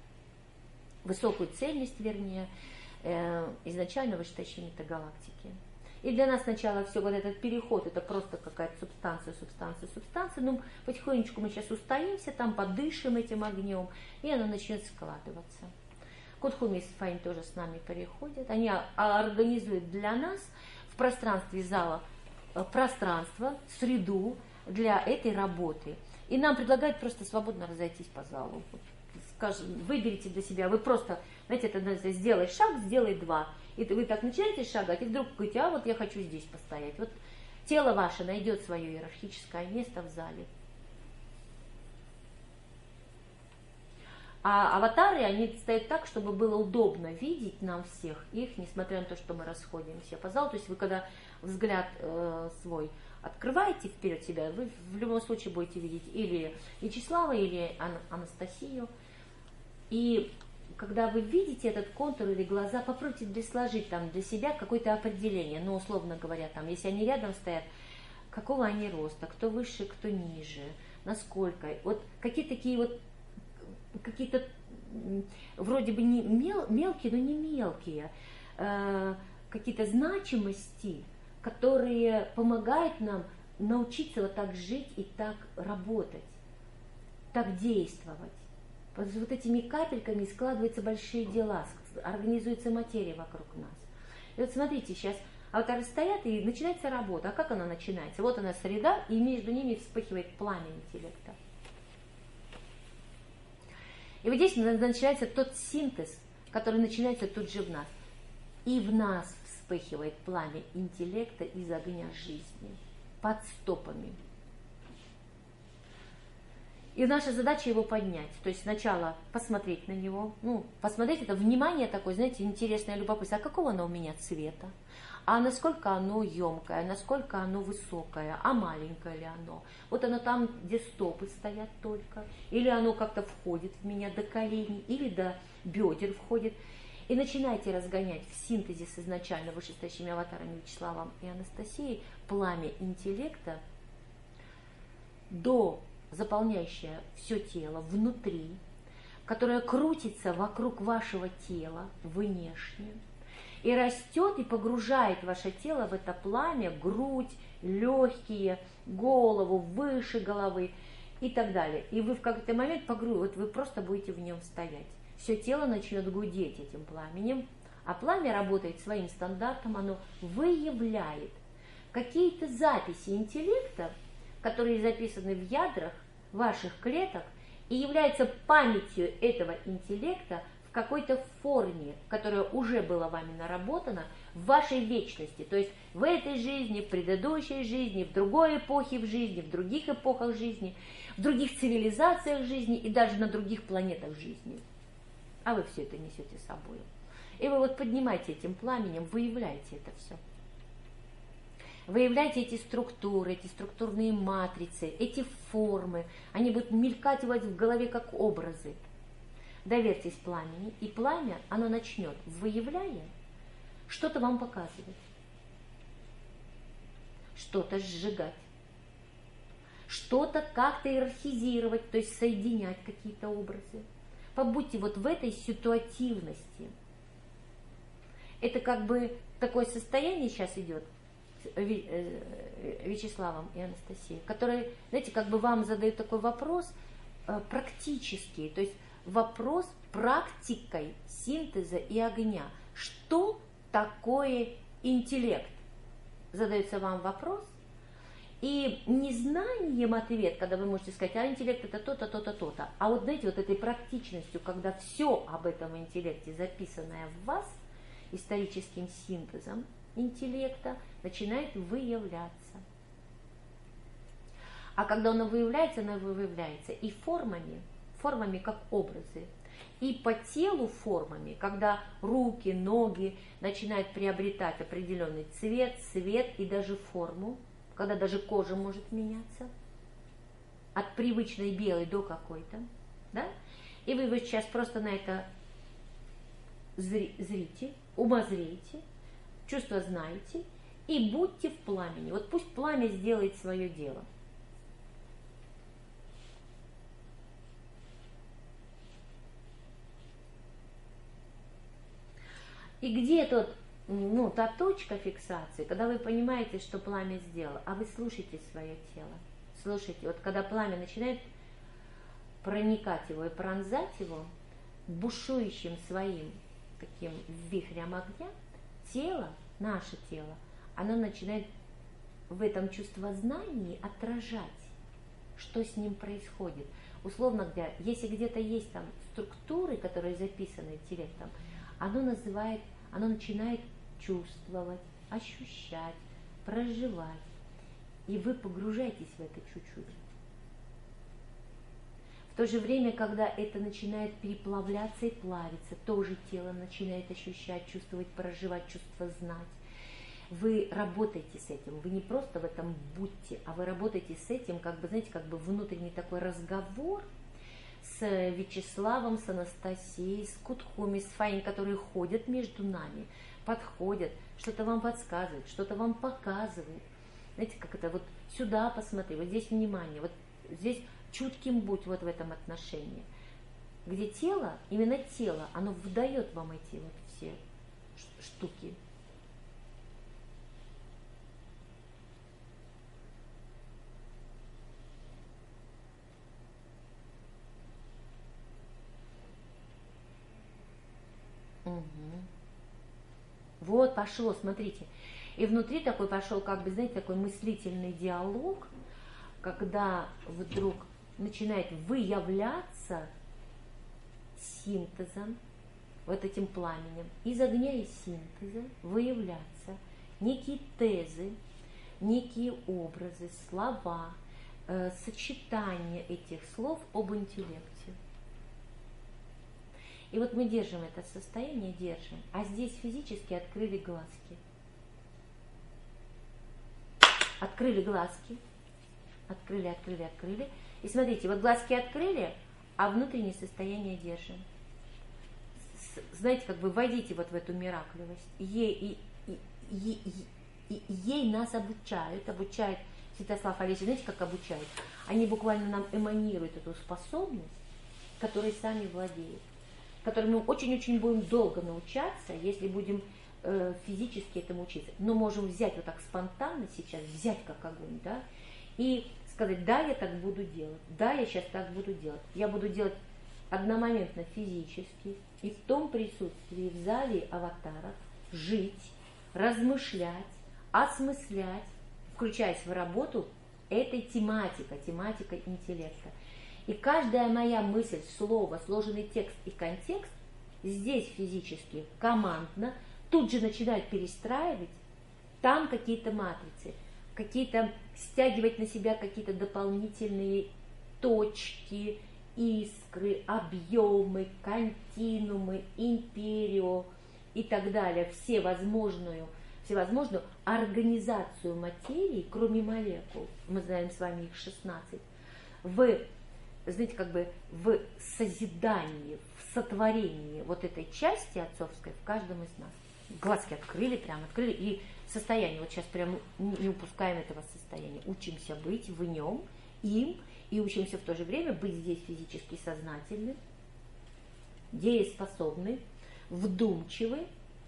Высокую цельность, вернее, изначально вышестоящей метагалактики. И для нас сначала все вот этот переход, это просто какая-то субстанция, субстанция, субстанция, но потихонечку мы сейчас устоимся, там подышим этим огнем, и оно начнет складываться. Кутхуми Файн тоже с нами переходят, они организуют для нас в пространстве зала пространство, среду для этой работы. И нам предлагают просто свободно разойтись по залу. Скажем, выберите для себя, вы просто, знаете, это сделай шаг, сделай два. И вы так начинаете шагать, и вдруг говорите, а вот я хочу здесь постоять. Вот тело ваше найдет свое иерархическое место в зале. А аватары, они стоят так, чтобы было удобно видеть нам всех их, несмотря на то, что мы расходимся по залу. То есть вы когда взгляд э, свой открываете вперед себя, вы в любом случае будете видеть или Вячеслава, или Ан- Анастасию. И когда вы видите этот контур или глаза, попробуйте сложить там для себя какое-то определение. Ну, условно говоря, там, если они рядом стоят, какого они роста, кто выше, кто ниже, насколько. Вот какие такие вот какие-то вроде бы не мел, мелкие, но не мелкие, э, какие-то значимости, которые помогают нам научиться вот так жить и так работать, так действовать. Вот, вот этими капельками складываются большие дела, организуется материя вокруг нас. И вот смотрите, сейчас аватары стоят, и начинается работа. А как она начинается? Вот она среда, и между ними вспыхивает пламя интеллекта. И вот здесь начинается тот синтез, который начинается тут же в нас. И в нас вспыхивает пламя интеллекта из огня жизни, под стопами. И наша задача его поднять. То есть сначала посмотреть на него. Ну, посмотреть, это внимание такое, знаете, интересное любопытство. А какого оно у меня цвета? А насколько оно емкое, насколько оно высокое, а маленькое ли оно? Вот оно там, где стопы стоят только, или оно как-то входит в меня до коленей, или до бедер входит. И начинайте разгонять в синтезе с изначально вышестоящими аватарами Вячеславом и Анастасией пламя интеллекта, до заполняющее все тело внутри, которое крутится вокруг вашего тела внешне, и растет и погружает ваше тело в это пламя, грудь, легкие, голову, выше головы и так далее. И вы в какой-то момент погрузите, вот вы просто будете в нем стоять. Все тело начнет гудеть этим пламенем, а пламя работает своим стандартом, оно выявляет какие-то записи интеллекта, которые записаны в ядрах ваших клеток и являются памятью этого интеллекта в какой-то форме, которая уже была вами наработана в вашей вечности. То есть в этой жизни, в предыдущей жизни, в другой эпохе в жизни, в других эпохах жизни, в других цивилизациях жизни и даже на других планетах жизни. А вы все это несете с собой. И вы вот поднимаете этим пламенем, выявляете это все. Выявляйте эти структуры, эти структурные матрицы, эти формы. Они будут мелькать у вас в голове как образы. Доверьтесь пламени, и пламя, оно начнет, выявляя, что-то вам показывать, что-то сжигать, что-то как-то иерархизировать, то есть соединять какие-то образы. Побудьте вот в этой ситуативности. Это как бы такое состояние сейчас идет Вячеславом и Анастасией, которые, знаете, как бы вам задают такой вопрос практический, то есть вопрос практикой синтеза и огня. Что такое интеллект? Задается вам вопрос, и незнанием ответ, когда вы можете сказать, а интеллект это то-то, то-то, то-то, а вот знаете, вот этой практичностью, когда все об этом интеллекте, записанное в вас, историческим синтезом интеллекта, начинает выявляться. А когда оно выявляется, оно выявляется и формами, формами как образы, и по телу формами, когда руки, ноги начинают приобретать определенный цвет, цвет и даже форму, когда даже кожа может меняться от привычной белой до какой-то, да? И вы, вы сейчас просто на это зрите, умозрите, чувства знаете и будьте в пламени. Вот пусть пламя сделает свое дело. И где тот, ну, та точка фиксации, когда вы понимаете, что пламя сделало, а вы слушаете свое тело. Слушайте, вот когда пламя начинает проникать его и пронзать его бушующим своим таким вихрем огня, тело, наше тело, оно начинает в этом чувствознании отражать, что с ним происходит. Условно говоря, если где-то есть там структуры, которые записаны интеллектом, оно называет оно начинает чувствовать, ощущать, проживать. И вы погружаетесь в это чуть-чуть. В то же время, когда это начинает переплавляться и плавиться, тоже тело начинает ощущать, чувствовать, проживать, чувство знать. Вы работаете с этим, вы не просто в этом будьте, а вы работаете с этим, как бы, знаете, как бы внутренний такой разговор с Вячеславом, с Анастасией, с Кутхуми, с Фаей, которые ходят между нами, подходят, что-то вам подсказывают, что-то вам показывают. Знаете, как это, вот сюда посмотри, вот здесь внимание, вот здесь чутким будь вот в этом отношении. Где тело, именно тело, оно выдает вам эти вот все штуки. Угу. Вот пошло, смотрите. И внутри такой пошел, как бы, знаете, такой мыслительный диалог, когда вдруг начинает выявляться синтезом, вот этим пламенем, из огня и синтеза выявляться некие тезы, некие образы, слова, э, сочетание этих слов об интеллекте. И вот мы держим это состояние, держим, а здесь физически открыли глазки. Открыли глазки, открыли, открыли, открыли. И смотрите, вот глазки открыли, а внутреннее состояние держим. Знаете, как бы войдите вот в эту миракливость. Ей, и, и, и, и, ей нас обучают, обучает Святослав Олесевич. Знаете, как обучают? Они буквально нам эманируют эту способность, которой сами владеют, которой мы очень-очень будем долго научаться, если будем э, физически этому учиться. Но можем взять вот так спонтанно сейчас, взять как огонь, да, и сказать, да, я так буду делать, да, я сейчас так буду делать. Я буду делать одномоментно физически и в том присутствии в зале аватаров жить, размышлять, осмыслять, включаясь в работу этой тематикой, тематика интеллекта. И каждая моя мысль, слово, сложенный текст и контекст здесь физически, командно, тут же начинают перестраивать там какие-то матрицы, какие-то стягивать на себя какие-то дополнительные точки, искры, объемы, континуумы, империо и так далее, всевозможную, всевозможную организацию материи, кроме молекул, мы знаем с вами их шестнадцать, в, знаете, как бы в созидании, в сотворении вот этой части отцовской в каждом из нас. Глазки открыли, прям открыли, и состояние, вот сейчас прям не упускаем этого состояния, учимся быть в нем, им, и учимся в то же время быть здесь физически сознательны, дееспособны, вдумчивы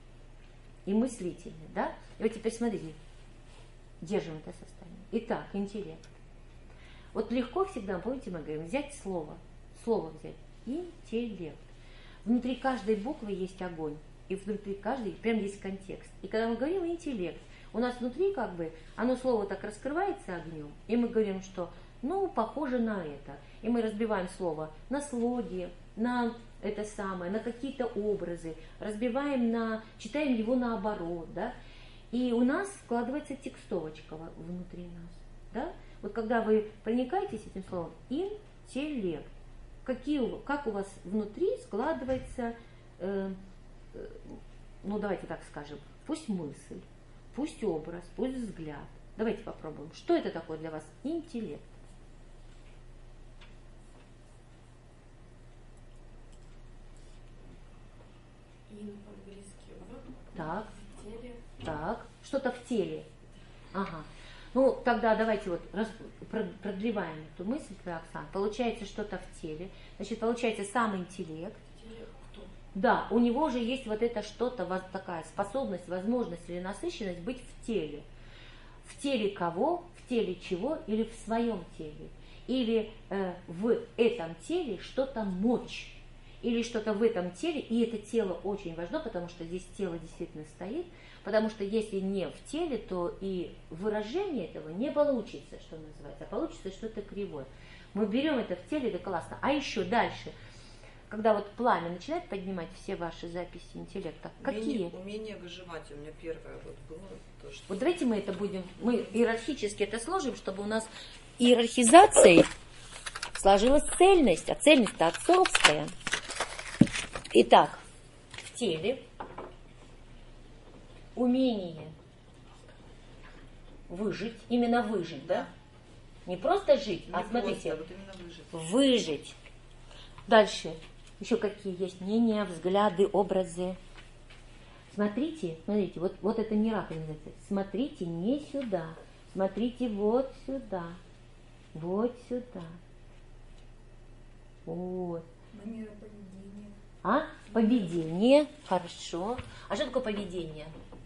и мыслительны, да? И вот теперь смотрите, держим это состояние. Итак, интеллект. Вот легко всегда, помните, мы говорим, взять слово, слово взять, интеллект. Внутри каждой буквы есть огонь, и внутри каждой прям есть контекст. И когда мы говорим интеллект, у нас внутри как бы, оно слово так раскрывается огнем, и мы говорим, что ну, похоже на это. И мы разбиваем слово на слоги, на это самое, на какие-то образы, разбиваем на, читаем его наоборот, да, и у нас складывается текстовочка внутри нас, да. Вот когда вы проникаетесь этим словом интеллект, какие, как у вас внутри складывается, э, э, ну, давайте так скажем, пусть мысль, пусть образ, пусть взгляд. Давайте попробуем. Что это такое для вас интеллект? Так, в теле. Так, что-то в теле. Ага. Ну, тогда давайте вот раз, продлеваем эту мысль, Оксана. Получается что-то в теле. Значит, получается сам интеллект. Кто? Да, у него же есть вот это что-то, вот такая способность, возможность или насыщенность быть в теле. В теле кого, в теле чего или в своем теле. Или э, в этом теле что-то мочь. Или что-то в этом теле, и это тело очень важно, потому что здесь тело действительно стоит, потому что если не в теле, то и выражение этого не получится, что называется, а получится что-то кривое. Мы берем это в теле, это классно. А еще дальше, когда вот пламя начинает поднимать все ваши записи интеллекта, какие? Умение, умение выживать у меня первое вот было. То, что... Вот давайте мы это будем, мы иерархически это сложим, чтобы у нас иерархизацией сложилась цельность, а цельность-то отцовская. Итак, в теле умение выжить, именно выжить, да? Не просто жить, Не а смотрите, просто, вот именно выжить. выжить. Дальше, еще какие есть мнения, взгляды, образы. Смотрите, смотрите, вот, вот это не раковина. Смотрите не сюда, смотрите вот сюда, вот сюда. Вот. Манера поведения. А? Поведение. Хорошо. А что такое поведение?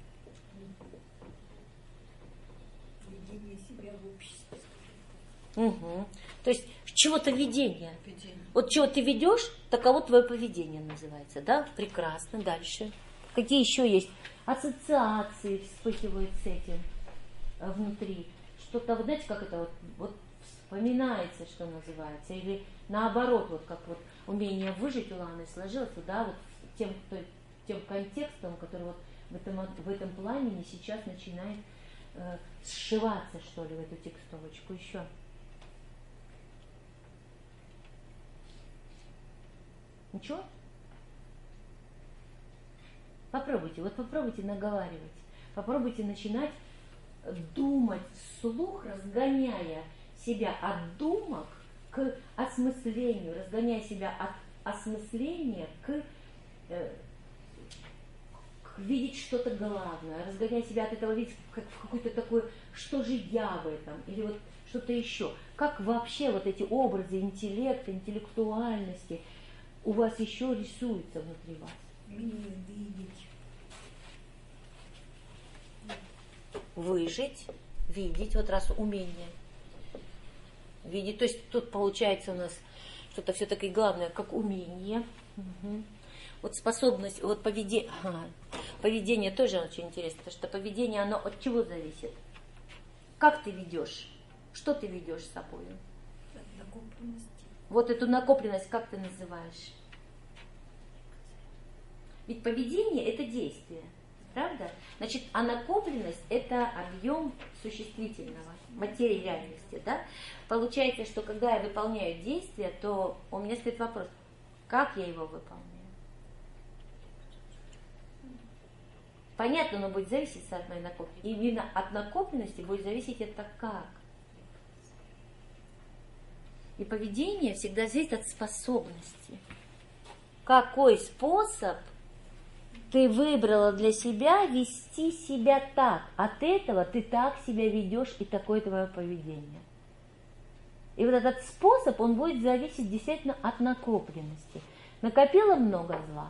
Поведение себя в обществе. Угу. То есть чего-то ведение. Поведение. Вот чего ты ведешь, таково твое поведение называется, да? Прекрасно. Дальше. Какие еще есть ассоциации вспыхивают с этим а, внутри? Что-то, вот знаете, как это вот, вот вспоминается, что называется, или наоборот, вот как вот умение выжить у Ланы сложилось, да, вот тем, кто, тем контекстом, который вот в этом, в этом пламени сейчас начинает э, сшиваться, что ли, в эту текстовочку еще. Ничего? Попробуйте, вот попробуйте наговаривать, попробуйте начинать думать вслух, разгоняя себя от думок к осмыслению, разгоняя себя от осмысления к, э, к видеть что-то главное, разгоняя себя от этого видеть как в какой-то такой, что же я в этом, или вот что-то еще. Как вообще вот эти образы интеллекта, интеллектуальности у вас еще рисуются внутри вас? Умение видеть. Выжить, видеть, вот раз умение. Видеть, то есть тут получается у нас что-то все-таки главное, как умение. Угу. Вот способность, вот поведение, ага. Поведение тоже очень интересно, потому что поведение, оно от чего зависит? Как ты ведешь? Что ты ведешь с собой? От накопленности. Вот эту накопленность как ты называешь? Ведь поведение – это действие, правда? Значит, а накопленность – это объем существительного, материи реальности, да? Получается, что когда я выполняю действие, то у меня стоит вопрос, как я его выполняю? Понятно, но будет зависеть от моей накопленности. Именно от накопленности будет зависеть это как. И поведение всегда зависит от способности. Какой способ ты выбрала для себя вести себя так? От этого ты так себя ведешь, и такое твое поведение. И вот этот способ, он будет зависеть действительно от накопленности. Накопила много зла.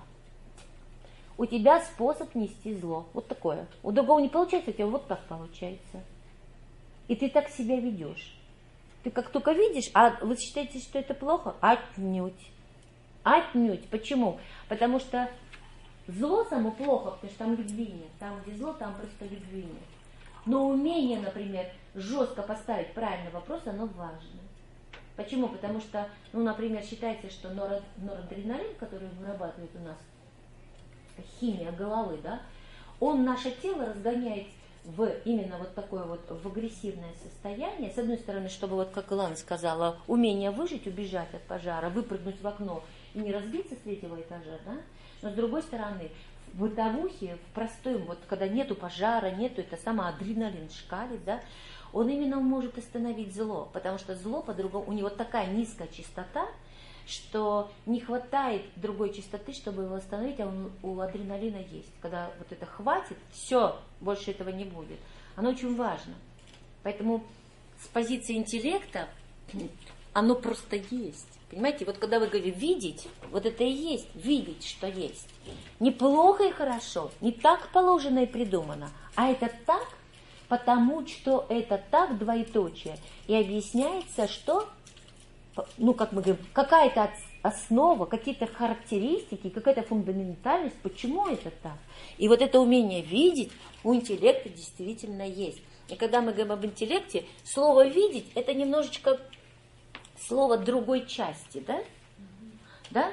У тебя способ нести зло. Вот такое. У другого не получается, у тебя вот так получается. И ты так себя ведешь. Ты как только видишь, а вы считаете, что это плохо? Отнюдь. Отнюдь. Почему? Потому что зло само плохо, потому что там любви нет. Там, где зло, там просто любви нет. Но умение, например, жестко поставить правильный вопрос, оно важно. Почему? Потому что, ну, например, считается, что норадреналин, который вырабатывает у нас химия головы, да, он наше тело разгоняет в именно вот такое вот в агрессивное состояние. С одной стороны, чтобы, вот как Илана сказала, умение выжить, убежать от пожара, выпрыгнуть в окно и не разбиться с третьего этажа, да? Но с другой стороны, в бытовухе, в простом, вот когда нету пожара, нету, это сама адреналин шкалит, да, он именно может остановить зло, потому что зло по-другому, у него такая низкая частота, что не хватает другой частоты, чтобы его остановить, а он, у адреналина есть. Когда вот это хватит, все, больше этого не будет. Оно очень важно. Поэтому с позиции интеллекта оно просто есть. Понимаете, вот когда вы говорите видеть, вот это и есть, видеть, что есть. Не плохо и хорошо, не так положено и придумано, а это так, потому что это так, двоеточие. И объясняется, что, ну, как мы говорим, какая-то основа, какие-то характеристики, какая-то фундаментальность, почему это так. И вот это умение видеть у интеллекта действительно есть. И когда мы говорим об интеллекте, слово «видеть» это немножечко слово другой части, да? Да?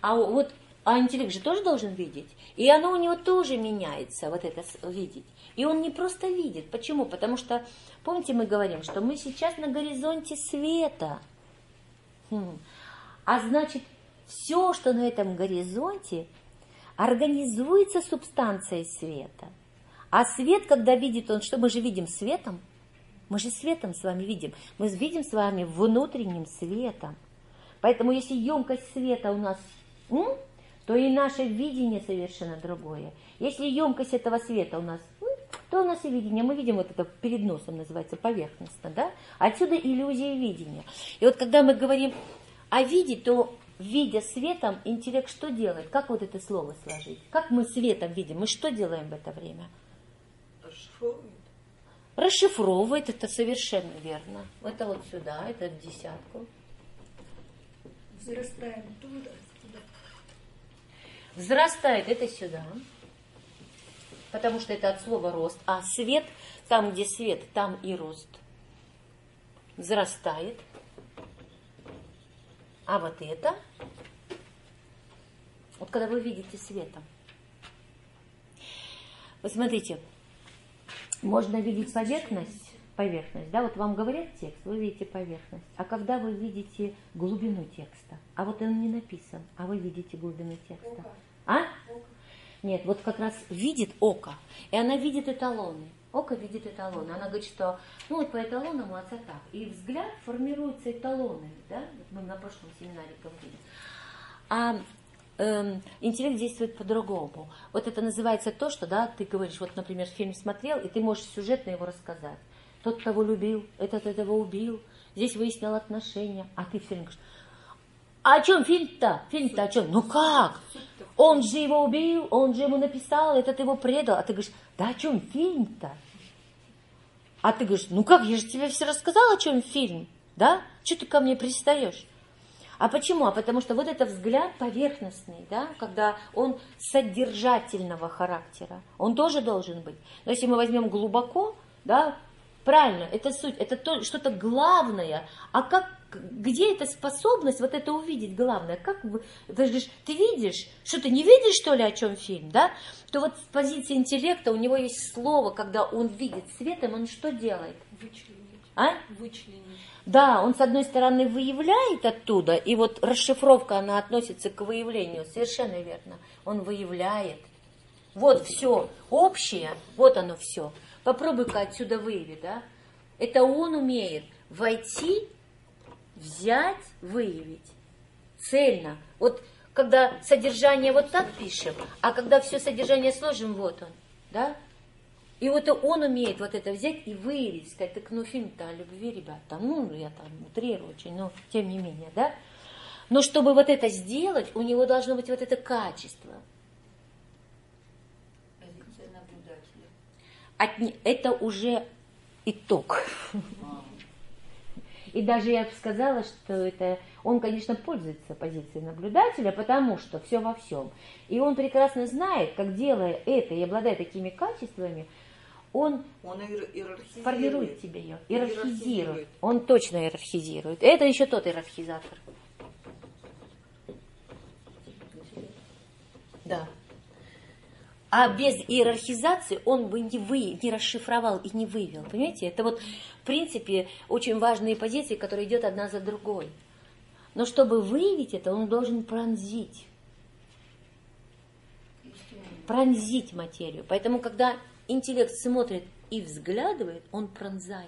А вот а интеллект же тоже должен видеть. И оно у него тоже меняется, вот это видеть. И он не просто видит. Почему? Потому что, помните, мы говорим, что мы сейчас на горизонте света. Хм. А значит, все, что на этом горизонте, организуется субстанцией света. А свет, когда видит он, что мы же видим светом? Мы же светом с вами видим. Мы видим с вами внутренним светом. Поэтому если емкость света у нас, м, то и наше видение совершенно другое. Если емкость этого света у нас, м, то у нас и видение. Мы видим вот это перед носом, называется поверхностно. Да? Отсюда иллюзия видения. И вот когда мы говорим о виде, то видя светом, интеллект что делает? Как вот это слово сложить? Как мы светом видим? Мы что делаем в это время? Расшифровывает. Расшифровывает, это совершенно верно. Это вот сюда, это в десятку. Взрастаем туда, туда. Взрастает, это сюда. Потому что это от слова рост. А свет, там где свет, там и рост. Взрастает. А вот это, вот когда вы видите светом. Вы смотрите, можно видеть поверхность, поверхность, да, вот вам говорят текст, вы видите поверхность, а когда вы видите глубину текста, а вот он не написан, а вы видите глубину текста, а? Нет, вот как раз видит око, и она видит эталоны. Око видит эталоны. Она говорит, что ну вот по эталонам у отца так. И взгляд формируется эталонами, да? Вот мы на прошлом семинаре говорили. А эм, интеллект действует по-другому. Вот это называется то, что, да, ты говоришь, вот, например, фильм смотрел, и ты можешь сюжетно его рассказать. Тот того любил, этот этого убил, здесь выяснял отношения, а ты все время говоришь, а о чем фильм-то? Фильм-то о чем? Ну как? Он же его убил, он же ему написал, этот его предал. А ты говоришь, да о чем фильм-то? А ты говоришь, ну как, я же тебе все рассказала, о чем фильм, да? Что ты ко мне пристаешь? А почему? А потому что вот это взгляд поверхностный, да, когда он содержательного характера, он тоже должен быть. Но если мы возьмем глубоко, да, правильно, это суть, это то, что-то главное. А как, где эта способность вот это увидеть главное? Как вы, ты говоришь, ты видишь, что ты не видишь, что ли, о чем фильм, да? То вот с позиции интеллекта у него есть слово, когда он видит светом, он что делает? Вычленить. А? Вычленить. Да, он с одной стороны выявляет оттуда, и вот расшифровка, она относится к выявлению, совершенно верно. Он выявляет. Вот все общее, вот оно все. Попробуй-ка отсюда выявить, да? Это он умеет войти, взять, выявить. Цельно. Вот когда содержание вот так пишем, а когда все содержание сложим, вот он, да? И вот он умеет вот это взять и выявить, сказать, так, ну, фильм-то о любви, ребята, ну, я там утрирую очень, но тем не менее, да? Но чтобы вот это сделать, у него должно быть вот это качество. Позиция наблюдателя. От, это уже итог. И даже я бы сказала, что это он, конечно, пользуется позицией наблюдателя, потому что все во всем. И он прекрасно знает, как, делая это и обладая такими качествами, он, он иерархизирует. формирует тебе ее, иерархизирует. Иерархизирует. Он точно иерархизирует. Это еще тот иерархизатор. Да. А без иерархизации он бы не, вы, не расшифровал и не вывел. Понимаете? Это вот, в принципе, очень важные позиции, которые идут одна за другой. Но чтобы выявить это, он должен пронзить. Пронзить материю. Поэтому, когда интеллект смотрит и взглядывает, он пронзает.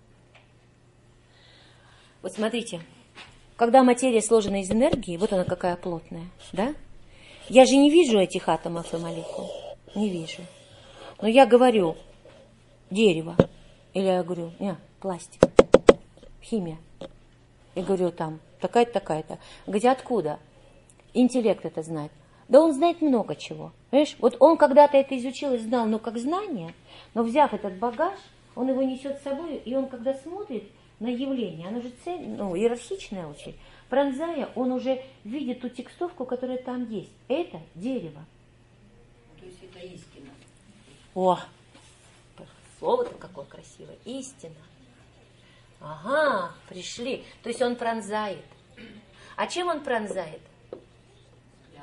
Вот смотрите, когда материя сложена из энергии, вот она какая плотная, да? Я же не вижу этих атомов и молекул. Не вижу. Но я говорю дерево. Или я говорю, не, пластик, химия. Я говорю там, такая-то, такая-то. Говорите, откуда? Интеллект это знает. Да он знает много чего. Понимаешь? Вот он когда-то это изучил и знал, ну, как знание, но взяв этот багаж, он его несет с собой, и он, когда смотрит на явление, оно же цель, ну, иерархичное очень, пронзая, он уже видит ту текстовку, которая там есть. Это дерево. То есть это истина. О, слово-то какое красивое. Истина. Ага, пришли. То есть он пронзает. А чем он пронзает?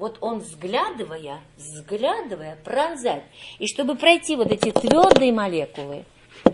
Вот он, взглядывая, взглядывая, пронзает. И чтобы пройти вот эти твердые молекулы,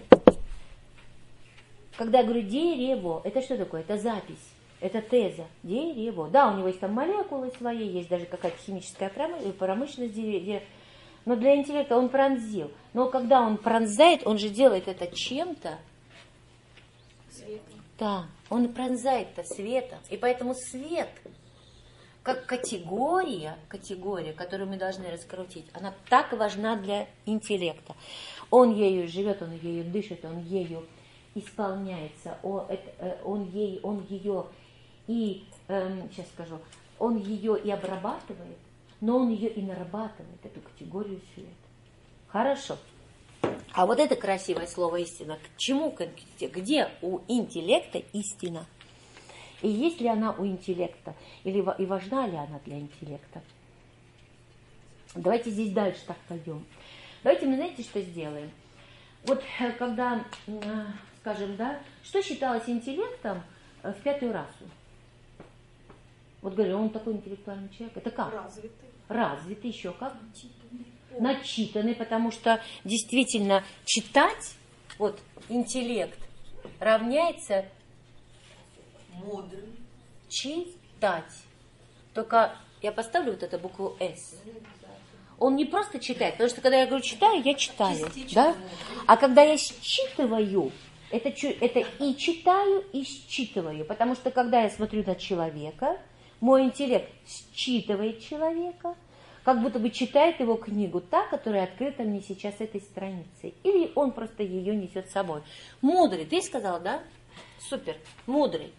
когда я говорю дерево, это что такое? Это запись, это теза, дерево. Да, у него есть там молекулы свои, есть даже какая-то химическая промышленность деревья. Но для интеллекта он пронзил. Но когда он пронзает, он же делает это чем-то. Светом. Да, он пронзает это светом. И поэтому свет, как категория, категория, которую мы должны раскрутить, она так важна для интеллекта. Он ею живет, он ею дышит, он ею исполняется, он, это, он, ей, он ее и, эм, сейчас скажу, он ее и обрабатывает, но он ее и нарабатывает, эту категорию света. Хорошо. А вот это красивое слово истина, к чему, где у интеллекта истина? И есть ли она у интеллекта, или и важна ли она для интеллекта? Давайте здесь дальше так пойдем. Давайте мы, знаете, что сделаем? Вот когда, скажем, да, что считалось интеллектом в пятую расу? Вот говорю, он такой интеллектуальный человек. Это как? Развитый. Развитый, еще как? Начитанный. Начитанный, потому что действительно читать, вот интеллект равняется Мудрый. читать. Только я поставлю вот эту букву «С». Он не просто читает, потому что когда я говорю читаю, я читаю, да? А когда я считываю, это, это и читаю, и считываю, потому что когда я смотрю на человека, мой интеллект считывает человека, как будто бы читает его книгу, та, которая открыта мне сейчас этой страницей, или он просто ее несет с собой. Мудрый, ты сказал, да? Супер, мудрый.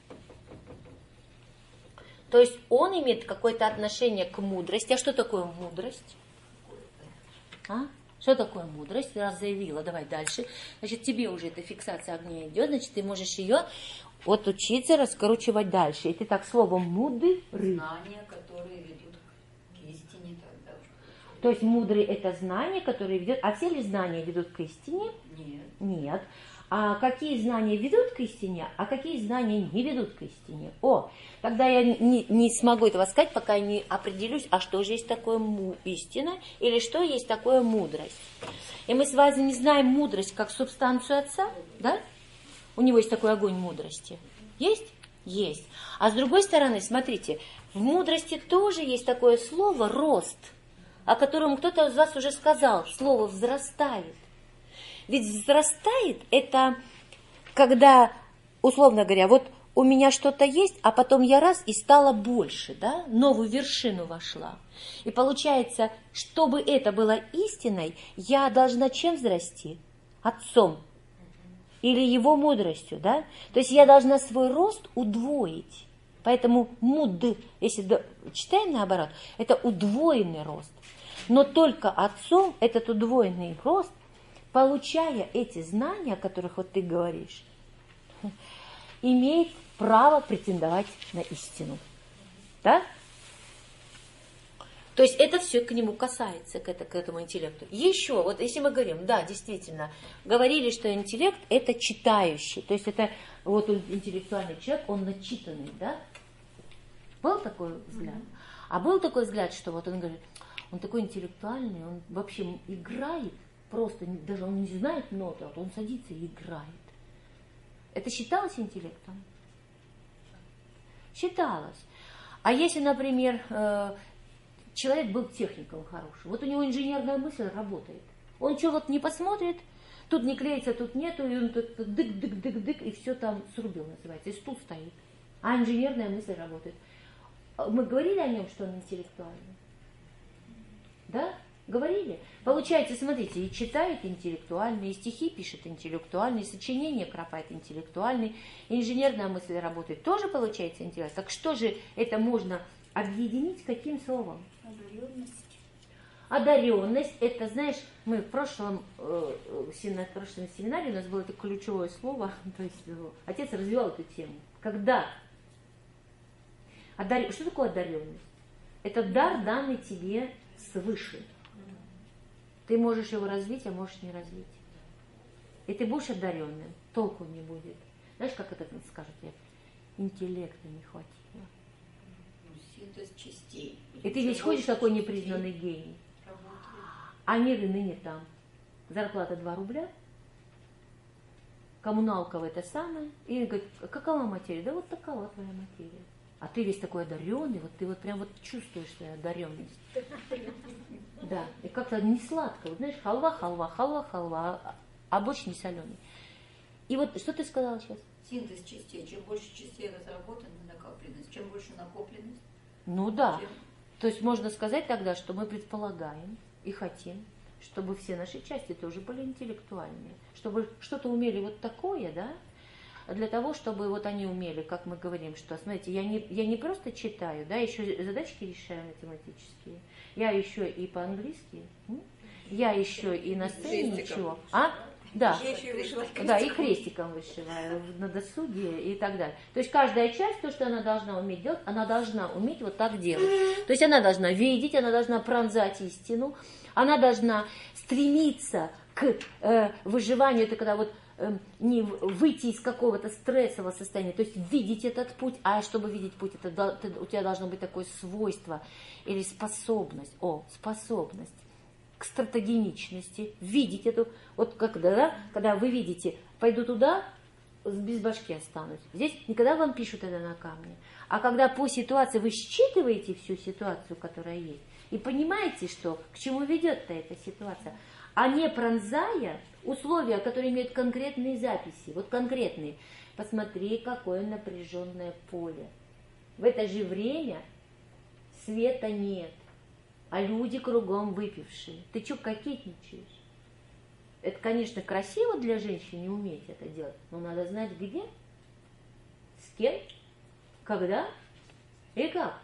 То есть он имеет какое-то отношение к мудрости. А что такое мудрость? А? Что такое мудрость? Ты раз заявила, давай дальше. Значит, тебе уже эта фиксация огня идет, значит, ты можешь ее вот учиться раскручивать дальше. И ты так словом мудрый. Знания, которые ведут к истине тогда. То есть мудрый это знание, которое ведет... А все ли знания ведут к истине? Нет. Нет. А какие знания ведут к истине, а какие знания не ведут к истине? О, тогда я не, не смогу этого сказать, пока я не определюсь, а что же есть такое му- истина или что есть такое мудрость. И мы с вами не знаем мудрость как субстанцию Отца, да? У него есть такой огонь мудрости. Есть? Есть. А с другой стороны, смотрите, в мудрости тоже есть такое слово «рост», о котором кто-то из вас уже сказал, слово «взрастает». Ведь взрастает это, когда, условно говоря, вот у меня что-то есть, а потом я раз и стало больше, да, новую вершину вошла. И получается, чтобы это было истиной, я должна чем взрасти? Отцом. Или его мудростью, да? То есть я должна свой рост удвоить. Поэтому муд, если читаем наоборот, это удвоенный рост. Но только отцом этот удвоенный рост, получая эти знания, о которых вот ты говоришь, имеет право претендовать на истину. Да? То есть это все к нему касается, к, это, к этому интеллекту. Еще, вот если мы говорим, да, действительно, говорили, что интеллект это читающий. То есть это вот интеллектуальный человек, он начитанный, да? Был такой взгляд? А был такой взгляд, что вот он говорит, он такой интеллектуальный, он вообще играет, просто даже он не знает ноты, а он садится и играет. Это считалось интеллектом? Считалось. А если, например, человек был техником хороший, вот у него инженерная мысль работает. Он что вот не посмотрит, тут не клеится, тут нету, и он тут дык-дык-дык-дык, и все там срубил называется, и стул стоит. А инженерная мысль работает. Мы говорили о нем, что он интеллектуальный? Да? Говорили? Получается, смотрите, и читает интеллектуальный, и стихи пишет интеллектуальный, и сочинения кропает интеллектуальный, и инженерная мысль работает, тоже получается интеллект. Так что же это можно объединить каким словом? Одаренность. Одаренность, это, знаешь, мы в прошлом, э, в прошлом семинаре у нас было это ключевое слово, то есть отец развивал эту тему. Когда? Одарен... Что такое одаренность? Это дар, данный тебе свыше. Ты можешь его развить, а можешь не развить. И ты будешь одаренным, толку не будет. Знаешь, как это скажут? Интеллекта не хватило. Синтез частей. И ты весь ходишь такой непризнанный гений. А мир и ныне там. Зарплата два рубля, коммуналка в это самое. И говорит, какова материя? Да вот такова твоя материя. А ты весь такой одаренный, вот ты вот прям вот чувствуешь свою одаренность. Да, и как-то не сладко. Вот знаешь, халва, халва, халва, халва, а борщ не соленый. И вот что ты сказала сейчас? Синтез частей. Чем больше частей разработана накопленность, чем больше накопленность. Ну да. Чем... То есть можно сказать тогда, что мы предполагаем и хотим, чтобы все наши части тоже были интеллектуальные, чтобы что-то умели вот такое, да, для того, чтобы вот они умели, как мы говорим, что, смотрите, я не, я не просто читаю, да, еще задачки решаю математические, я еще и по-английски, я еще и на сцене ничего, а? Да, да, и крестиком вышиваю на досуге и так далее. То есть каждая часть, то, что она должна уметь делать, она должна уметь вот так делать. То есть она должна видеть, она должна пронзать истину, она должна стремиться к э, выживанию, это когда вот э, не выйти из какого-то стрессового состояния, то есть видеть этот путь, а чтобы видеть путь, это, у тебя должно быть такое свойство или способность, о, способность к стратегеничности, видеть эту, вот когда, да, когда вы видите, пойду туда, без башки останусь. Здесь никогда вам пишут это на камне. А когда по ситуации вы считываете всю ситуацию, которая есть, и понимаете, что к чему ведет-то эта ситуация, а не пронзая условия, которые имеют конкретные записи, вот конкретные. Посмотри, какое напряженное поле. В это же время света нет. А люди кругом выпившие. Ты что кокетничаешь? Это, конечно, красиво для женщины уметь это делать, но надо знать где, с кем, когда и как.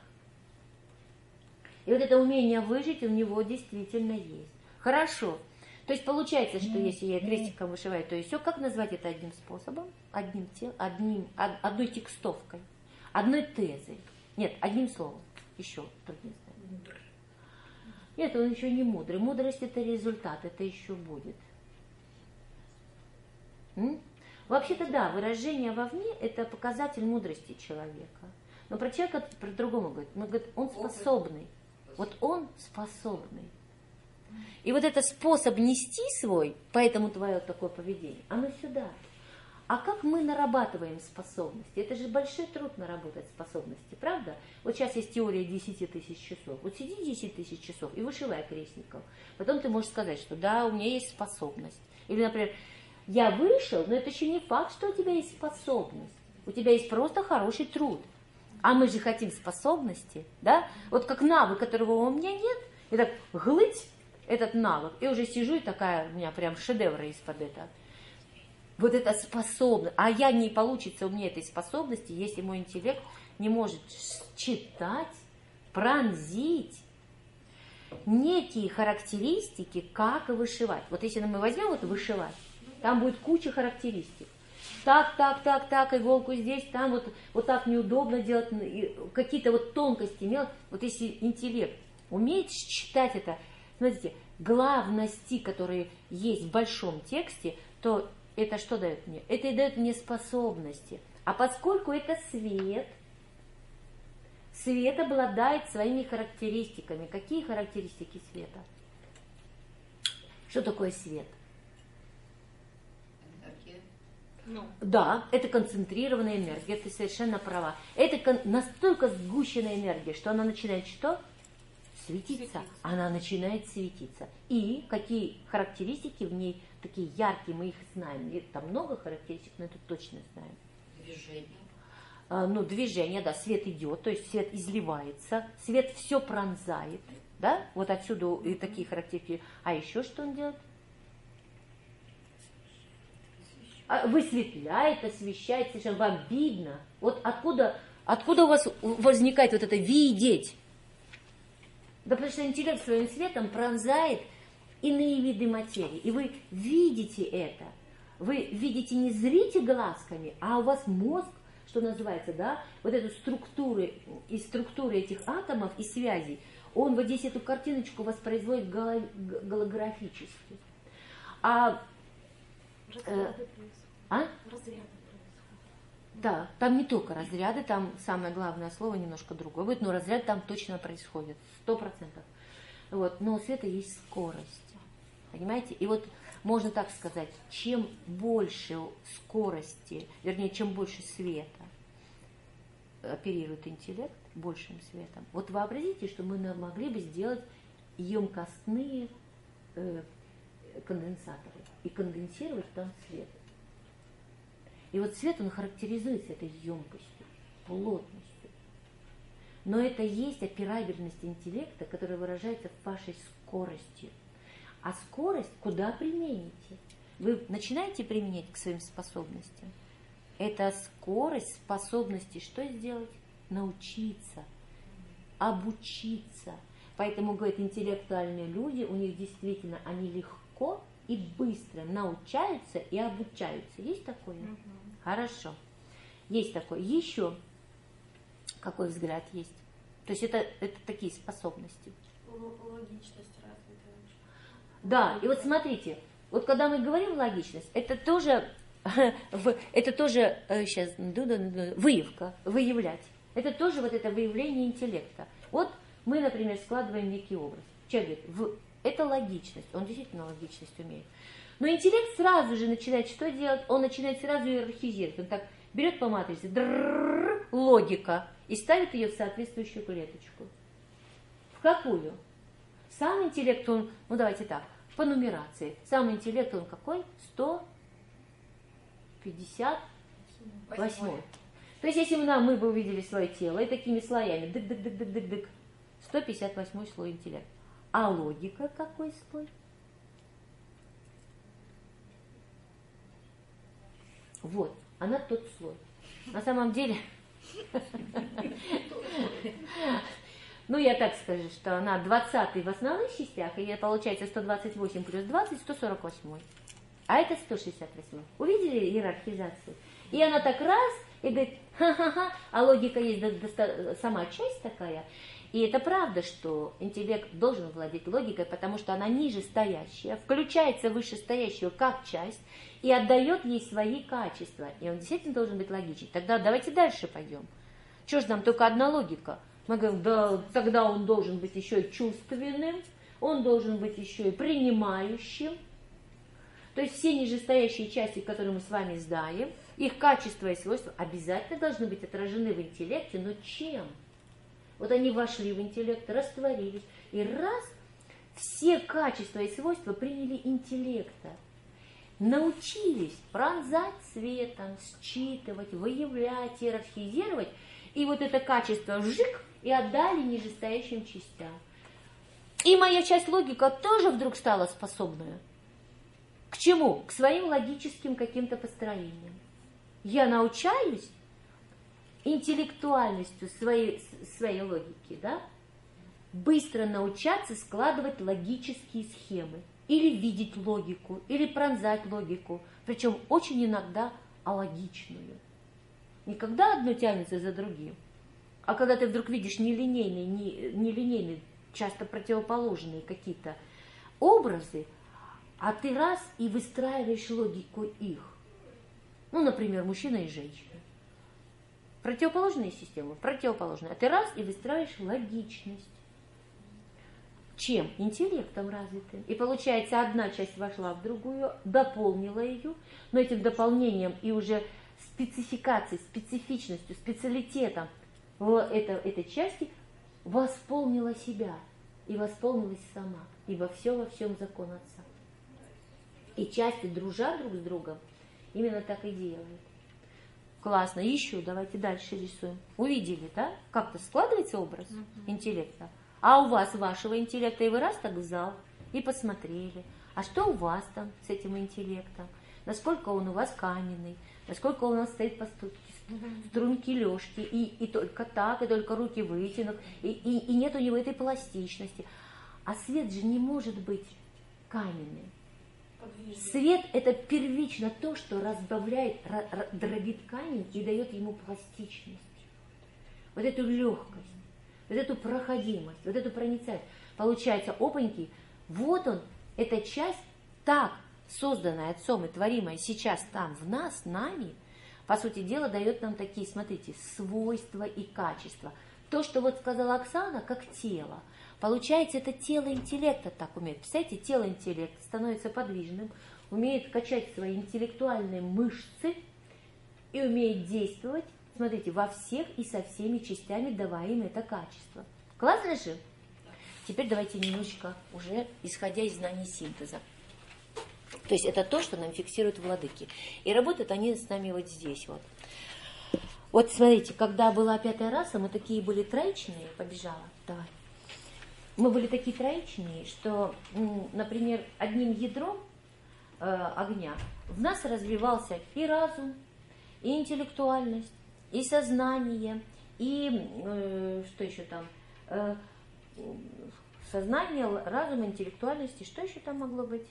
И вот это умение выжить у него действительно есть. Хорошо. То есть получается, что если я крестиком вышиваю, то есть все, как назвать это одним способом, одним телом, одним, одной текстовкой, одной тезой. Нет, одним словом. Еще труднее знать. Нет, он еще не мудрый. Мудрость – это результат, это еще будет. М? Вообще-то да, выражение вовне – это показатель мудрости человека. Но про человека по-другому говорит. Мы говорим, он способный. Вот он способный. И вот этот способ нести свой, поэтому твое такое поведение, оно сюда. А как мы нарабатываем способности? Это же большой труд наработать способности, правда? Вот сейчас есть теория десять тысяч часов. Вот сиди десять тысяч часов и вышивай крестником. Потом ты можешь сказать, что да, у меня есть способность. Или, например, я вышел, но это еще не факт, что у тебя есть способность. У тебя есть просто хороший труд. А мы же хотим способности, да? Вот как навык, которого у меня нет, и так глыть этот навык, и уже сижу, и такая у меня прям шедевры из-под этого. Вот это способность. А я не получится у меня этой способности, если мой интеллект не может читать, пронзить некие характеристики, как вышивать. Вот если мы возьмем вот вышивать, там будет куча характеристик. Так, так, так, так, иголку здесь, там вот, вот так неудобно делать, какие-то вот тонкости мелкие. Вот если интеллект умеет считать это, смотрите, главности, которые есть в большом тексте, то это что дает мне? Это и дает мне способности. А поскольку это свет, свет обладает своими характеристиками. Какие характеристики света? Что такое свет? Энергия. Ну. Да, это концентрированная энергия, ты совершенно права. Это настолько сгущенная энергия, что она начинает что? Светиться. Светиться. Она начинает светиться. И какие характеристики в ней такие яркие, мы их знаем. Там много характеристик, но это точно знаем. Движение. А, ну, движение, да, свет идет, то есть свет изливается, свет все пронзает, да, вот отсюда и такие характеристики. А еще что он делает? Высветляет, освещает, совершенно вам видно. Вот откуда, откуда у вас возникает вот это видеть? Да потому что интеллект своим светом пронзает иные виды материи. И вы видите это. Вы видите, не зрите глазками, а у вас мозг, что называется, да, вот эту структуру, и структуры этих атомов и связей, он вот здесь эту картиночку воспроизводит голографически. А, Разряды э, а? Разряды Да, там не только разряды, там самое главное слово немножко другое будет, но разряд там точно происходит, сто процентов. Вот, но у света есть скорость, понимаете? И вот можно так сказать, чем больше скорости, вернее, чем больше света оперирует интеллект, большим светом, вот вообразите, что мы могли бы сделать емкостные э, конденсаторы и конденсировать там свет. И вот свет, он характеризуется этой емкостью, плотностью. Но это есть операбельность интеллекта, которая выражается в вашей скорости. А скорость куда примените? Вы начинаете применять к своим способностям. Это скорость способности что сделать? Научиться, обучиться. Поэтому, говорят, интеллектуальные люди, у них действительно, они легко и быстро научаются и обучаются. Есть такое? Угу. Хорошо. Есть такое. Еще какой взгляд есть? То есть это, это такие способности. Логичность развитая. Да, и вот смотрите, вот когда мы говорим логичность, это тоже, это тоже сейчас выявка, выявлять. Это тоже вот это выявление интеллекта. Вот мы, например, складываем некий образ. Человек говорит, это логичность, он действительно логичность умеет. Но интеллект сразу же начинает что делать? Он начинает сразу иерархизировать. Он так берет по матрице, дрррррр, логика, и ставит ее в соответствующую клеточку. В какую? Сам интеллект, он, ну давайте так, по нумерации. Сам интеллект, он какой? сто пятьдесят восьмой. То есть, если мы, мы бы увидели свое тело и такими слоями, дык-дык-дык-дык-дык-дык, сто пятьдесят восьмой слой интеллекта. А логика какой слой? Вот, она тот слой. На самом деле, ну я так скажу, что она двадцатый в основных частях, и получается сто двадцать восемь плюс двадцать, сто сорок восемь. А это сто шестьдесят восемь. Увидели иерархизацию? И она так раз, и говорит, ха-ха-ха, а логика есть сама часть такая. И это правда, что интеллект должен владеть логикой, потому что она ниже стоящая, включается вышестоящую как часть и отдает ей свои качества. И он действительно должен быть логичен. Тогда давайте дальше пойдем. Чего ж нам только одна логика? Мы говорим, да, тогда он должен быть еще и чувственным, он должен быть еще и принимающим. То есть все нижестоящие части, которые мы с вами знаем, их качества и свойства обязательно должны быть отражены в интеллекте, но чем? Вот они вошли в интеллект, растворились, и раз, все качества и свойства приняли интеллекта. Научились пронзать светом, считывать, выявлять, иерархизировать, и вот это качество вжик, и отдали нижестоящим частям. И моя часть логика тоже вдруг стала способная. К чему? К своим логическим каким-то построениям. Я научаюсь интеллектуальностью своей, своей логики, да, быстро научаться складывать логические схемы, или видеть логику, или пронзать логику, причем очень иногда алогичную. Не когда одно тянется за другим, а когда ты вдруг видишь нелинейные, не, нелинейные, часто противоположные какие-то образы, а ты раз и выстраиваешь логику их. Ну, например, мужчина и женщина. Противоположные системы, противоположные. А ты раз и выстраиваешь логичность. Чем? Интеллектом развитым. И получается, одна часть вошла в другую, дополнила ее, но этим дополнением и уже спецификацией, специфичностью, специалитетом это, этой части восполнила себя и восполнилась сама. Ибо все во всем закон Отца. И части, дружа друг с другом, именно так и делают. Классно. Еще давайте дальше рисуем. Увидели, да? Как-то складывается образ uh-huh. интеллекта. А у вас вашего интеллекта, и вы раз так в зал и посмотрели. А что у вас там с этим интеллектом? Насколько он у вас каменный? Насколько он у нас стоит по струнке лёжки? И, и только так, и только руки вытянут. И, и, и нет у него этой пластичности. А свет же не может быть каменным. Свет – это первично то, что разбавляет, дробит камень и дает ему пластичность. Вот эту легкость, вот эту проходимость, вот эту проницательность. Получается, опаньки, вот он, эта часть, так созданная Отцом и творимая сейчас там в нас, нами, по сути дела, дает нам такие, смотрите, свойства и качества. То, что вот сказала Оксана, как тело. Получается, это тело интеллекта так умеет. Представляете, тело интеллекта становится подвижным, умеет качать свои интеллектуальные мышцы и умеет действовать, смотрите, во всех и со всеми частями, давая им это качество. Классно же? Теперь давайте немножечко уже исходя из знаний синтеза. То есть это то, что нам фиксируют владыки. И работают они с нами вот здесь вот. Вот смотрите, когда была пятая раса, мы такие были троичные, побежала, давай. Мы были такие троичные, что, например, одним ядром э, огня в нас развивался и разум, и интеллектуальность, и сознание, и э, что еще там, э, сознание, разум, интеллектуальность, и что еще там могло быть?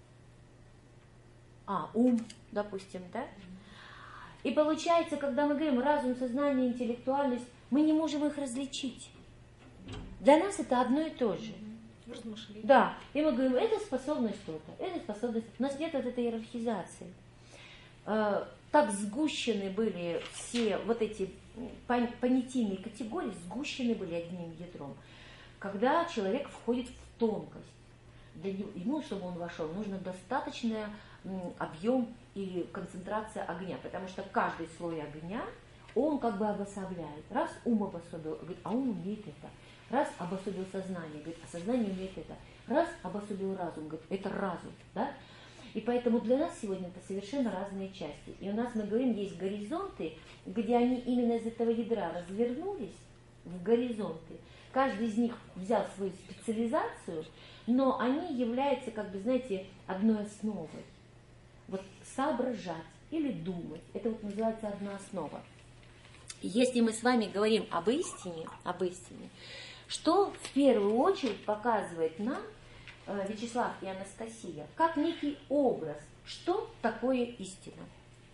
А, ум, допустим, да? И получается, когда мы говорим разум, сознание, интеллектуальность, мы не можем их различить. Для нас это одно и то же. Размышления. Да, и мы говорим, это способность то-то, это способность. У нас нет вот этой иерархизации. Так сгущены были все вот эти понятийные категории, сгущены были одним ядром. Когда человек входит в тонкость, для него, ему, чтобы он вошел, нужно достаточный объем и концентрация огня, потому что каждый слой огня, он как бы обособляет. Раз ум обособил, говорит, а ум умеет это. Раз обособил сознание, говорит, а сознание умеет это. Раз обособил разум, говорит, это разум, да? И поэтому для нас сегодня это совершенно разные части. И у нас, мы говорим, есть горизонты, где они именно из этого ядра развернулись в горизонты. Каждый из них взял свою специализацию, но они являются, как бы, знаете, одной основой. Вот соображать или думать, это вот называется одна основа. Если мы с вами говорим об истине, об истине, что в первую очередь показывает нам Вячеслав и Анастасия, как некий образ, что такое истина.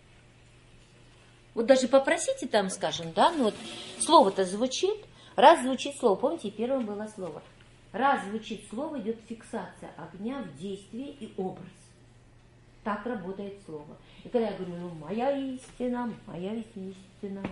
Вот даже попросите там, скажем, да, ну вот слово-то звучит, раз звучит слово, помните, первым было слово, раз звучит слово, идет фиксация огня в действии и образ. Так работает слово. И когда я говорю, ну, моя истина, моя истина,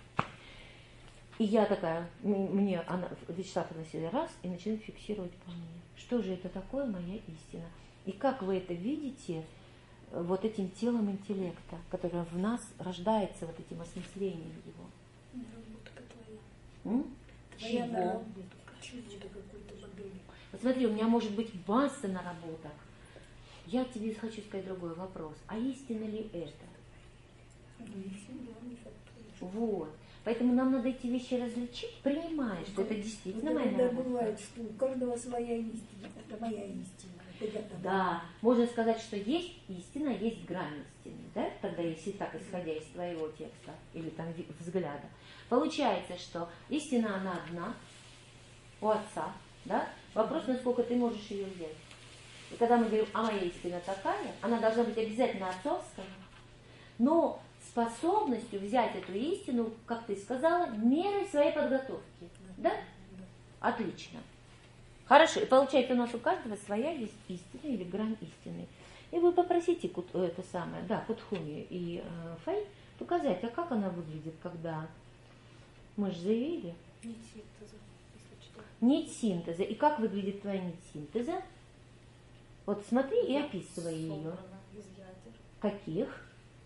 и я такая, мне она, Вячеслав Анастасия раз, и начинает фиксировать по мне. Что же это такое моя истина? И как вы это видите вот этим телом интеллекта, которое в нас рождается вот этим осмыслением его? Наработка твоя. М? Твоя Чего? наработка. Чего-то какой-то модели. Вот смотри, у меня может быть масса наработок. Я тебе хочу сказать другой вопрос. А истина ли это? Ну, и всегда не факт. Вот. Поэтому нам надо эти вещи различить, принимая, что это действительно моя Иногда наработка. бывает, что у каждого своя истина. Это моя истина. Это я там. Да, можно сказать, что есть истина, есть грань истины, да? Тогда если так, исходя из твоего текста или там взгляда. Получается, что истина, она одна у Отца, да? Вопрос, насколько ты можешь ее взять. И когда мы говорим, а моя истина такая, она должна быть обязательно отцовская, но способностью взять эту истину, как ты сказала, мерой своей подготовки. Да? Отлично. Хорошо. И получается, у нас у каждого своя есть истина или грань истины. И вы попросите это самое, да, Кутхуми и э, Фэй показать, а как она выглядит, когда мы же заявили. Нить синтеза, если читать. Нить синтеза. И как выглядит твоя нить синтеза? Вот смотри и описывай ее. Собрана из ядер. Каких?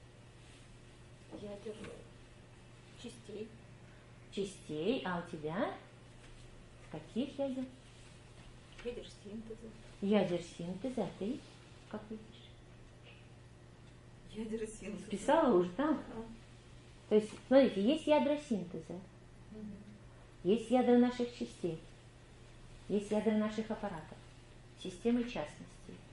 Ядер частей. Частей. А у тебя? Каких ядер? Ядер синтеза. Ядер синтеза. А ты как видишь? Ядер синтеза. Писала уже там? То есть, смотрите, есть ядра синтеза. Есть ядра наших частей. Есть ядра наших аппаратов. Системы частностей.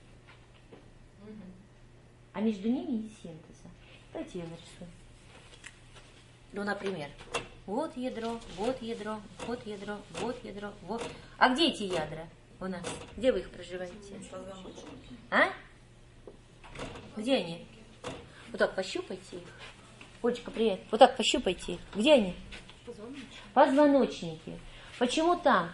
А между ними есть синтеза. Давайте ее нарисуем. Ну, например, вот ядро, вот ядро, вот ядро, вот ядро, вот. А где эти ядра у нас? Где вы их проживаете? А? Где они? Вот так пощупайте их. Олечка, привет. Вот так пощупайте их. Где они? Позвоночник. Позвоночники. Почему там?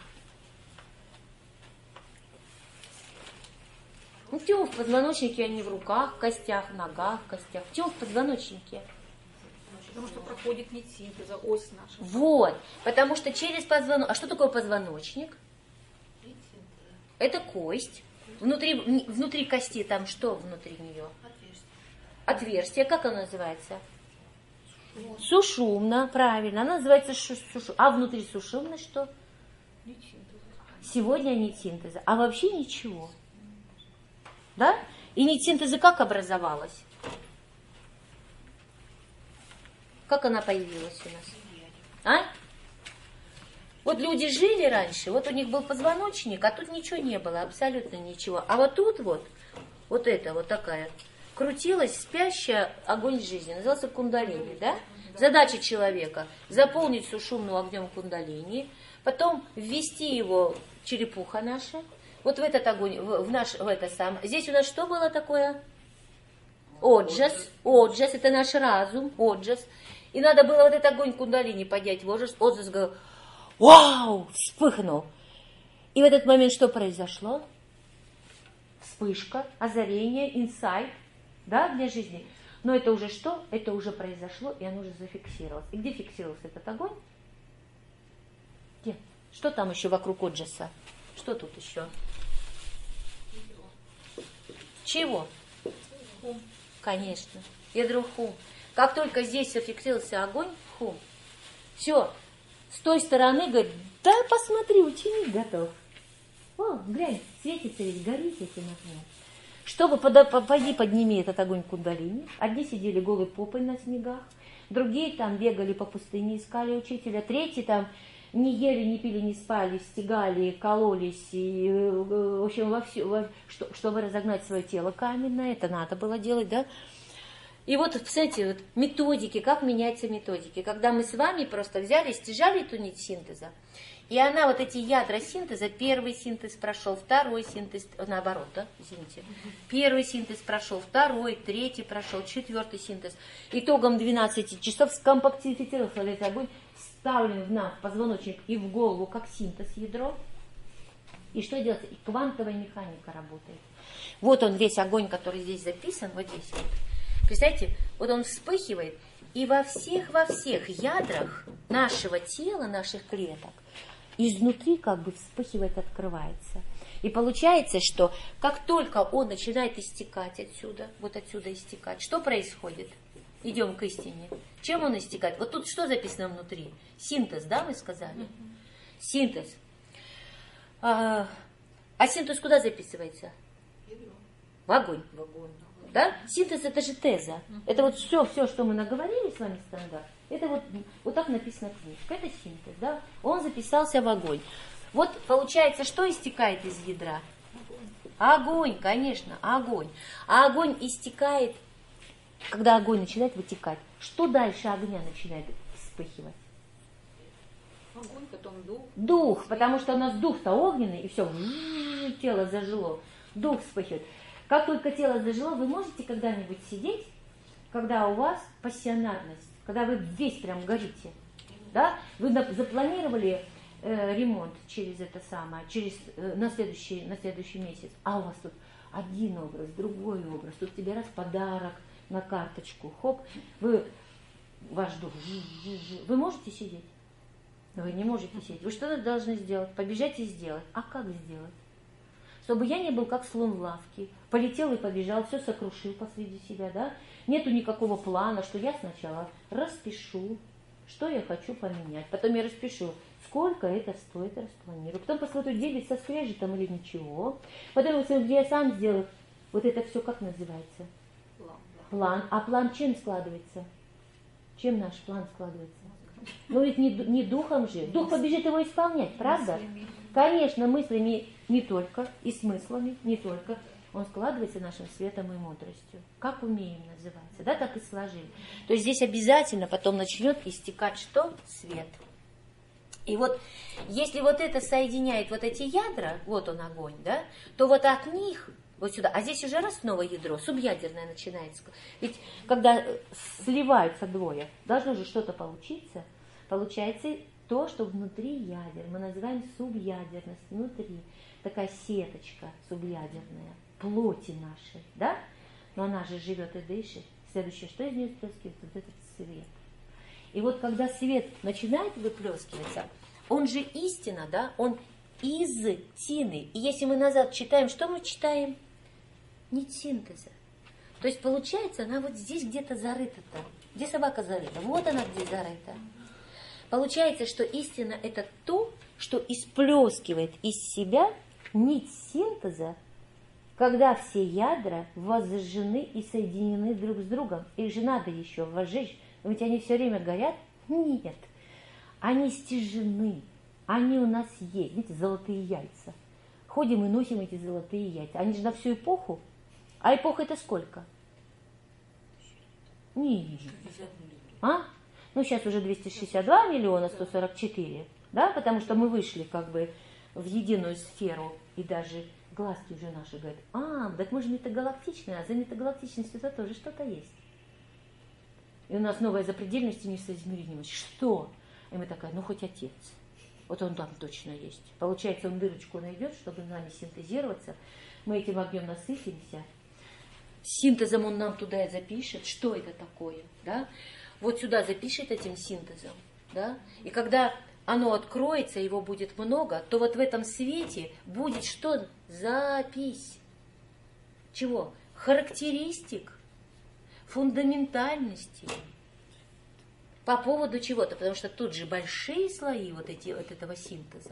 Ну, почему в позвоночнике, они в руках, в костях, в ногах, в костях? Почему в позвоночнике? Потому что проходит нить синтеза, ось наша. Вот, потому что через позвоночник... А что такое позвоночник? Это кость. Внутри, внутри кости там что внутри нее? Отверстие. Отверстие. Как оно называется? Сушумна, правильно. Она называется сушумна. А внутри сушумна что? Нить синтеза. Сегодня нить синтеза. А вообще ничего. Да? И нить синтеза как образовалась? Как она появилась у нас? А? Вот люди жили раньше, вот у них был позвоночник, а тут ничего не было, абсолютно ничего. А вот тут вот, вот это вот такая, крутилась спящая огонь жизни, назывался кундалини, да? Задача человека заполнить сушумну огнем кундалини, потом ввести его черепуха наша, вот в этот огонь, в, в наш, в это сам. Здесь у нас что было такое? Оджас, оджас, это наш разум, оджас. И надо было вот этот огонь кундалини поднять в оджас, оджас говорил, вау, вспыхнул. И в этот момент что произошло? Вспышка, озарение, инсайт, да, для жизни. Но это уже что? Это уже произошло, и оно уже зафиксировалось. И где фиксировался этот огонь? Где? Что там еще вокруг оджаса? Что тут еще? Чего? Хум. Конечно, ядро хум. Как только здесь зафиксировался огонь, хум, все, с той стороны, говорит, да посмотри, ученик готов. О, глянь, светится ведь, горит этим огнем. Чтобы пода, пойди подними этот огонь кундалини. Одни сидели голой попой на снегах, другие там бегали по пустыне, искали учителя, третьи там не ели, не пили, не спали, стегали, кололись, и, в общем, во все, во, что, чтобы разогнать свое тело каменное, это надо было делать, да? И вот, кстати, вот методики, как меняются методики. Когда мы с вами просто взяли, стяжали эту нить синтеза, и она, вот эти ядра синтеза, первый синтез прошел, второй синтез, наоборот, да, извините, первый синтез прошел, второй, третий прошел, четвертый синтез. Итогом двенадцати часов скомпактифицировался этот огонь, вставлен в нас позвоночник и в голову, как синтез ядро. И что делается? И квантовая механика работает. Вот он весь огонь, который здесь записан, вот здесь вот. Представляете, вот он вспыхивает, и во всех, во всех ядрах нашего тела, наших клеток, изнутри как бы вспыхивает, открывается. И получается, что как только он начинает истекать отсюда, вот отсюда истекать, что происходит? Идем к истине. Чем он истекает? Вот тут что записано внутри? Синтез, да, мы сказали? Синтез. А, а синтез куда записывается? В огонь. В огонь. Да? Синтез это же теза. Это вот все, все, что мы наговорили с вами стандарт. Это вот, вот так написано книжка. Это синтез, да? Он записался в огонь. Вот получается, что истекает из ядра? Огонь, конечно, огонь. А огонь истекает, когда огонь начинает вытекать. Что дальше огня начинает вспыхивать? Огонь, потом дух. Дух, потому что у нас дух-то огненный, и все, тело зажило. Дух вспыхивает. Как только тело зажило, вы можете когда-нибудь сидеть, когда у вас пассионарность, когда вы весь прям горите, да? Вы запланировали э, ремонт через это самое, через, э, на, следующий, на следующий месяц, а у вас тут один образ, другой образ, тут тебе раз подарок на карточку, хоп, вы, ваш дух, вы можете сидеть? Вы не можете сидеть. Вы что-то должны сделать, побежать и сделать. А как сделать? Чтобы я не был как слон в лавке, полетел и побежал, все сокрушил посреди себя, да? Нету никакого плана, что я сначала распишу, что я хочу поменять, потом я распишу, сколько это стоит, распланирую, потом посмотрю, делить со скрежетом или ничего, потом посмотрю, где я сам сделаю, вот это все как называется? План. План. А план чем складывается? Чем наш план складывается? Ну ведь не, не духом же. Дух побежит его исполнять, правда? Мыслями. Конечно, мыслями не только, и смыслами не только. Он складывается нашим светом и мудростью. Как умеем называется, да, так и сложили. То есть здесь обязательно потом начнет истекать что? Свет. И вот, если вот это соединяет вот эти ядра, вот он огонь, да, то вот от них, вот сюда, а здесь уже раз снова ядро, субъядерное начинается. Ведь когда сливаются двое, должно же что-то получиться. Получается то, что внутри ядер, мы называем субъядерность, внутри. Такая сеточка субъядерная, плоти нашей, да? Но она же живет и дышит. Следующее, что из нее вытаскивает? Вот этот свет. И вот когда свет начинает выплескиваться, он же истина, да, он из тины. И если мы назад читаем, что мы читаем? Нить синтеза. То есть получается, она вот здесь где-то зарыта-то. Где собака зарыта? Вот она где зарыта. Получается, что истина это то, что изплескивает из себя нить синтеза, когда все ядра возжжены и соединены друг с другом. Их же надо еще возжечь. Ведь они все время горят? Нет. Они стяжены. Они у нас есть. Видите, золотые яйца. Ходим и носим эти золотые яйца. Они же на всю эпоху. А эпоха это сколько? Не. А? Ну, сейчас уже двести шестьдесят два миллиона сто сорок четыре. Да? Потому что мы вышли как бы в единую сферу. И даже глазки уже наши говорят, а, так мы же метагалактичные, а за метагалактичностью это тоже что-то есть. И у нас новая запредельность и несоизмеримость. Что? И мы такая, ну хоть отец. Вот он там точно есть. Получается, он дырочку найдет, чтобы с нами синтезироваться. Мы этим огнем насытимся. Синтезом он нам туда и запишет. Что это такое? Да? Вот сюда запишет этим синтезом. Да? И когда оно откроется, его будет много, то вот в этом свете будет что? Запись. Чего? Характеристик. Фундаментальности. По поводу чего-то, потому что тут же большие слои вот, эти, вот этого синтеза.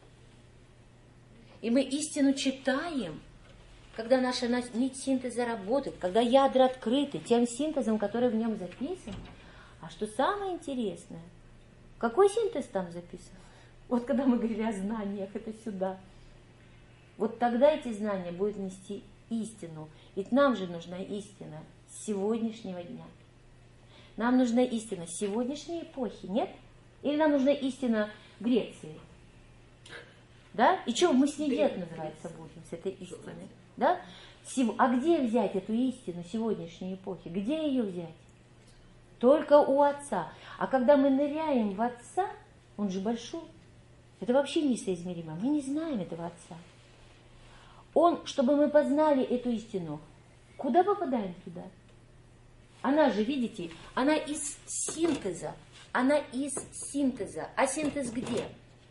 И мы истину читаем, когда наша нить синтеза работает, когда ядра открыты тем синтезом, который в нем записан. А что самое интересное, какой синтез там записан? Вот когда мы говорили о знаниях, это сюда. Вот тогда эти знания будут нести истину. Ведь нам же нужна истина сегодняшнего дня. Нам нужна истина сегодняшней эпохи, нет? Или нам нужна истина Греции? Да? И что мы с ней делать, называется, будем, с этой истиной? Да? А где взять эту истину сегодняшней эпохи? Где ее взять? Только у Отца. А когда мы ныряем в Отца, он же большой, это вообще несоизмеримо. Мы не знаем этого Отца. Он, чтобы мы познали эту истину, куда попадаем туда? Она же, видите, она из синтеза. Она из синтеза. А синтез где?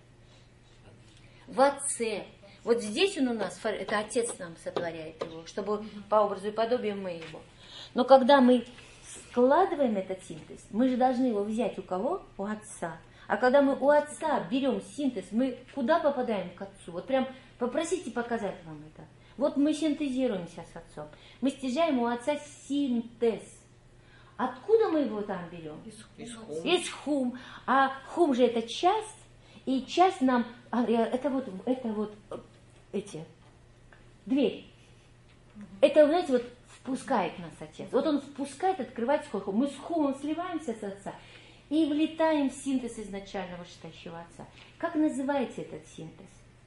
В Отце. Вот здесь он у нас, это Отец нам сотворяет его, чтобы по образу и подобию мы его. Но когда мы складываем этот синтез, мы же должны его взять у кого? У Отца. А когда мы у Отца берем синтез, мы куда попадаем к Отцу? Вот прям попросите показать вам это. Вот мы синтезируемся с Отцом. Мы стяжаем у Отца синтез. Откуда мы его там берем? Из хум. Из хум. А хум же это часть, и часть нам, это вот, это вот эти, дверь. Это, знаете, вот впускает нас Отец. Вот он впускает, открывает свой хум. Мы с хумом сливаемся с Отца и влетаем в синтез изначального вышестоящего Отца. Как называется этот синтез?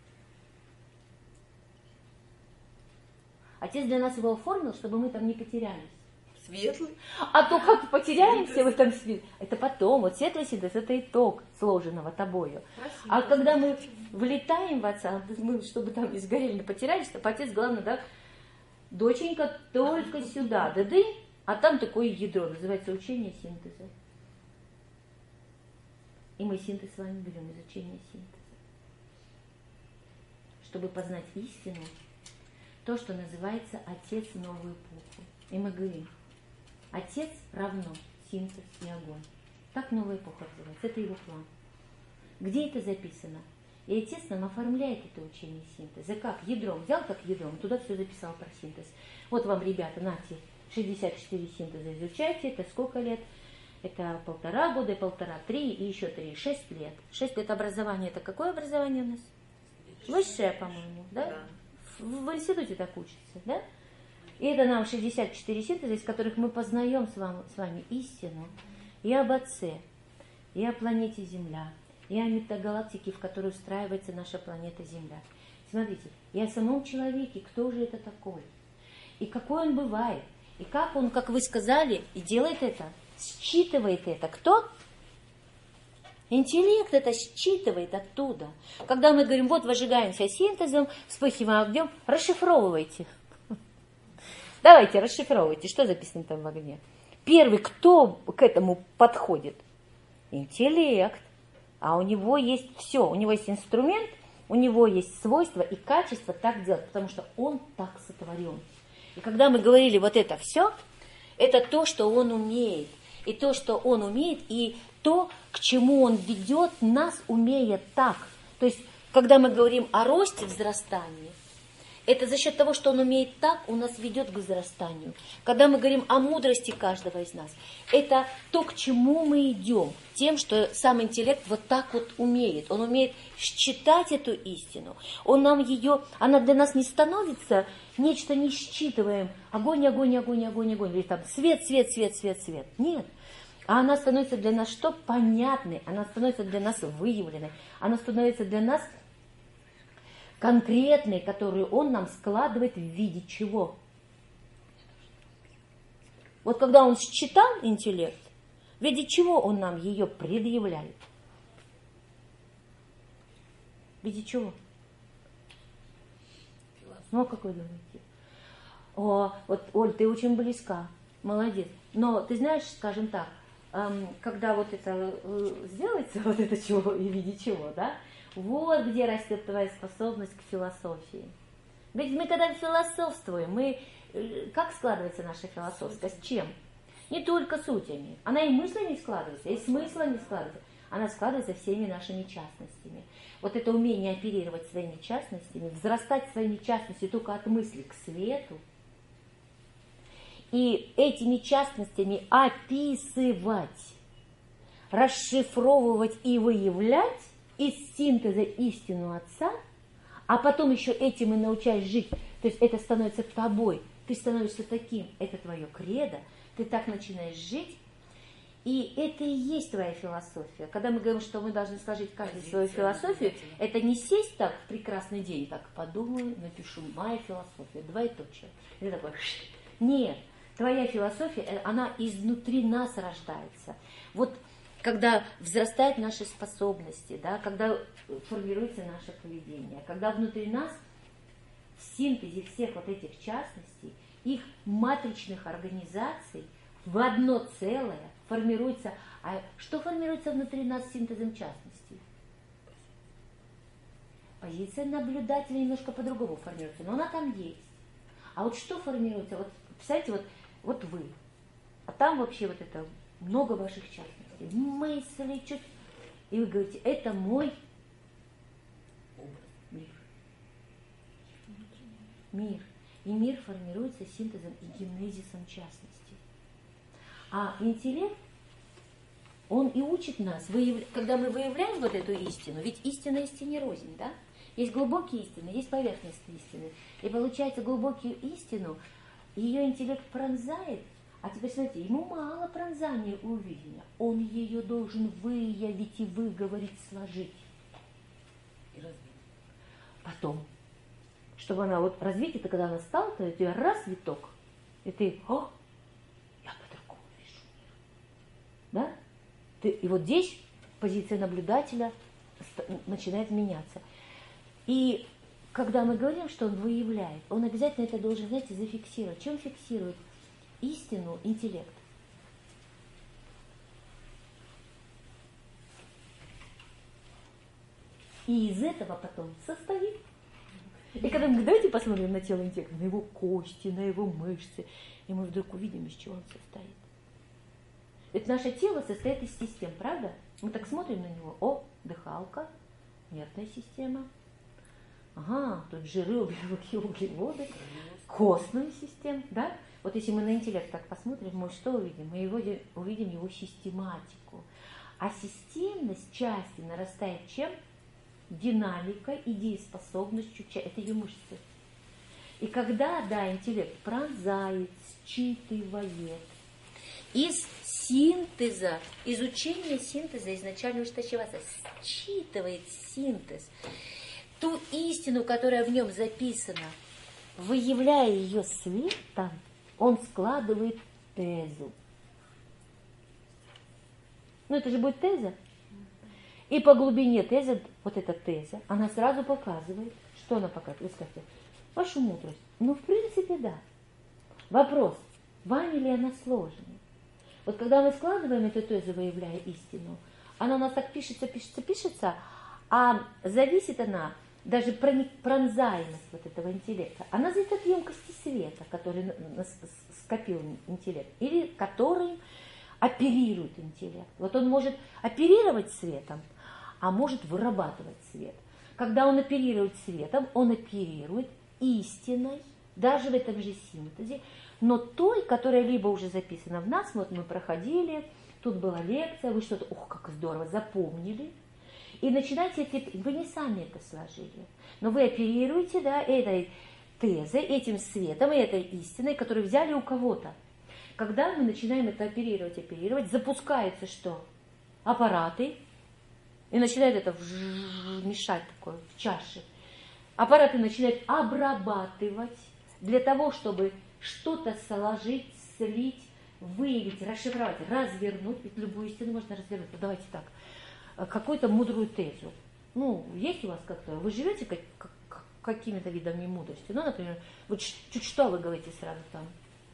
Отец для нас его оформил, чтобы мы там не потерялись. Светлый. А то как потеряемся в этом свете, это потом. Вот светлый синтез это итог сложенного тобою. Красиво. А когда мы влетаем в Отца, мы, чтобы там не сгорели, не потерялись, то Отец, главное, да, доченька, только сюда, да-ды, а там такое ядро, называется учение синтеза. И мы синтез с вами берем, изучение синтеза. Чтобы познать истину, то, что называется Отец в новую эпоху. И мы говорим, Отец равно синтез и огонь. Так новая эпоха называется, это его план. Где это записано? И Отец нам оформляет это учение синтеза. Как? Ядром. Взял как ядром, туда все записал про синтез. Вот вам, ребята, нате, шестьдесят четыре синтеза изучайте, это сколько лет? Это полтора года, полтора, три и еще три, шесть лет. Шесть лет образования, это какое образование у нас? Высшее, по-моему, да? Да. В, в институте так учится, да? И это нам шестьдесят четыре синтеза, из которых мы познаем с вами, с вами истину и об Отце, и о планете Земля, и о метагалактике, в которой устраивается наша планета Земля. Смотрите, и о самом человеке, кто же это такой, и какой он бывает, и как он, как вы сказали, и делает это, считывает это. Кто? Интеллект это считывает оттуда. Когда мы говорим, вот выжигаемся синтезом, вспыхиваем огнем, расшифровывайте. Давайте, расшифровывайте, что записано там в огне. Первый, кто к этому подходит? интеллект, а у него есть все, у него есть инструмент, у него есть свойства и качество так делать, потому что он так сотворен. И когда мы говорили вот это все, это то, что он умеет, и то, что он умеет, и то, к чему он ведет нас, умея так. То есть, когда мы говорим о росте, взрастании, это за счет того, что он умеет так, он нас ведет к возрастанию. Когда мы говорим о мудрости каждого из нас, это то, к чему мы идем, тем, что сам интеллект вот так вот умеет. Он умеет считать эту истину. Он нам ее, она для нас не становится нечто не считываем. Огонь, огонь, огонь, огонь, огонь. Или там свет, свет, свет, свет, свет. Нет. А она становится для нас что? Понятной. Она становится для нас выявленной. Она становится для нас конкретной, которую он нам складывает в виде чего? Вот когда он считал интеллект, в виде чего он нам ее предъявляет? В виде чего? Ну, а как вы думаете? О, вот, Оль, ты очень близка, молодец. Но ты знаешь, скажем так, эм, когда вот это э, сделается, вот это чего и в виде чего, да? Вот где растет твоя способность к философии. Ведь мы когда философствуем, мы, как складывается наша философия? С чем? Не только сутями. Она и мыслями складывается, и смыслами складывается. Она складывается всеми нашими частностями. Вот это умение оперировать своими частностями, взрастать своими частностями только от мысли к свету, и этими частностями описывать, расшифровывать и выявлять из синтеза истину Отца, а потом еще этим и научаешь жить. То есть это становится тобой, ты становишься таким, это твое кредо, ты так начинаешь жить, и это и есть твоя философия. Когда мы говорим, что мы должны сложить каждую свою философию, это не сесть так в прекрасный день, так подумаю, напишу, моя философия, двоеточие. Это такое, нет, твоя философия, она изнутри нас рождается. Вот когда взрастают наши способности, да, когда формируется наше поведение, когда внутри нас в синтезе всех вот этих частностей, их матричных организаций в одно целое формируется. А что формируется внутри нас синтезом частностей? Позиция наблюдателя немножко по-другому формируется, но она там есть. А вот что формируется? Вот представляете, вот, вот вы, а там вообще вот это много ваших частностей. Мысли, чуть. И вы говорите, это мой мир. Мир. И мир формируется синтезом и генезисом частностей. А интеллект, он и учит нас, выявля... когда мы выявляем вот эту истину, ведь истина истине рознь, да? Есть глубокие истины, есть поверхностные истины. И получается, глубокую истину ее интеллект пронзает. А теперь смотрите, ему мало пронзания и увидения. Он ее должен выявить и выговорить, сложить. И развить. Потом, чтобы она вот развить, это когда она стала, то у тебя раз виток, и ты, о, я по-другому вижу мир. Да? Ты, и вот здесь позиция наблюдателя начинает меняться. И когда мы говорим, что он выявляет, он обязательно это должен, знаете, зафиксировать. Чем фиксирует? Истину интеллект. И из этого потом состоит. И когда мы давайте посмотрим на тело интеллекта, на его кости, на его мышцы, и мы вдруг увидим, из чего он состоит. Ведь наше тело состоит из систем, правда? Мы так смотрим на него. О, дыхалка, нервная система. Ага, тут жиры, белки, углеводы, костная система, да? Вот если мы на интеллект так посмотрим, мы что увидим? Мы его, увидим его систематику. А системность части нарастает чем? Динамикой, идееспособностью, это ее мышцы. И когда, да, интеллект пронзает, считывает, из синтеза, изучения синтеза изначально ужесточиваться, считывает синтез, ту истину, которая в нем записана, выявляя ее светом, он складывает тезу. Ну, это же будет теза. И по глубине тезы, вот эта теза, она сразу показывает, что она показывает. Вы скажете, вашу мудрость. Ну, в принципе, да. Вопрос, вами ли она сложена? Вот когда мы складываем эту тезу, выявляя истину, она у нас так пишется, пишется, пишется, а зависит она, даже пронзаемость вот этого интеллекта, она зависит от емкости света, который скопил интеллект, или которым оперирует интеллект. Вот он может оперировать светом, а может вырабатывать свет. Когда он оперирует светом, он оперирует истиной, даже в этом же синтезе, но той, которая либо уже записана в нас, вот мы проходили, тут была лекция, вы что-то, ух, как здорово, запомнили, и начинаете, вы не сами это сложили, но вы оперируете, да, этой тезой, этим светом и этой истиной, которую взяли у кого-то. Когда мы начинаем это оперировать, оперировать, запускаются что? Аппараты, и начинает это мешать такое в чаше. Аппараты начинают обрабатывать для того, чтобы что-то сложить, слить, выявить, расшифровать, развернуть. Ведь любую истину можно развернуть. Ну, давайте так. Какую-то мудрую тезу. Ну, есть у вас как-то, вы живете как, как, какими-то видами мудрости. Ну, например, вот чуть что вы говорите сразу там.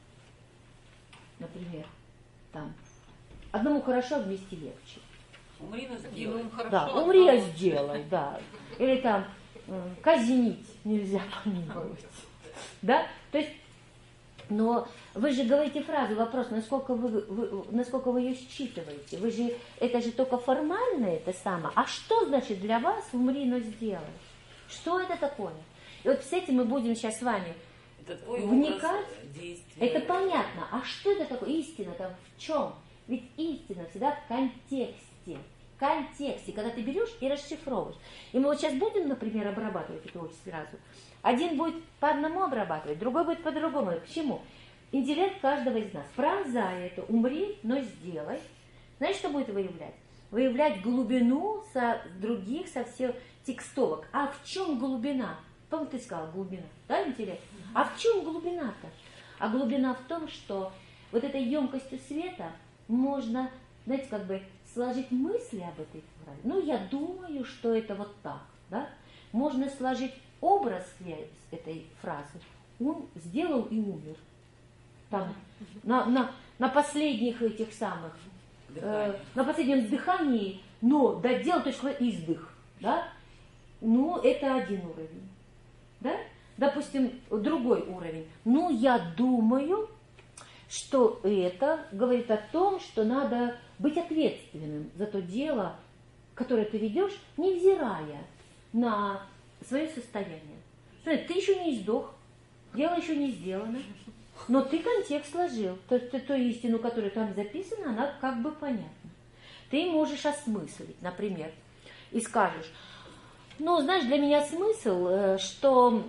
Например, там. Одному хорошо, вместе легче. Умри, но сделай. Да, умри, а сделай, да. Или там, казнить нельзя помиловать. Да? То есть, но вы же говорите фразу, вопрос, насколько вы, вы, насколько вы ее считываете. Вы же, это же только формально это самое. А что значит для вас умри, но сделай? Что это такое? И вот с этим мы будем сейчас с вами это твой вникать. Действия. Это понятно. А что это такое? Истина там в чем? Ведь истина всегда в контексте. В контексте, когда ты берешь и расшифровываешь. И мы вот сейчас будем, например, обрабатывать это очень сразу. Один будет по одному обрабатывать, другой будет по-другому. Почему? Интеллект каждого из нас. Пронзая это, умри, но сделай. Знаешь, что будет выявлять? Выявлять глубину со других, со всех текстовок. А в чем глубина? Помню, ты сказала, глубина, да, интеллект? А в чем глубина-то? А глубина в том, что вот этой емкостью света можно, знаете, как бы сложить мысли об этой фразе. Ну, я думаю, что это вот так, да? Можно сложить образ этой фразы. Он сделал и умер. Там, на, на, на последних этих самых, э, на последнем вздыхании, но доделал точку издых, да? Ну, это один уровень, да? Допустим, другой уровень. Ну, я думаю, что это говорит о том, что надо быть ответственным за то дело, которое ты ведешь, невзирая на свое состояние. Смотри, ты еще не сдох, дело еще не сделано, но ты контекст сложил. То есть ту истину, которая там записана, она как бы понятна. Ты можешь осмыслить, например, и скажешь, ну, знаешь, для меня смысл, что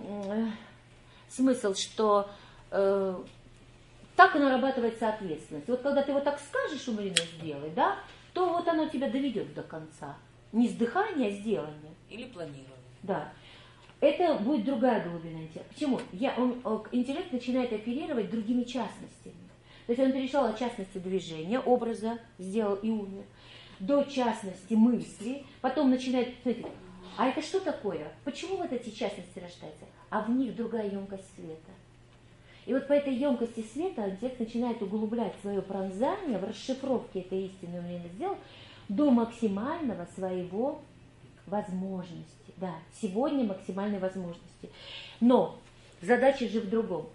смысл, что э, так и нарабатывается ответственность. Вот когда ты вот так скажешь, умри, но сделай, да, то вот оно тебя доведет до конца. Не сдыхание, а сделание. Или планирование. Да. Это будет другая глубина интеллекта. Почему? Я, он, интеллект начинает оперировать другими частностями. То есть он перешел от частности движения, образа, сделал и умер, до частности мысли, потом начинает... Смотрите, а это что такое? Почему вот эти частности рождаются? А в них другая емкость света. И вот по этой емкости света интеллект начинает углублять свое пронзание в расшифровке этой истины, умение сделать, до максимального своего возможности. Да, сегодня максимальной возможности. Но задача же в другом.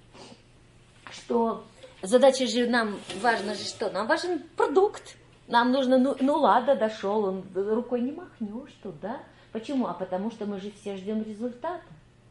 Что задача же нам важно же что? Нам важен продукт. Нам нужно, ну, ну ладно, дошел, он рукой не махнешь туда. Почему? А потому что мы же все ждем результата.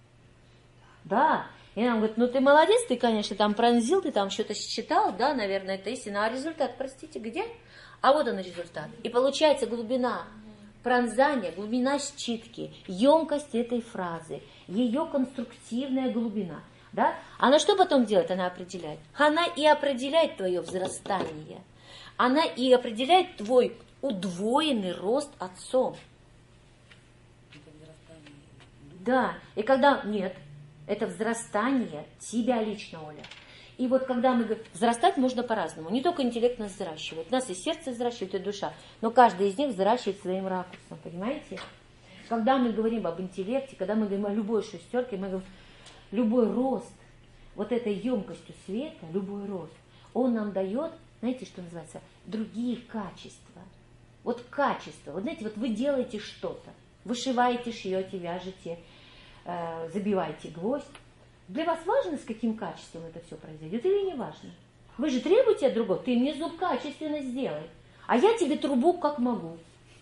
Да. И нам говорят, ну ты молодец, ты, конечно, там пронзил, ты там что-то считал, да, наверное, это истина. А результат, простите, где? А вот он результат. И получается глубина пронзания, глубина считки, емкость этой фразы, ее конструктивная глубина. Да? Она что потом делает? Она определяет. Она и определяет твое взрастание. Она и определяет твой удвоенный рост отцом. Да, и когда... Нет, это взрастание тебя лично, Оля. И вот когда мы говорим, взрастать можно по-разному. Не только интеллект нас взращивает. Нас и сердце взращивает, и душа. Но каждый из них взращивает своим ракурсом, понимаете? Когда мы говорим об интеллекте, когда мы говорим о любой шестерке, мы говорим, любой рост, вот этой емкостью света, любой рост, он нам дает, знаете, что называется, другие качества. Вот качество. Вот знаете, вот вы делаете что-то. Вышиваете, шьете, вяжете, э, забиваете гвоздь. Для вас важно, с каким качеством это все произойдет, или не важно? Вы же требуете от другого, ты мне зуб качественно сделай, а я тебе трубу как могу.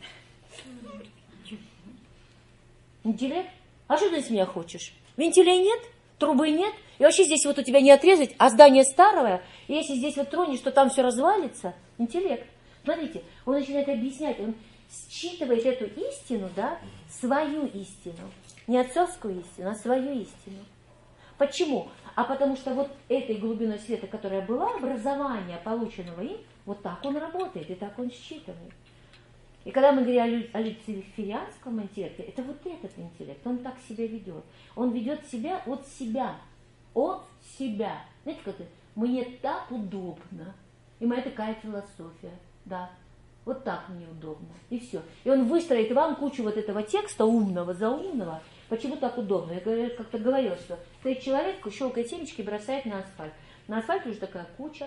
Интеллект? А что ты с меня хочешь? Вентилей нет, трубы нет, и вообще здесь вот у тебя не отрезать, а здание старое, и если здесь вот тронешь, то там все развалится. Интеллект. Смотрите, он начинает объяснять, он считывает эту истину, да, свою истину. Не отцовскую истину, а свою истину. Почему? А потому что вот этой глубиной света, которая была, образование, полученного им, вот так он работает, и так он считывает. И когда мы говорим о люциферианском интеллекте, это вот этот интеллект, он так себя ведет. Он ведет себя от себя, от себя. Знаете, как это? Мне так удобно. И моя такая философия, да. Вот так мне удобно. И все. И он выстроит вам кучу вот этого текста умного, заумного. Почему так удобно? Я как-то говорила, что стоит человек, щелкает семечки и бросает на асфальт. На асфальте уже такая куча.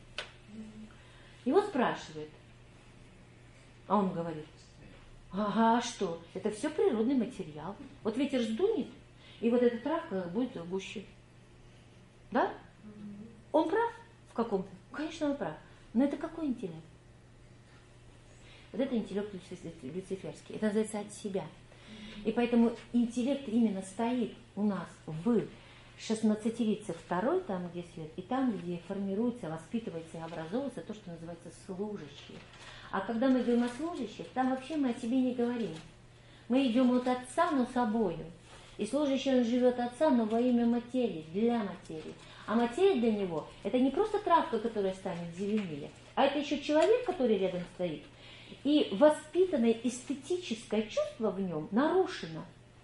Его спрашивает. А он говорит, ага, а что? Это все природный материал. Вот ветер сдунет, и вот эта травка будет в гуще. Да? Он прав в каком-то? Конечно, он прав. Но это какой интеллект? Вот это интеллект люциферский. Это называется от себя. И поэтому интеллект именно стоит у нас в шестнадцатилетце второй, там, где свет, и там, где формируется, воспитывается и образовывается то, что называется служащие. А когда мы говорим о служащих, там вообще мы о себе не говорим. Мы идем от Отца, но собою. И служащий, он живет Отца, но во имя материи, для материи. А материя для него – это не просто травка, которая станет зеленее, а это еще человек, который рядом стоит. И воспитанное эстетическое чувство в нем нарушено.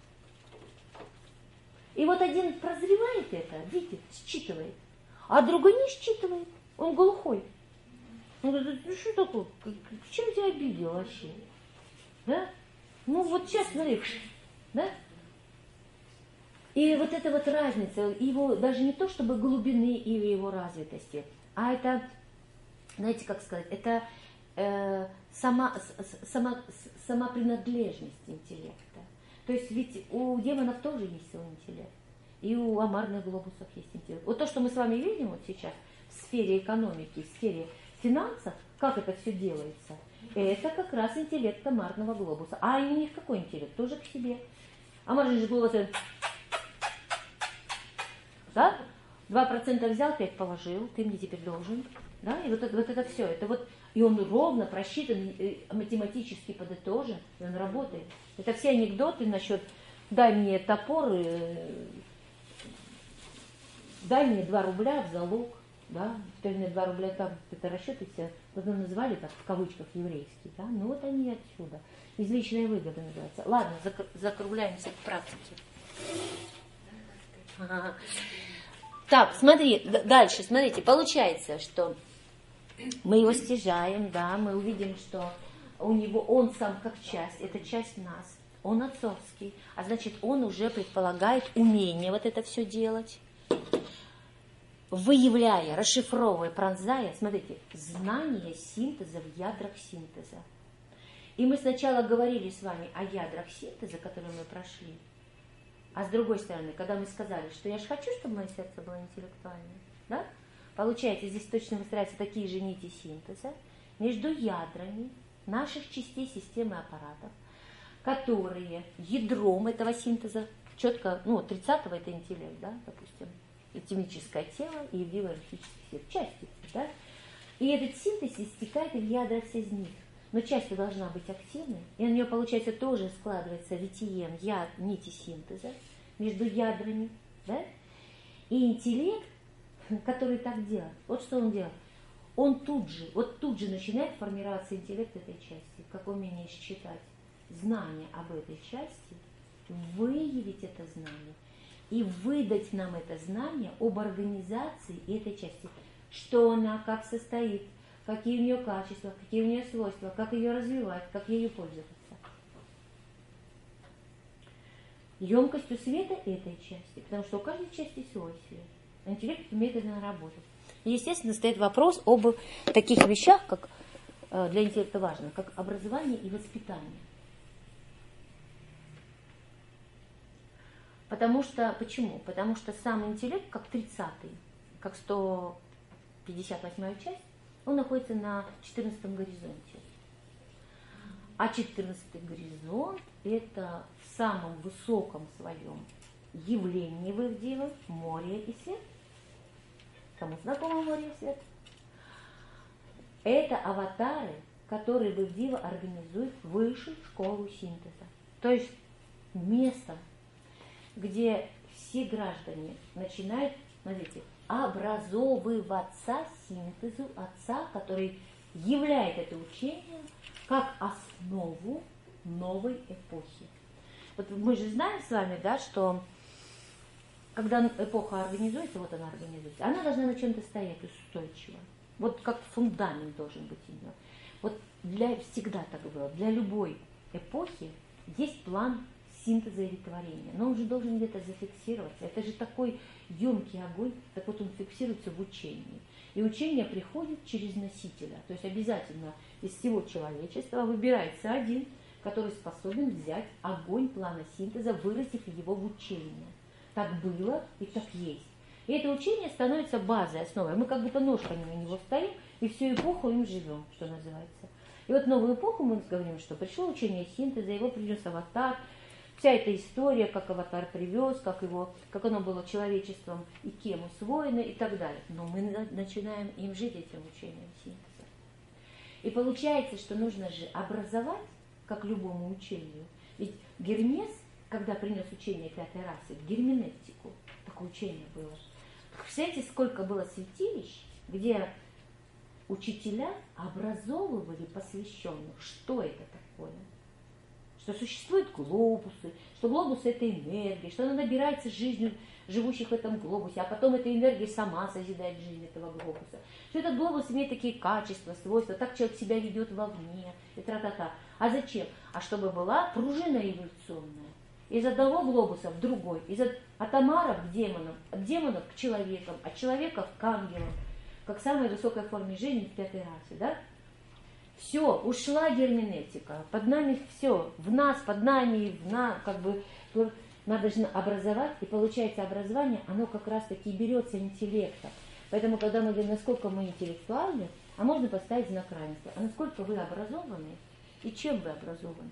И вот один прозревает это, видит, считывает, а другой не считывает, он глухой. Он говорит, ну что такое, чем тебя обидел вообще? Да? Ну вот сейчас, смотри, да? И вот эта вот разница, его даже не то чтобы глубины или его развитости, а это, знаете, как сказать, это э, сама, сама, сама принадлежность интеллекта. То есть ведь у демонов тоже есть свой интеллект, и у амарных глобусов есть интеллект. Вот то, что мы с вами видим вот сейчас в сфере экономики, в сфере финансов, как это все делается, это как раз интеллект амарного глобуса. А у них какой интеллект? Тоже к себе. Амарный же глобус, да? два процента взял, пять положил, ты мне теперь должен. Да? И вот это, вот это все. Это вот, и он ровно просчитан, математически подытожен, и он работает. Это все анекдоты насчет дай мне топор, дай мне два рубля в залог. Да? Теперь мне два рубля там, это расчеты все, вот мы называли так в кавычках еврейские. Да? Ну вот они отсюда. Из личной выгоды называется. Ладно, закругляемся к практике. Ага. Так, смотри, дальше, смотрите, получается, что мы его стяжаем, да, мы увидим, что у него он сам как часть, это часть нас, он отцовский, а значит, он уже предполагает умение вот это все делать, выявляя, расшифровывая, пронзая, смотрите, знание синтеза в ядрах синтеза. И мы сначала говорили с вами о ядрах синтеза, которые мы прошли. А с другой стороны, когда мы сказали, что я же хочу, чтобы мое сердце было интеллектуальным, да? Получается, здесь точно выстраиваются такие же нити синтеза между ядрами наших частей системы аппаратов, которые ядром этого синтеза, четко, ну, тридцатого это интеллект, да, допустим, этимическое тело и иерархический свет, части, да? И этот синтез истекает в ядра все из них. Но часть должна быть активной, и на нее, получается, тоже складывается витием яд, нити синтеза между ядрами, да? И интеллект, который так делает, вот что он делает, он тут же, вот тут же начинает формироваться интеллект этой части, как умение считать знание об этой части, выявить это знание и выдать нам это знание об организации этой части, что она, как состоит, какие у нее качества, какие у нее свойства, как ее развивать, как ею пользоваться. Емкостью света этой части, потому что у каждой части свой свет. Интеллект умеет это наработать. И, естественно, стоит вопрос об таких вещах, как для интеллекта важно, как образование и воспитание. Потому что, почему? Потому что сам интеллект, как тридцатый, как сто пятьдесят восьмая часть, он находится на четырнадцатом горизонте. А четырнадцатый горизонт – это в самом высоком своем явлении в Ивдиве море и свет. Кому знакомо море и свет? Это аватары, которые в Ивдиве организуют высшую школу синтеза. То есть место, где все граждане начинают, смотрите, образовываться синтезу Отца, который являет это учение как основу новой эпохи. Вот мы же знаем с вами, да, что когда эпоха организуется, вот она организуется, она должна на чем-то стоять устойчиво. Вот как фундамент должен быть ее. Вот для, всегда так было, для любой эпохи есть план синтеза или творения, но он же должен где-то зафиксироваться. Это же такой емкий огонь, так вот он фиксируется в учении. И учение приходит через носителя. То есть обязательно из всего человечества выбирается один, который способен взять огонь плана синтеза, выразив его в учение. Так было и так есть. И это учение становится базой, основой. Мы как будто ножками на него стоим и всю эпоху им живем, что называется. И вот новую эпоху мы говорим, что пришло учение синтеза, его принес аватар. Вся эта история, как аватар привез, как, его, как оно было человечеством и кем усвоено и так далее. Но мы начинаем им жить этим учением синтеза. И получается, что нужно же образовать, как любому учению. Ведь Гермес, когда принес учение пятой расы, в герменевтику, такое учение было. Представляете, сколько было святилищ, где учителя образовывали посвященных, что это такое. Что существуют глобусы, что глобус – это энергия, что она набирается жизнью живущих в этом глобусе, а потом эта энергия сама созидает жизнь этого глобуса. Что этот глобус имеет такие качества, свойства, так человек себя ведет вовне, и тра-та-та. А зачем? А чтобы была пружина эволюционная. Из одного глобуса в другой, из от, от омаров к демонам, от демонов к человекам, от человеков к ангелам, как самой высокой форме жизни в пятой расе, да? Все, ушла герменевтика, под нами все, в нас, под нами, в нас, как бы, надо же образовать, и получается образование, оно как раз таки берется интеллекта. Поэтому, когда мы говорим, насколько мы интеллектуальны, а можно поставить знак равенства, а насколько вы образованы и чем вы образованы.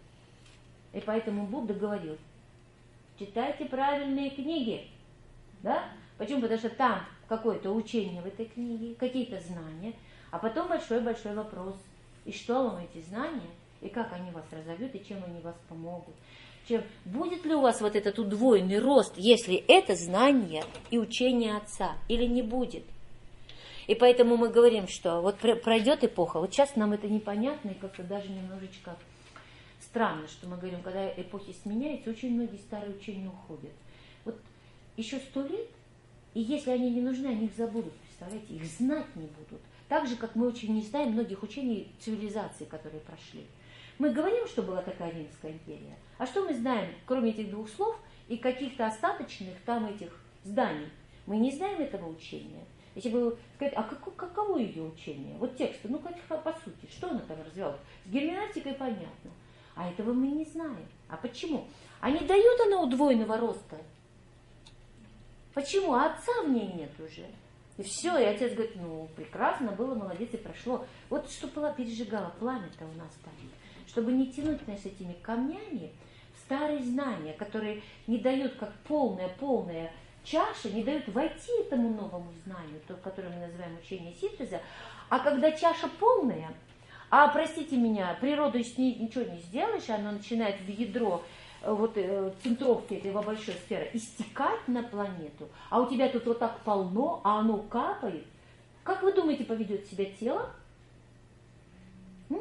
И поэтому Будда говорил, читайте правильные книги, да? Почему? Потому что там какое-то учение в этой книге, какие-то знания, а потом большой-большой вопрос. И что вам эти знания, и как они вас разовьют, и чем они вас помогут. Чем, будет ли у вас вот этот удвоенный рост, если это знание и учение Отца, или не будет. И поэтому мы говорим, что вот пройдет эпоха, вот сейчас нам это непонятно, и как-то даже немножечко странно, что мы говорим, когда эпохи сменяются, очень многие старые учения уходят. Вот еще сто лет, и если они не нужны, они их забудут, представляете, их знать не будут. Так же, как мы очень не знаем многих учений цивилизаций, которые прошли. Мы говорим, что была такая Римская империя, а что мы знаем, кроме этих двух слов и каких-то остаточных там этих зданий? Мы не знаем этого учения. Если бы сказать, а как, каково ее учение? Вот тексты, ну как по сути, что она там развивала? С герменевтикой понятно, а этого мы не знаем. А почему? А не дает она удвоенного роста? Почему? А Отца в ней нет уже. И все, и отец говорит, ну, прекрасно было, молодец, и прошло. Вот что пережигало, пламя-то у нас там. Чтобы не тянуть нас этими камнями в старые знания, которые не дают, как полная-полная чаша, не дают войти этому новому знанию, то, которое мы называем учение синтеза. А когда чаша полная, а, простите меня, природу с ней ничего не сделаешь, она начинает в ядро вот центровки этой большой сферы истекать на планету, а у тебя тут вот так полно, а оно капает. Как вы думаете, поведет себя тело? М?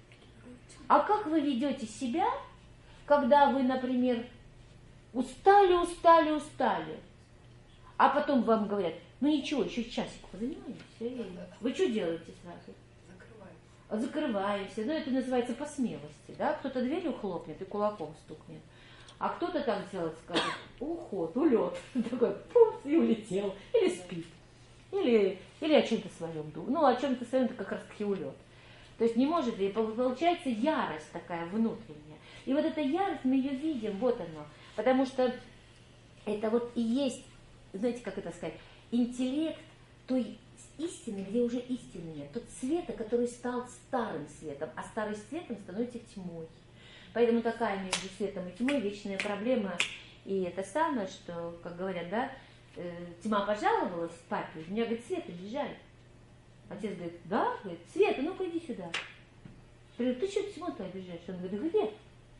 А как вы ведете себя, когда вы, например, устали, устали, устали, а потом вам говорят, ну ничего, еще часик позанимаемся. Вы что делаете сразу? Закрываемся. Ну, это называется по смелости, да? Кто-то дверью хлопнет и кулаком стукнет. А кто-то так сделает, скажет, уход, улет. Такой, пумс, и улетел. Или спит. Или, или о чем-то своем думает. Ну, о чем-то своем это как раз таки улет. То есть не может, и получается ярость такая внутренняя. И вот эта ярость, мы ее видим, вот оно. Потому что это вот и есть, знаете, как это сказать, интеллект той истины, где уже истины нет. Тот света, который стал старым светом, а старый светом становится тьмой. Поэтому такая между светом и тьмой вечная проблема. И это самое, что, как говорят, да, э, тьма пожаловалась папе, у меня, говорит, свет обижает. Отец говорит, да, говорит, Света, ну-ка иди сюда. Я говорю, ты что тьму-то обижаешь? Он говорит, где?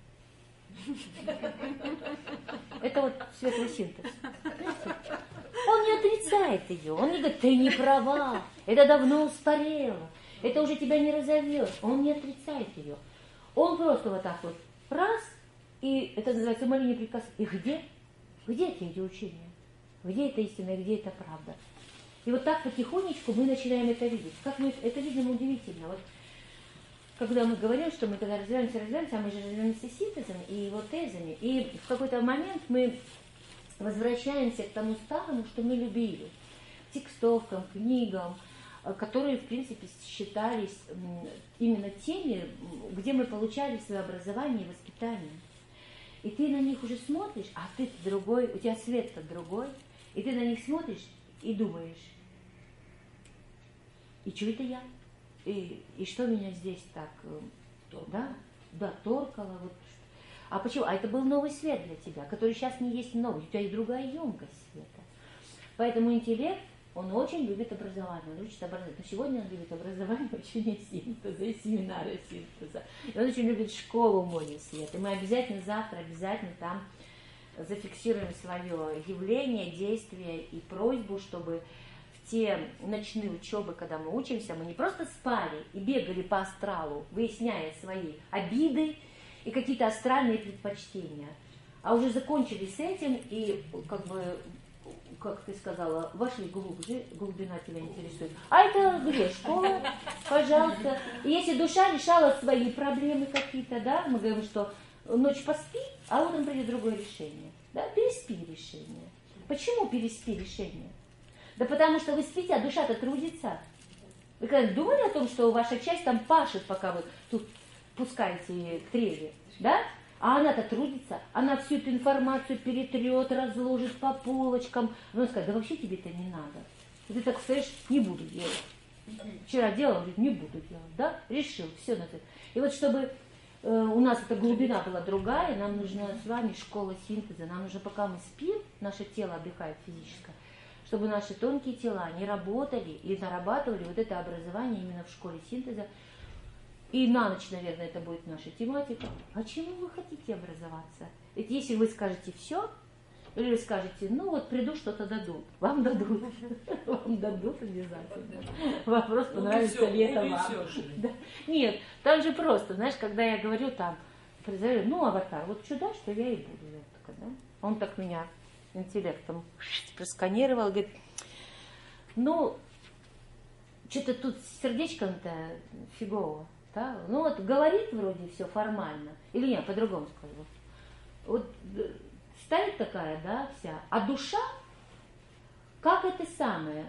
Это вот светлый синтез. Он не отрицает ее, он не говорит, ты не права, это давно устарело, это уже тебя не разовьет. Он не отрицает ее. Он просто вот так вот раз, и это называется моление приказ. И где? Где эти учения? Где это истина, где это правда? И вот так потихонечку мы начинаем это видеть. Как мы это видим, удивительно. Вот когда мы говорим, что мы когда развиваемся, развиваемся, а мы же развиваемся синтезами и его тезами, и в какой-то момент мы возвращаемся к тому старому, что мы любили, к текстовкам, книгам, которые, в принципе, считались именно теми, где мы получали свое образование и воспитание. И ты на них уже смотришь, а ты другой, у тебя свет-то другой, и ты на них смотришь и думаешь, и что это я? И, и что меня здесь так, да, да, торкало. Вот. А почему? А это был новый свет для тебя, который сейчас не есть новый, у тебя есть другая емкость света. Поэтому интеллект, он очень любит образование, он учит образование. Но сегодня он любит образование, учение синтеза и семинары синтеза. И он очень любит школу море света. И мы обязательно завтра, обязательно там зафиксируем свое явление, действие и просьбу, чтобы в те ночные учебы, когда мы учимся, мы не просто спали и бегали по астралу, выясняя свои обиды и какие-то астральные предпочтения, а уже закончили с этим и, как бы, как ты сказала, вошли глубже, глубина тебя интересует. А это где? Школа, пожалуйста. И если душа решала свои проблемы какие-то, да, мы говорим, что ночь поспи, а утром придет другое решение. Да? Переспи решение. Почему переспи решение? Да потому что вы спите, а душа-то трудится. Вы когда думали о том, что ваша часть там пашет, пока вы тут пускаете к треве, да? А она-то трудится, она всю эту информацию перетрет, разложит по полочкам. Она скажет, да вообще тебе это не надо. И ты так стоишь, не буду делать. Вчера делал, говорит, не буду делать, да? Решил, все на это. И вот чтобы э, у нас эта глубина была другая, нам нужна с вами школа синтеза. Нам нужно, пока мы спим, наше тело отдыхает физическое, чтобы наши тонкие тела не работали и нарабатывали вот это образование именно в школе синтеза. И на ночь, наверное, это будет наша тематика. А чему вы хотите образоваться? Ведь если вы скажете все, или вы скажете, ну вот приду, что-то дадут. Вам дадут. Вам дадут обязательно. Вопрос, понравится ли это вам. Нет, там же просто, знаешь, когда я говорю там, ну, аватар, вот что дашь, что я и буду. Он так меня интеллектом просканировал, говорит, ну, что-то тут с сердечком-то фигово. Да? Ну вот говорит вроде все формально, или нет, по-другому скажу. Вот стоит такая, да, вся, а душа, как это самое,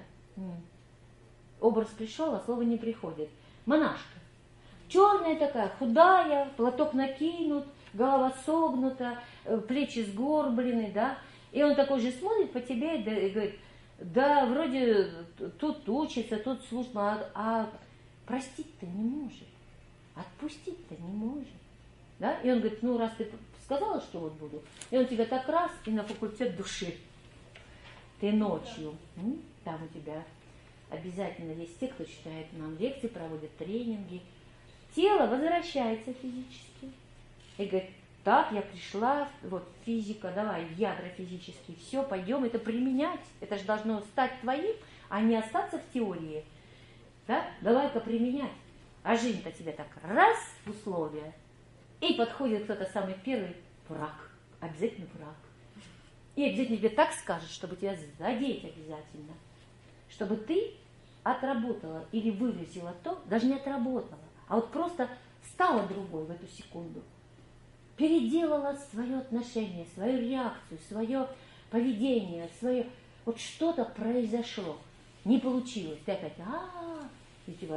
образ пришел, а слово не приходит. Монашка, черная такая, худая, платок накинут, голова согнута, плечи сгорблены, да, и он такой же смотрит по тебе и говорит, да, вроде тут учится, тут служит, а, а простить-то не может. Отпустить-то не может. Да? И он говорит, ну раз ты сказала, что вот буду, и он тебя так раз и на факультет души. Ты ночью, там у тебя обязательно есть те, кто читает нам лекции, проводят тренинги. Тело возвращается физически. И говорит, так, я пришла, вот физика, давай, ядра физические, все, пойдем это применять. Это же должно стать твоим, а не остаться в теории. Да? Давай-ка применять. А жизнь-то тебе так раз в условия, и подходит кто-то самый первый враг, обязательно враг. И обязательно тебе так скажет, чтобы тебя задеть обязательно, чтобы ты отработала или выразила то, даже не отработала, а вот просто стала другой в эту секунду, переделала свое отношение, свою реакцию, свое поведение, свое, вот что-то произошло, не получилось, ты опять, а-а-а, и тебя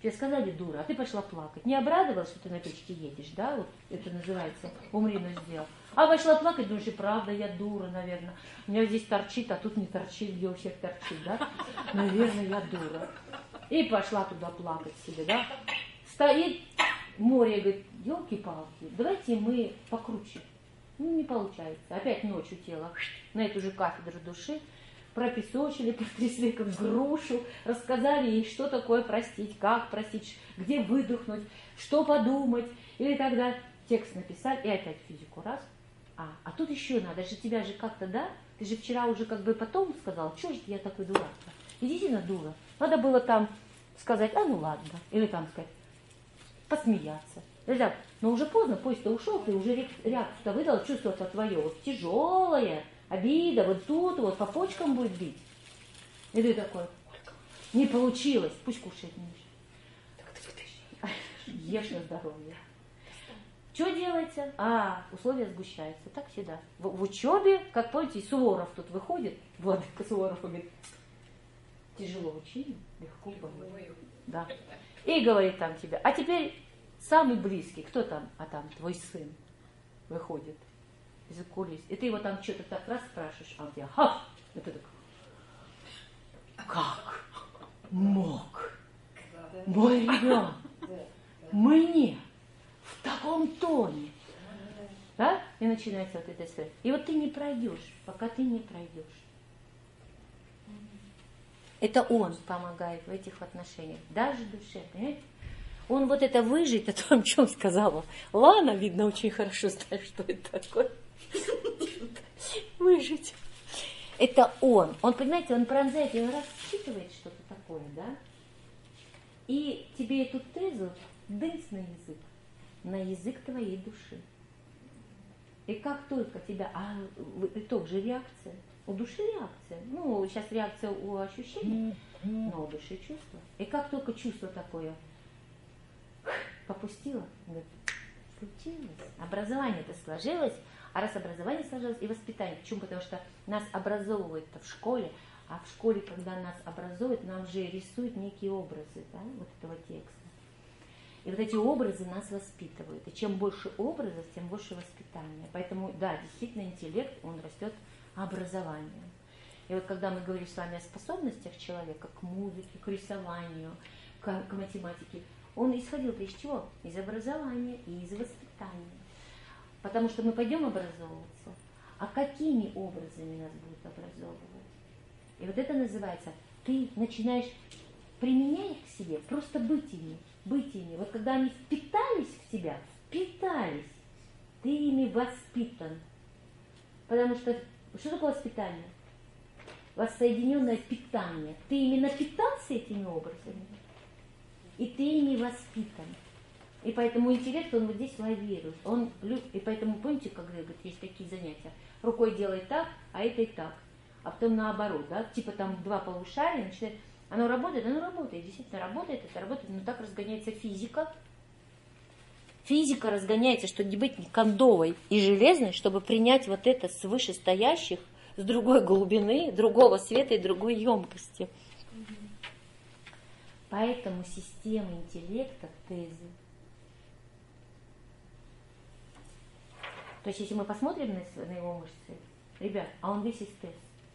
Тебе сказали дура, а ты пошла плакать. Не обрадовалась, что ты на печке едешь, да? Вот это называется умри, но сделал. А пошла плакать, думаешь, и правда, я дура, наверное. У меня здесь торчит, а тут не торчит, где у всех торчит, да? Наверное, я дура. И пошла туда плакать себе, да? Стоит море, говорит, елки-палки, давайте мы покруче. Ну, не получается. Опять ночью тело на эту же кафедру души пропесочили, потрясли как грушу, рассказали ей, что такое простить, как простить, где выдохнуть, что подумать. Или тогда текст написать, и опять физику раз. А, а тут еще надо, же тебя же как-то, да? Ты же вчера уже как бы потом сказал, что же я такой дурак-то? И действительно дура. Надо было там сказать, а ну ладно. Или там сказать, посмеяться. Или так, но уже поздно, поезд-то ушел, ты уже реакцию-то выдал, чувство-то твое вот тяжелое. Обида, вот тут вот по почкам будет бить. И ты такой, не получилось, пусть кушает меньше. Ешь на здоровье. Что делается? А, условия сгущаются. Так всегда. В, в учебе, как помните, Суворов тут выходит, Владыка Суворов говорит, тяжело учили, легко было. Да. И говорит там тебе, а теперь самый близкий, кто там? А там твой сын выходит из-за кулис. И ты его там что-то так раз спрашиваешь, а он тебя ха! И ты так, как мог мой ребенок мне в таком тоне? Да? И начинается вот эта история. И вот ты не пройдешь, пока ты не пройдешь. Это он помогает в этих отношениях, даже душе, понимаете? Он вот это выжить, о том, что он сказала. Лана, видно, очень хорошо знает, что это такое. Выжить. Это он. Он, понимаете, он пронзает, и он рассчитывает что-то такое, да? И тебе эту тезу дынь на язык. На язык твоей души. И как только тебя... А итог же реакция. У души реакция. Ну, сейчас реакция у ощущений, но у души чувство. И как только чувство такое попустило, говорит, случилось. Образование-то сложилось, а раз образование сложилось, и воспитание. Почему? Потому что нас образовывают-то в школе, а в школе, когда нас образуют, нам же рисуют некие образы, да, вот этого текста. И вот эти образы нас воспитывают. И чем больше образов, тем больше воспитания. Поэтому, да, действительно, интеллект, он растет образованием. И вот когда мы говорим с вами о способностях человека к музыке, к рисованию, к, к математике, он исходил прежде чего? Из образования и из воспитания. Потому что мы пойдем образовываться, а какими образами нас будут образовывать? И вот это называется, ты начинаешь, применяя их к себе, просто быть ими, быть ими. Вот когда они впитались в тебя, впитались, ты ими воспитан. Потому что, что такое воспитание? Воссоединенное питание. Ты именно питался этими образами, и ты ими воспитан. И поэтому интеллект, он вот здесь лавирует. Он, и поэтому, помните, когда говорит, есть такие занятия, рукой делай так, а это и так. А потом наоборот, да, типа там два полушария, начинает, оно работает, оно работает, действительно работает, это работает, но так разгоняется физика. Физика разгоняется, чтобы не быть кондовой и железной, чтобы принять вот это с вышестоящих, с другой глубины, другого света и другой емкости. Поэтому система интеллекта тезы. То есть, если мы посмотрим на, на его мышцы, ребят, а он весь из тез.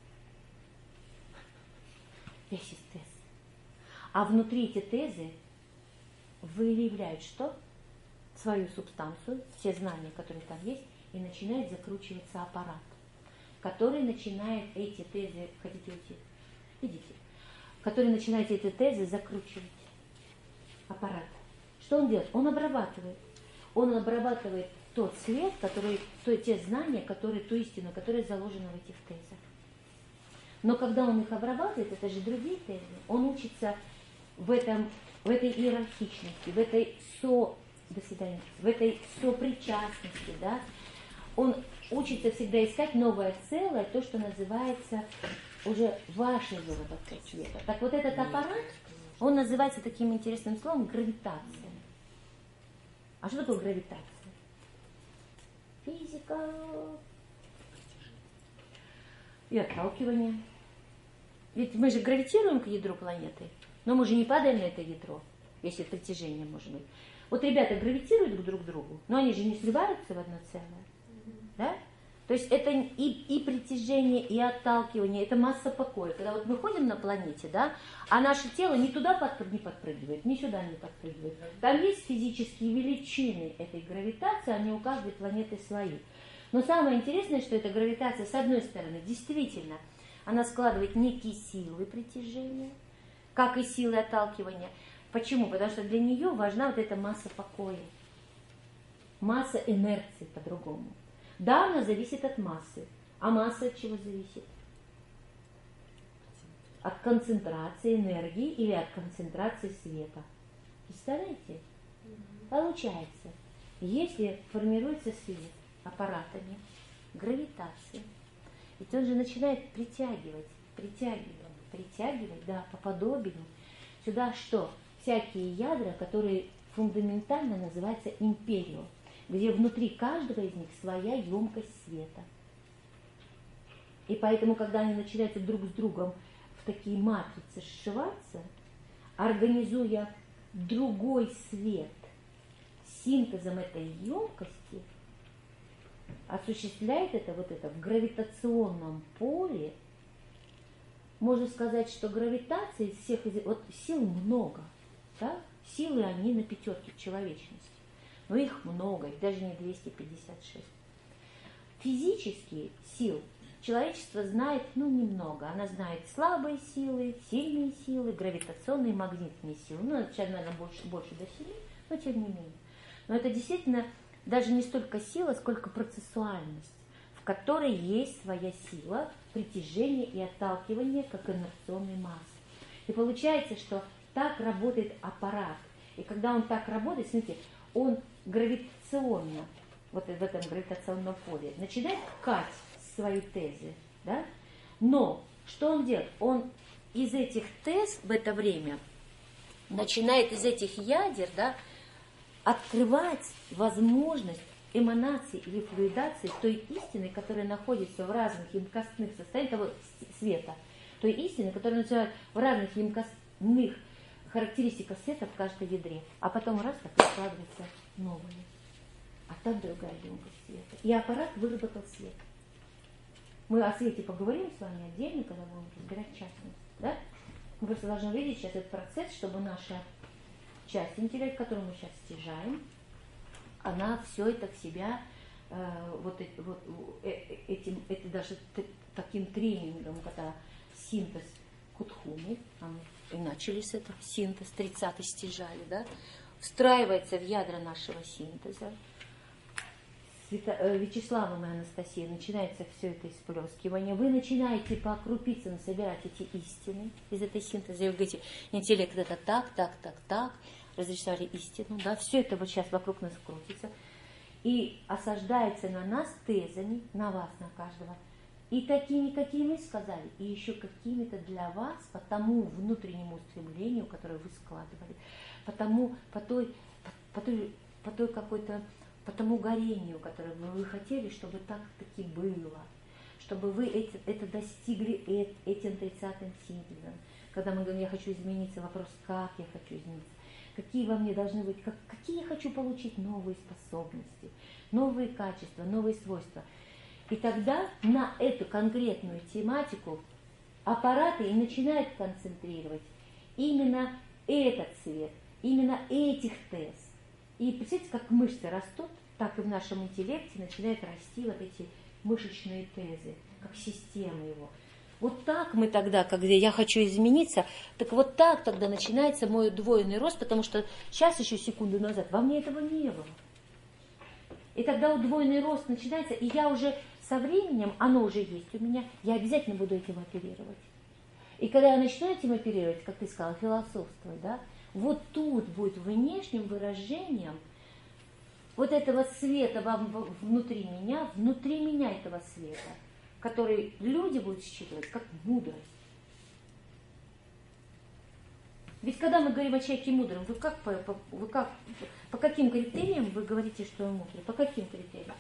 Весь из тез. А внутри эти тезы выявляют что? Свою субстанцию, все знания, которые там есть, и начинает закручиваться аппарат, который начинает эти тезы, хотите уйти? Идите. Который начинает эти тезы закручивать. Аппарат. Что он делает? Он обрабатывает. Он обрабатывает тот свет, который, то, те знания, которые, ту истину, которая заложена в этих тезах. Но когда он их обрабатывает, это же другие тезы. Он учится в, этом, в этой иерархичности, в этой со... До свидания. В этой сопричастности, да, он учится всегда искать новое целое, то, что называется уже вашей выработкой света. Так вот этот аппарат, он называется таким интересным словом гравитация. А что такое гравитация? Физика и отталкивание. Ведь мы же гравитируем к ядру планеты, но мы же не падаем на это ядро. если притяжение может быть. Вот ребята гравитируют друг к другу, но они же не сливаются в одно целое. Да? То есть это и, и притяжение, и отталкивание, это масса покоя. Когда вот мы ходим на планете, да, а наше тело ни туда подпрыг, не подпрыгивает, ни сюда не подпрыгивает. Там есть физические величины этой гравитации, они у каждой планеты свои. Но самое интересное, что эта гравитация, с одной стороны, действительно, она складывает некие силы притяжения, как и силы отталкивания. Почему? Потому что для нее важна вот эта масса покоя, масса инерции по-другому. Да, она зависит от массы. А масса от чего зависит? От концентрации энергии или от концентрации света. Представляете? Получается, если формируется свет аппаратами гравитации, и он же начинает притягивать, притягивать, притягивать, да, по подобию. Сюда что? Всякие ядра, которые фундаментально называются империо, где внутри каждого из них своя емкость света. И поэтому, когда они начинают друг с другом в такие матрицы сшиваться, организуя другой свет синтезом этой емкости, осуществляет это вот это в гравитационном поле. Можно сказать, что гравитация из всех, вот сил много, да? Силы они на пятерке человечности. Но их много, их даже не двести пятьдесят шесть. Физические сил человечество знает, ну, немного. Она знает слабые силы, сильные силы, гравитационные, магнитные силы. Ну, сейчас, наверное, больше, больше до семи, но тем не менее. Но это действительно даже не столько сила, сколько процессуальность, в которой есть своя сила притяжения и отталкивания, как инерционной массы. И получается, что так работает аппарат. И когда он так работает, смотрите, он гравитационно, вот в этом гравитационном поле, начинает ткать свои тезы, да? Но что он делает? Он из этих тез в это время начинает из этих ядер, да, открывать возможность эманации или флюидации той истины, которая находится в разных емкостных состояниях того света, той истины, которая называют в разных емкостных характеристиках света в каждой ядре, а потом раз так и складывается новое. А там другая емкость света. И аппарат выработал свет. Мы о свете поговорим с вами отдельно, когда будем разбирать частности. Да? Мы просто должны видеть сейчас этот процесс, чтобы наша часть интеллекта, которую мы сейчас стяжаем, она все это в себя э, вот, вот э, этим, это даже т, таким тренингом, когда синтез Кутхумы, и начали с этого, синтез, тридцатый стяжали, да, встраивается в ядра нашего синтеза. Света, э, Вячеславом и Анастасией начинается все это исплескивание. Вы начинаете по крупицам собирать эти истины из этой синтеза. И вы говорите, интеллект это так, так, так, так. Разрисовали истину, да, все это вот сейчас вокруг нас крутится и осаждается на нас тезами, на вас, на каждого, и такими, какие мы сказали, и еще какими-то для вас, по тому внутреннему устремлению, которое вы складывали, по тому, по той, по, по той, по той какой-то, по тому горению, которое вы хотели, чтобы так-таки было, чтобы вы эти, это достигли этим тридцатым синтезом. Когда мы говорим, я хочу измениться, вопрос, как я хочу измениться. Какие во мне должны быть, как, какие я хочу получить новые способности, новые качества, новые свойства. И тогда на эту конкретную тематику аппараты и начинают концентрировать именно этот цвет, именно этих тез. И представьте, как мышцы растут, так и в нашем интеллекте начинают расти вот эти мышечные тезы, как система его. Вот так мы тогда, когда я хочу измениться, так вот так тогда начинается мой удвоенный рост, потому что сейчас еще секунду назад во мне этого не было. И тогда удвоенный рост начинается, и я уже со временем, оно уже есть у меня, я обязательно буду этим оперировать. И когда я начну этим оперировать, как ты сказала, философствовать, да, вот тут будет внешним выражением вот этого света внутри меня, внутри меня этого света, который люди будут считывать как мудрость. Ведь когда мы говорим о человеке мудром, вы как по, по, вы как, по каким критериям вы говорите, что он мудрый? По каким критериям?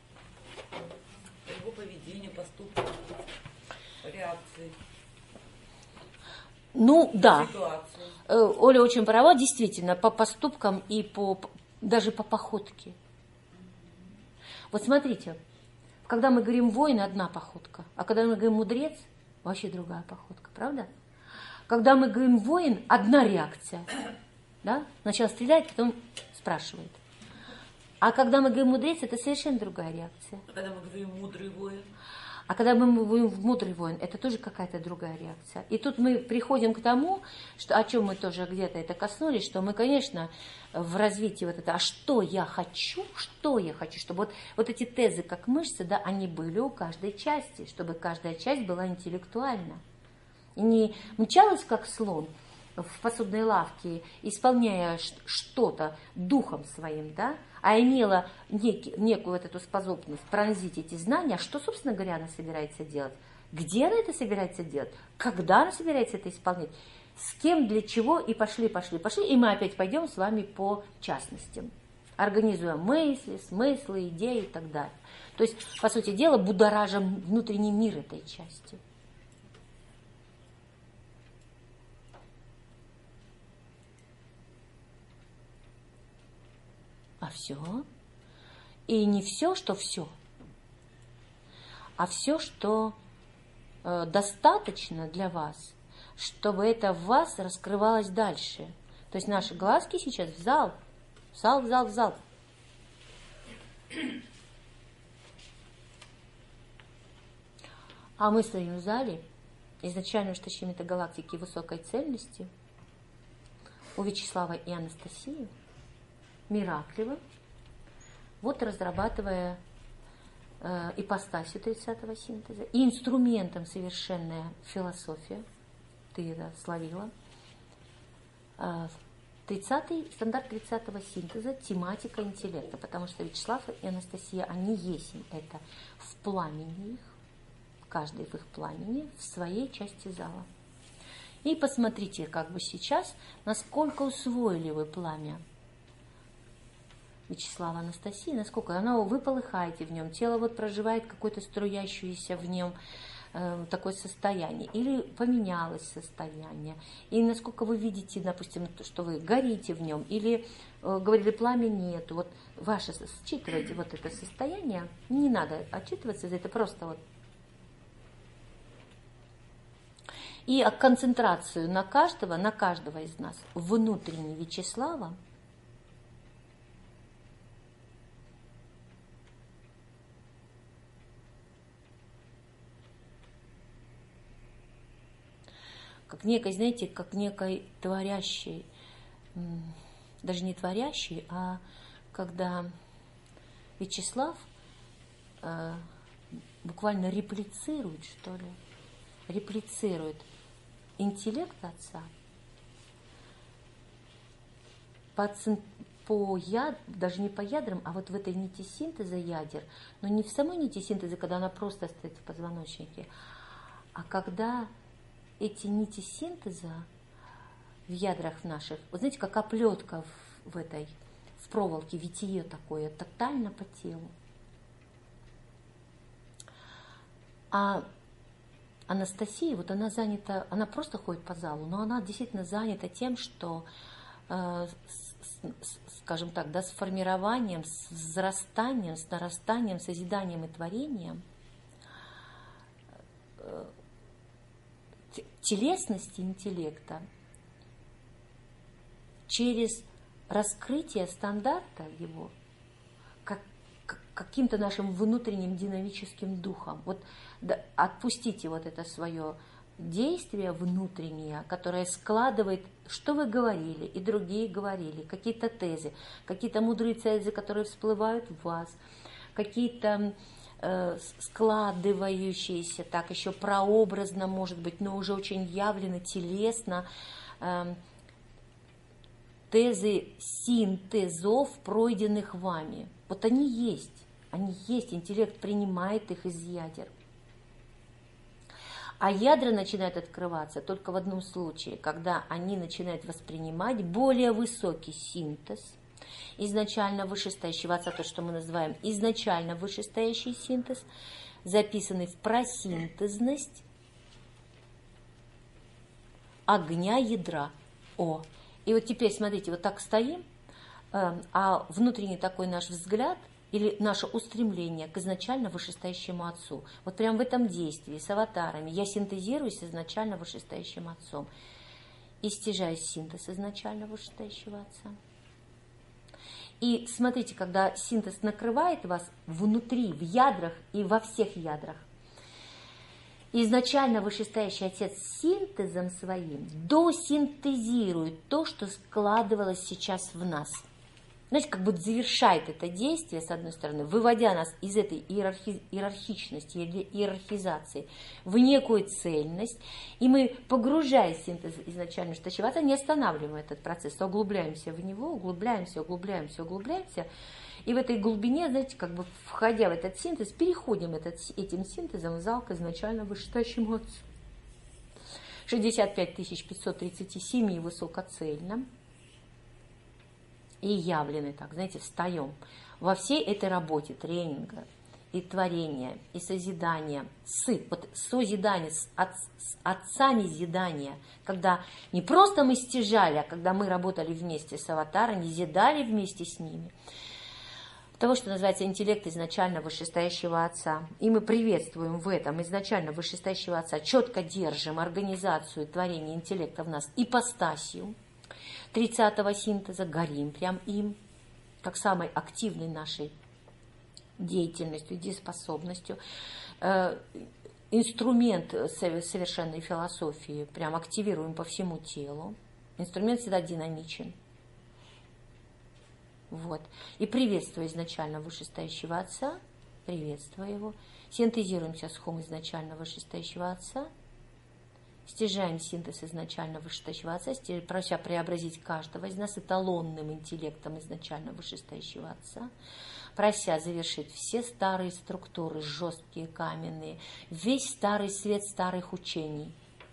По его поведению, поступкам, реакции. Ну, да. Ситуации. Оля очень права, действительно, по поступкам и по, даже по походке. Вот смотрите, когда мы говорим воин, одна походка, а когда мы говорим мудрец, вообще другая походка, правда? Когда мы говорим воин, одна реакция. Да? Сначала стреляет, потом спрашивает. А когда мы говорим мудрец, это совершенно другая реакция. А когда мы говорим мудрый воин? А когда мы говорим мудрый воин, это тоже какая-то другая реакция. И тут мы приходим к тому, что, о чем мы тоже где-то это коснулись, что мы, конечно, в развитии вот это, а что я хочу, что я хочу, чтобы вот, вот эти тезы, как мышцы, да, они были у каждой части, чтобы каждая часть была интеллектуальна. И не мчалась, как слон, в посудной лавке, исполняя что-то духом своим, да, а имела некий, некую вот эту способность пронзить эти знания, что, собственно говоря, она собирается делать, где она это собирается делать, когда она собирается это исполнять, с кем, для чего, и пошли, пошли, пошли, и мы опять пойдем с вами по частностям, организуя мысли, смыслы, идеи и так далее. То есть, по сути дела, будоражим внутренний мир этой части. А все. И не все, что все, а все, что э, достаточно для вас, чтобы это в вас раскрывалось дальше. То есть наши глазки сейчас в зал, в зал, в зал, в зал. А мы стоим в зале, изначально штащим метагалактики высокой цельности, у Вячеслава и Анастасии, Мираклева, вот разрабатывая э, ипостасью тридцатого синтеза и инструментом совершенная философия, ты это словила, э, тридцатый, стандарт тридцатого синтеза, тематика интеллекта, потому что Вячеслав и Анастасия, они есть это в пламени их, каждый в их пламени, в своей части зала. И посмотрите, как бы сейчас, насколько усвоили вы пламя Вячеслава, Анастасии, насколько оно, вы полыхаете в нем, тело вот проживает какое-то струящееся в нем э, такое состояние, или поменялось состояние, и насколько вы видите, допустим, что вы горите в нем, или э, говорили, пламя нету, вот ваше, считывайте вот это состояние, не надо отчитываться за это, просто вот. И концентрацию на каждого, на каждого из нас, внутренне Вячеслава, как некой, знаете, как некой творящей, даже не творящей, а когда Вячеслав э, буквально реплицирует, что ли, реплицирует интеллект отца по, по яд, даже не по ядрам, а вот в этой нити синтеза ядер, но не в самой нити синтеза, когда она просто стоит в позвоночнике, а когда эти нити синтеза в ядрах наших, вот знаете, как оплетка в, в этой, в проволоке, витие такое, тотально по телу. А Анастасия, вот она занята, она просто ходит по залу, но она действительно занята тем, что, э, с, с, скажем так, да, с формированием, с взрастанием, с нарастанием, созиданием и творением э, телесности интеллекта через раскрытие стандарта его как, как, каким-то нашим внутренним динамическим духом. Вот да, отпустите вот это свое действие внутреннее, которое складывает, что вы говорили, и другие говорили, какие-то тезы, какие-то мудрые тезы, которые всплывают в вас, какие-то складывающиеся, так еще прообразно, может быть, но уже очень явлено, телесно, э, тезы синтезов, пройденных вами. Вот они есть, они есть, интеллект принимает их из ядер. А ядра начинают открываться только в одном случае, когда они начинают воспринимать более высокий синтез, изначально вышестоящий, в отца то, что мы называем изначально вышестоящий синтез, записанный в просинтезность огня ядра. О. И вот теперь, смотрите, вот так стоим, а внутренний такой наш взгляд или наше устремление к изначально вышестоящему Отцу. Вот прямо в этом действии с аватарами я синтезируюсь с изначально вышестоящим Отцом и стяжаю синтез изначально вышестоящего Отца. И смотрите, когда синтез накрывает вас внутри, в ядрах и во всех ядрах, изначально вышестоящий Отец синтезом своим досинтезирует то, что складывалось сейчас в нас. Знаете, как бы завершает это действие, с одной стороны, выводя нас из этой иерархи, иерархичности или иерархизации в некую цельность, и мы, погружаясь в синтез изначально вышестоящего Отца, не останавливаем этот процесс, а углубляемся в него, углубляемся, углубляемся, углубляемся, и в этой глубине, знаете, как бы входя в этот синтез, переходим этот, этим синтезом в зал к изначально вышестоящему Отцу. шестьдесят пять тысяч пятьсот тридцать семь высокоцельным. И явлены так, знаете, встаем во всей этой работе тренинга и творения, и созидания, с, вот созидание, с, от, с отцами зидания, когда не просто мы стяжали, а когда мы работали вместе с аватарами, зидали вместе с ними, того, что называется интеллект изначально вышестоящего Отца. И мы приветствуем в этом изначально вышестоящего Отца, четко держим организацию творения интеллекта в нас, ипостасию тридцатого синтеза, горим прям им, как самой активной нашей деятельностью, дееспособностью. Э, инструмент совершенной философии прям активируем по всему телу. Инструмент всегда динамичен. Вот. И приветствуя изначально вышестоящего Отца, приветствуя его, синтезируемся с хом изначально вышестоящего Отца, стяжаем синтез изначально вышестоящего Отца, прося преобразить каждого из нас эталонным интеллектом изначально вышестоящего Отца, прося завершить все старые структуры, жесткие, каменные, весь старый свет старых учений,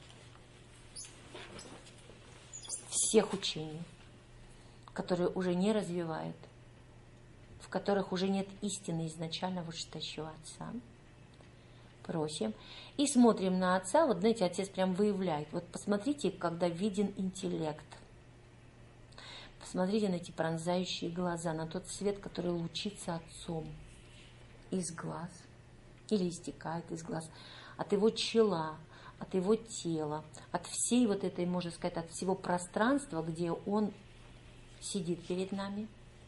всех учений, которые уже не развивают, в которых уже нет истины изначально вышестоящего Отца. Просим. И смотрим на Отца. Вот, знаете, Отец прям выявляет. Вот посмотрите, когда виден интеллект. Посмотрите на эти пронзающие глаза, на тот свет, который лучится Отцом из глаз. Или истекает из глаз. От его чела, от его тела, от всей вот этой, можно сказать, от всего пространства, где Он сидит перед нами.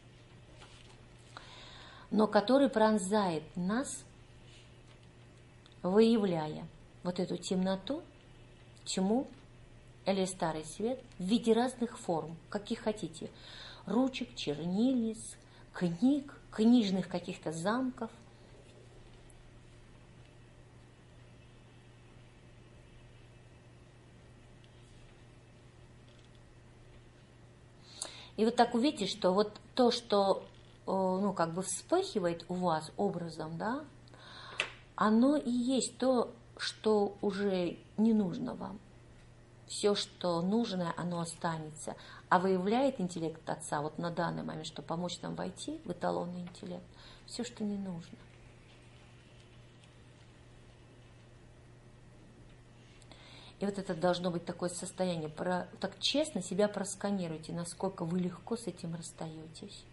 Но который пронзает нас, выявляя вот эту темноту, тьму или старый свет в виде разных форм, каких хотите. Ручек, чернильниц, книг, книжных каких-то замков. И вот так увидите, что вот то, что ну, как бы вспыхивает у вас образом, да, оно и есть то, что уже не нужно вам. Все, что нужное, оно останется. А выявляет интеллект Отца вот на данный момент, чтобы помочь нам войти в эталонный интеллект, все, что не нужно. И вот это должно быть такое состояние. Про, так честно себя просканируйте, насколько вы легко с этим расстаетесь.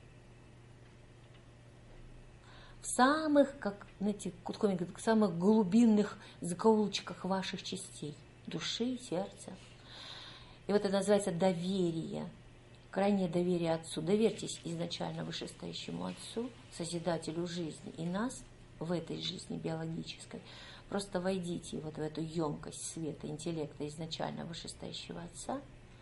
В самых, как, знаете, в самых глубинных закоулочках ваших частей, души, сердца. И вот это называется доверие, крайнее доверие Отцу. Доверьтесь изначально вышестоящему Отцу, Созидателю жизни, и нас в этой жизни биологической. Просто войдите вот в эту емкость света, интеллекта изначально вышестоящего Отца,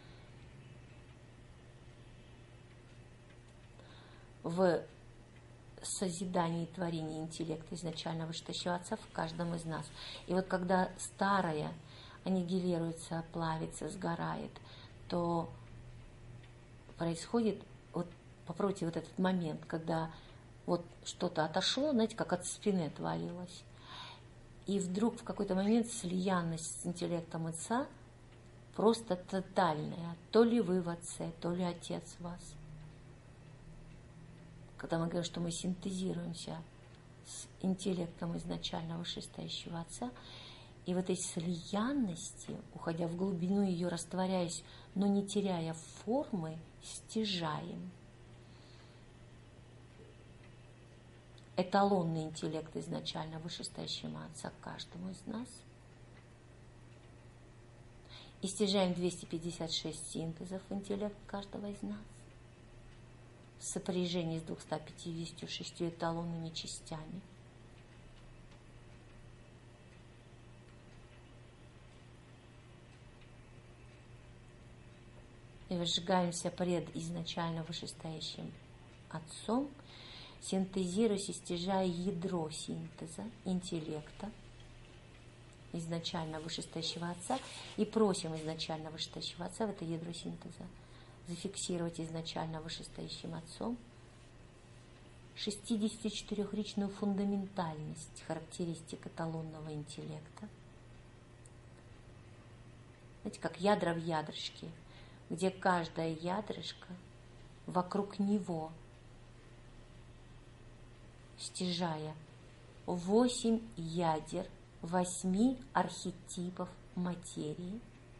в созидание и творение интеллекта изначально вышестоящего Отца в каждом из нас. И вот когда старое аннигилируется, плавится, сгорает, то происходит, вот попробуйте вот этот момент, когда вот что-то отошло, знаете, как от спины отвалилось, и вдруг в какой-то момент слиянность с интеллектом Отца просто тотальная. То ли вы в Отце, то ли Отец в вас. Когда мы говорим, что мы синтезируемся с интеллектом изначально вышестоящего Отца, И в этой слиянности, уходя в глубину ее, растворяясь, но не теряя формы, стяжаем. Эталонный интеллект изначально вышестоящего Отца каждому из нас. И стяжаем двести пятьдесят шесть синтезов интеллект каждого из нас в сопряжении с двумястами пятьюдесятью шестью эталонными частями. И возжигаемся пред изначально вышестоящим Отцом, синтезируя и стяжая ядро синтеза, интеллекта, изначально вышестоящего Отца, и просим изначально вышестоящего Отца в это ядро синтеза зафиксировать изначально вышестоящим Отцом шестидесятичетырёхричную фундаментальность характеристик эталонного интеллекта. Знаете, как ядра в ядрышке, где каждое ядрышко вокруг него, стяжая восемь ядер, восьми архетипов материи,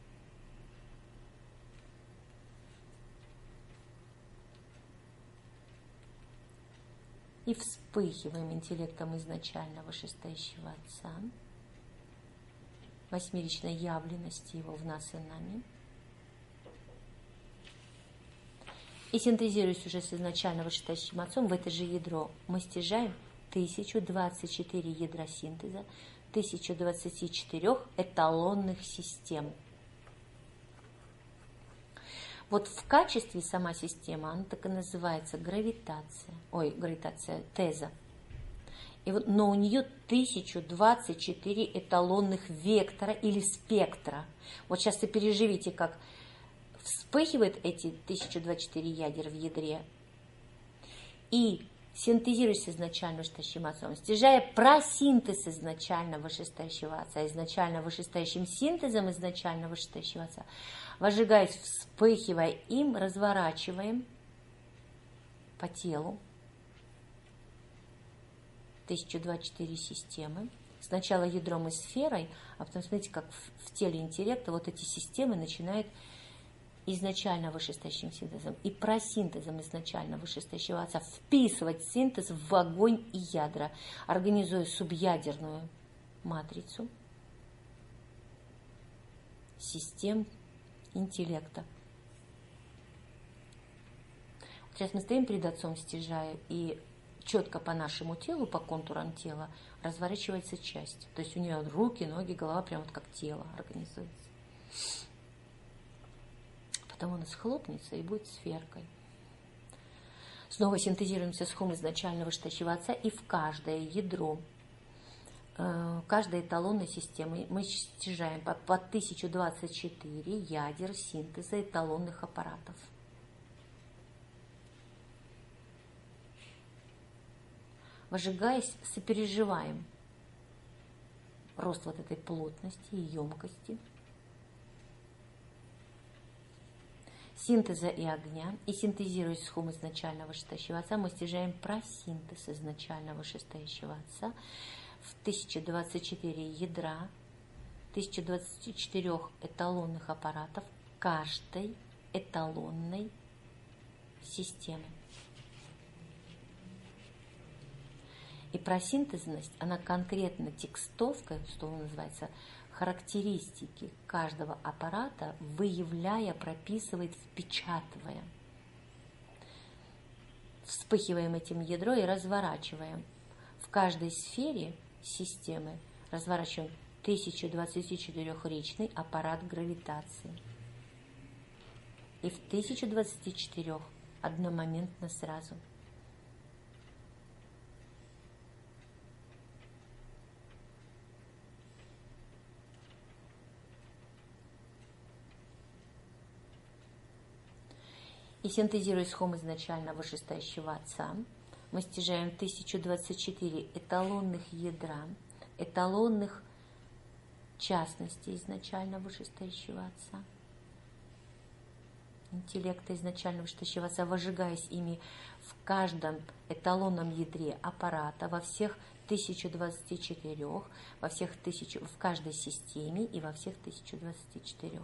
и вспыхиваем интеллектом изначально вышестоящего Отца, восьмеричной явленности Его в нас и нами, и синтезируясь уже с изначально вышестоящим Отцом, в это же ядро мы стяжаем тысячу двадцать четыре ядра синтеза, тысячу двадцать четыре эталонных систем. Вот в качестве сама система, она так и называется гравитация, ой, гравитация, теза. И вот, но у нее тысяча двадцать четыре эталонных вектора или спектра. Вот сейчас вы переживите, как вспыхивают эти тысяча двадцать четыре ядер в ядре и синтезируясь изначально вышестоящим Отцом, стяжая просинтез изначально вышестоящего Отца, изначально вышестоящим синтезом изначально вышестоящего Отца, возжигаясь, вспыхивая им, разворачиваем по телу тысяча двадцать четыре системы. Сначала ядром и сферой, а потом, смотрите, как в, в теле интеллекта вот эти системы начинают изначально вышестоящим синтезом и просинтезом изначально вышестоящего Отца вписывать синтез в огонь и ядра, организуя субъядерную матрицу систем интеллекта. Сейчас мы стоим перед Отцом, стяжая, и четко по нашему телу, по контурам тела разворачивается часть. То есть у нее руки, ноги, голова прям вот как тело организуется. Потом он схлопнется и будет сферкой. Снова синтезируемся с хом изначально вышестоящего Отца, и в каждое ядро, каждой эталонной системы мы стяжаем по, по тысяча двадцать четыре ядер синтеза эталонных аппаратов. Возжигаясь, сопереживаем рост вот этой плотности и емкости, синтеза и огня, и синтезируясь с хом изначально вышестоящего Отца, мы стяжаем просинтез изначально вышестоящего Отца в тысяча двадцать четыре ядра, тысяча двадцать четыре эталонных аппаратов каждой эталонной системы. И просинтезность, она конкретно текстовка, что называется, характеристики каждого аппарата, выявляя, прописывает, впечатывая. Вспыхиваем этим ядро и разворачиваем. В каждой сфере системы разворачиваем тысяча двадцатичетырёхричный аппарат гравитации. И в тысяча двадцати четырёх одномоментно сразу. И синтезируясь хом изначально вышестоящего Отца, мы стяжаем тысяча двадцать четыре эталонных ядра, эталонных частностей изначально вышестоящего Отца, интеллекта изначально вышестоящего Отца, возжигаясь ими в каждом эталонном ядре аппарата, во всех тысяча двадцати четырёх, во всех тысячу, в каждой системе и во всех тысяча двадцати четырёх.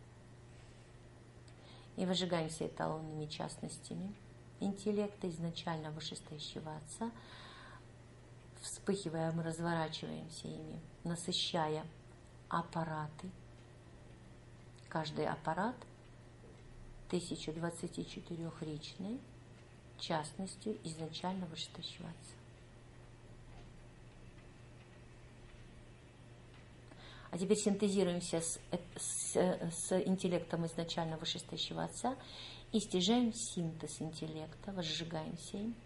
И выжигаем все эталонными частностями интеллекта, изначально вышестоящего Отца. Вспыхивая, мы разворачиваемся ими, насыщая аппараты. Каждый аппарат тысяча двадцати четырёхричной частностью изначально вышестоящего Отца. А теперь синтезируемся с, с, с интеллектом изначально вышестоящего Отца и стяжаем синтез интеллекта, возжигаемся им.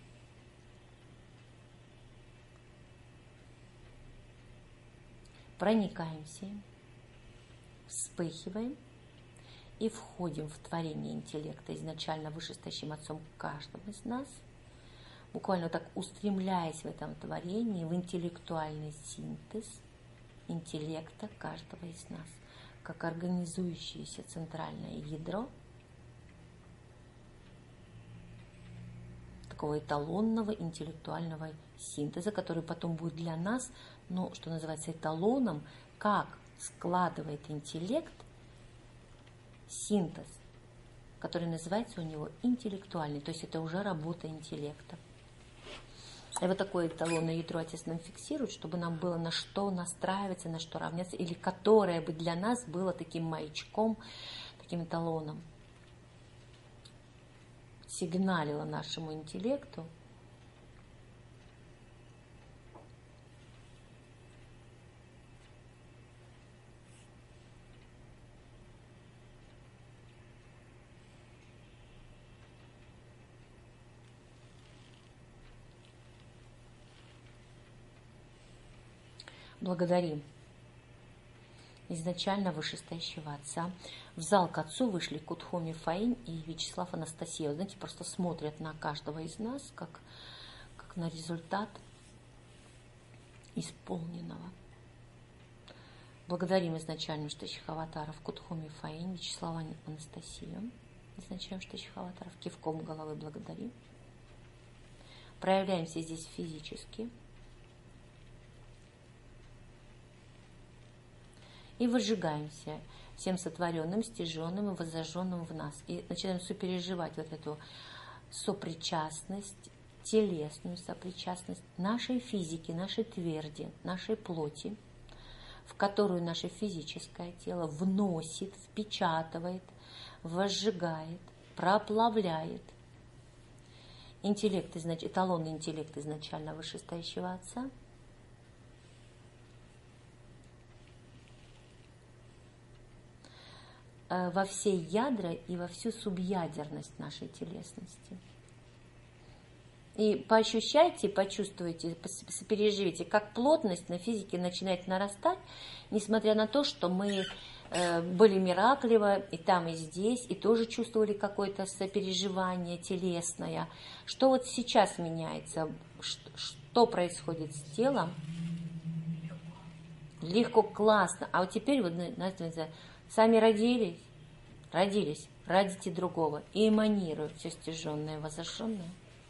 Проникаемся им, вспыхиваем и входим в творение интеллекта изначально вышестоящим Отцом каждого из нас, буквально так устремляясь в этом творении, в интеллектуальный синтез интеллекта каждого из нас, как организующееся центральное ядро такого эталонного интеллектуального синтеза, который потом будет для нас, ну, что называется, эталоном, как складывает интеллект синтез, который называется у него интеллектуальный, то есть это уже работа интеллекта. И вот такое эталонное ядро Отец нам фиксирует, чтобы нам было на что настраиваться, на что равняться, или которое бы для нас было таким маячком, таким эталоном, сигналило нашему интеллекту, благодарим изначально вышестоящего Отца. В зал к Отцу вышли Кутхоми Фаинь и Вячеслав Анастасия. Вы знаете, просто смотрят на каждого из нас, как, как на результат исполненного. Благодарим изначально вышестоящих аватаров Кутхоми Фаинь, Вячеслава Анастасию. Изначально вышестоящих аватаров кивком головы благодарим. Проявляемся здесь физически. И выжигаемся всем сотворенным, стяженным и воззаженным в нас. И начинаем сопереживать вот эту сопричастность, телесную сопричастность нашей физики, нашей тверди, нашей плоти, в которую наше физическое тело вносит, впечатывает, возжигает, проплавляет интеллект, эталонный интеллект изначально вышестоящего Отца, во все ядра и во всю субъядерность нашей телесности. И поощущайте, почувствуйте, сопереживите, как плотность на физике начинает нарастать, несмотря на то, что мы были миракливо и там, и здесь, и тоже чувствовали какое-то сопереживание телесное. Что вот сейчас меняется? Что происходит с телом? Легко, классно. А вот теперь вот, знаете, сами родились, родились, родите другого и эманируют все стяженное и воззаженное.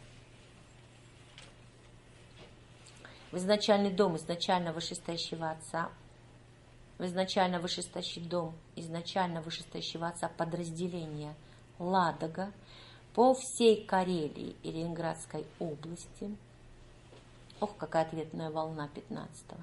В изначальный дом изначально вышестоящего Отца, в изначально вышестоящий дом изначально вышестоящего Отца подразделение Ладога по всей Карелии и Ленинградской области. Ох, какая ответная волна пятнадцатого.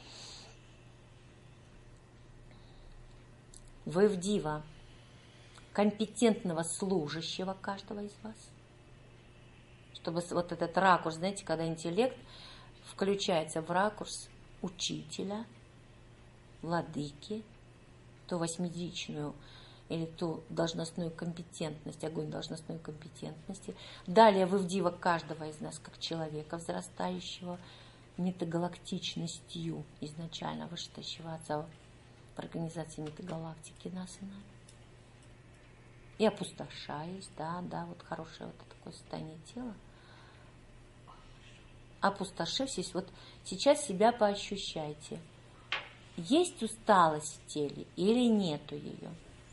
Вы в дива компетентного служащего каждого из вас, чтобы вот этот ракурс, знаете, когда интеллект включается в ракурс учителя, владыки, ту восьмидичную или ту должностную компетентность, огонь должностной компетентности. Далее вы в дива каждого из нас, как человека взрастающего метагалактичностью изначально вышестоящего Отца в организации метагалактики нас и нами. И опустошаясь, да, да, вот хорошее вот такое состояние тела. Опустошившись, вот сейчас себя поощущайте. Есть усталость в теле или нету ее?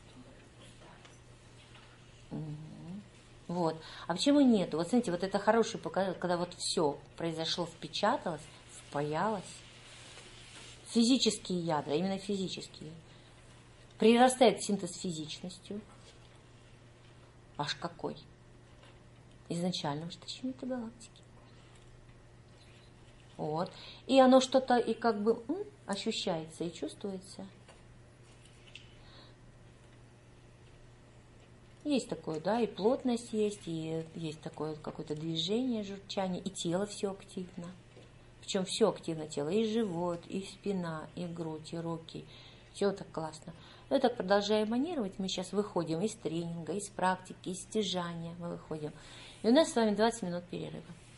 Угу. Вот. А почему нету? Вот смотрите, вот это хороший показатель, когда вот все произошло, впечаталось, Боялась. Физические ядра, именно физические. Прирастает синтез физичностью. Аж какой? Изначально в штучной галактике. Вот. И оно что-то и как бы м, ощущается и чувствуется. Есть такое, да, и плотность есть, и есть такое какое-то движение, журчание, и тело все активно. Причем все активно тело, и живот, и спина, и грудь, и руки. Все так классно. Мы так продолжаем манировать, мы сейчас выходим из тренинга, из практики, из стяжания мы выходим. И у нас с вами двадцать минут перерыва.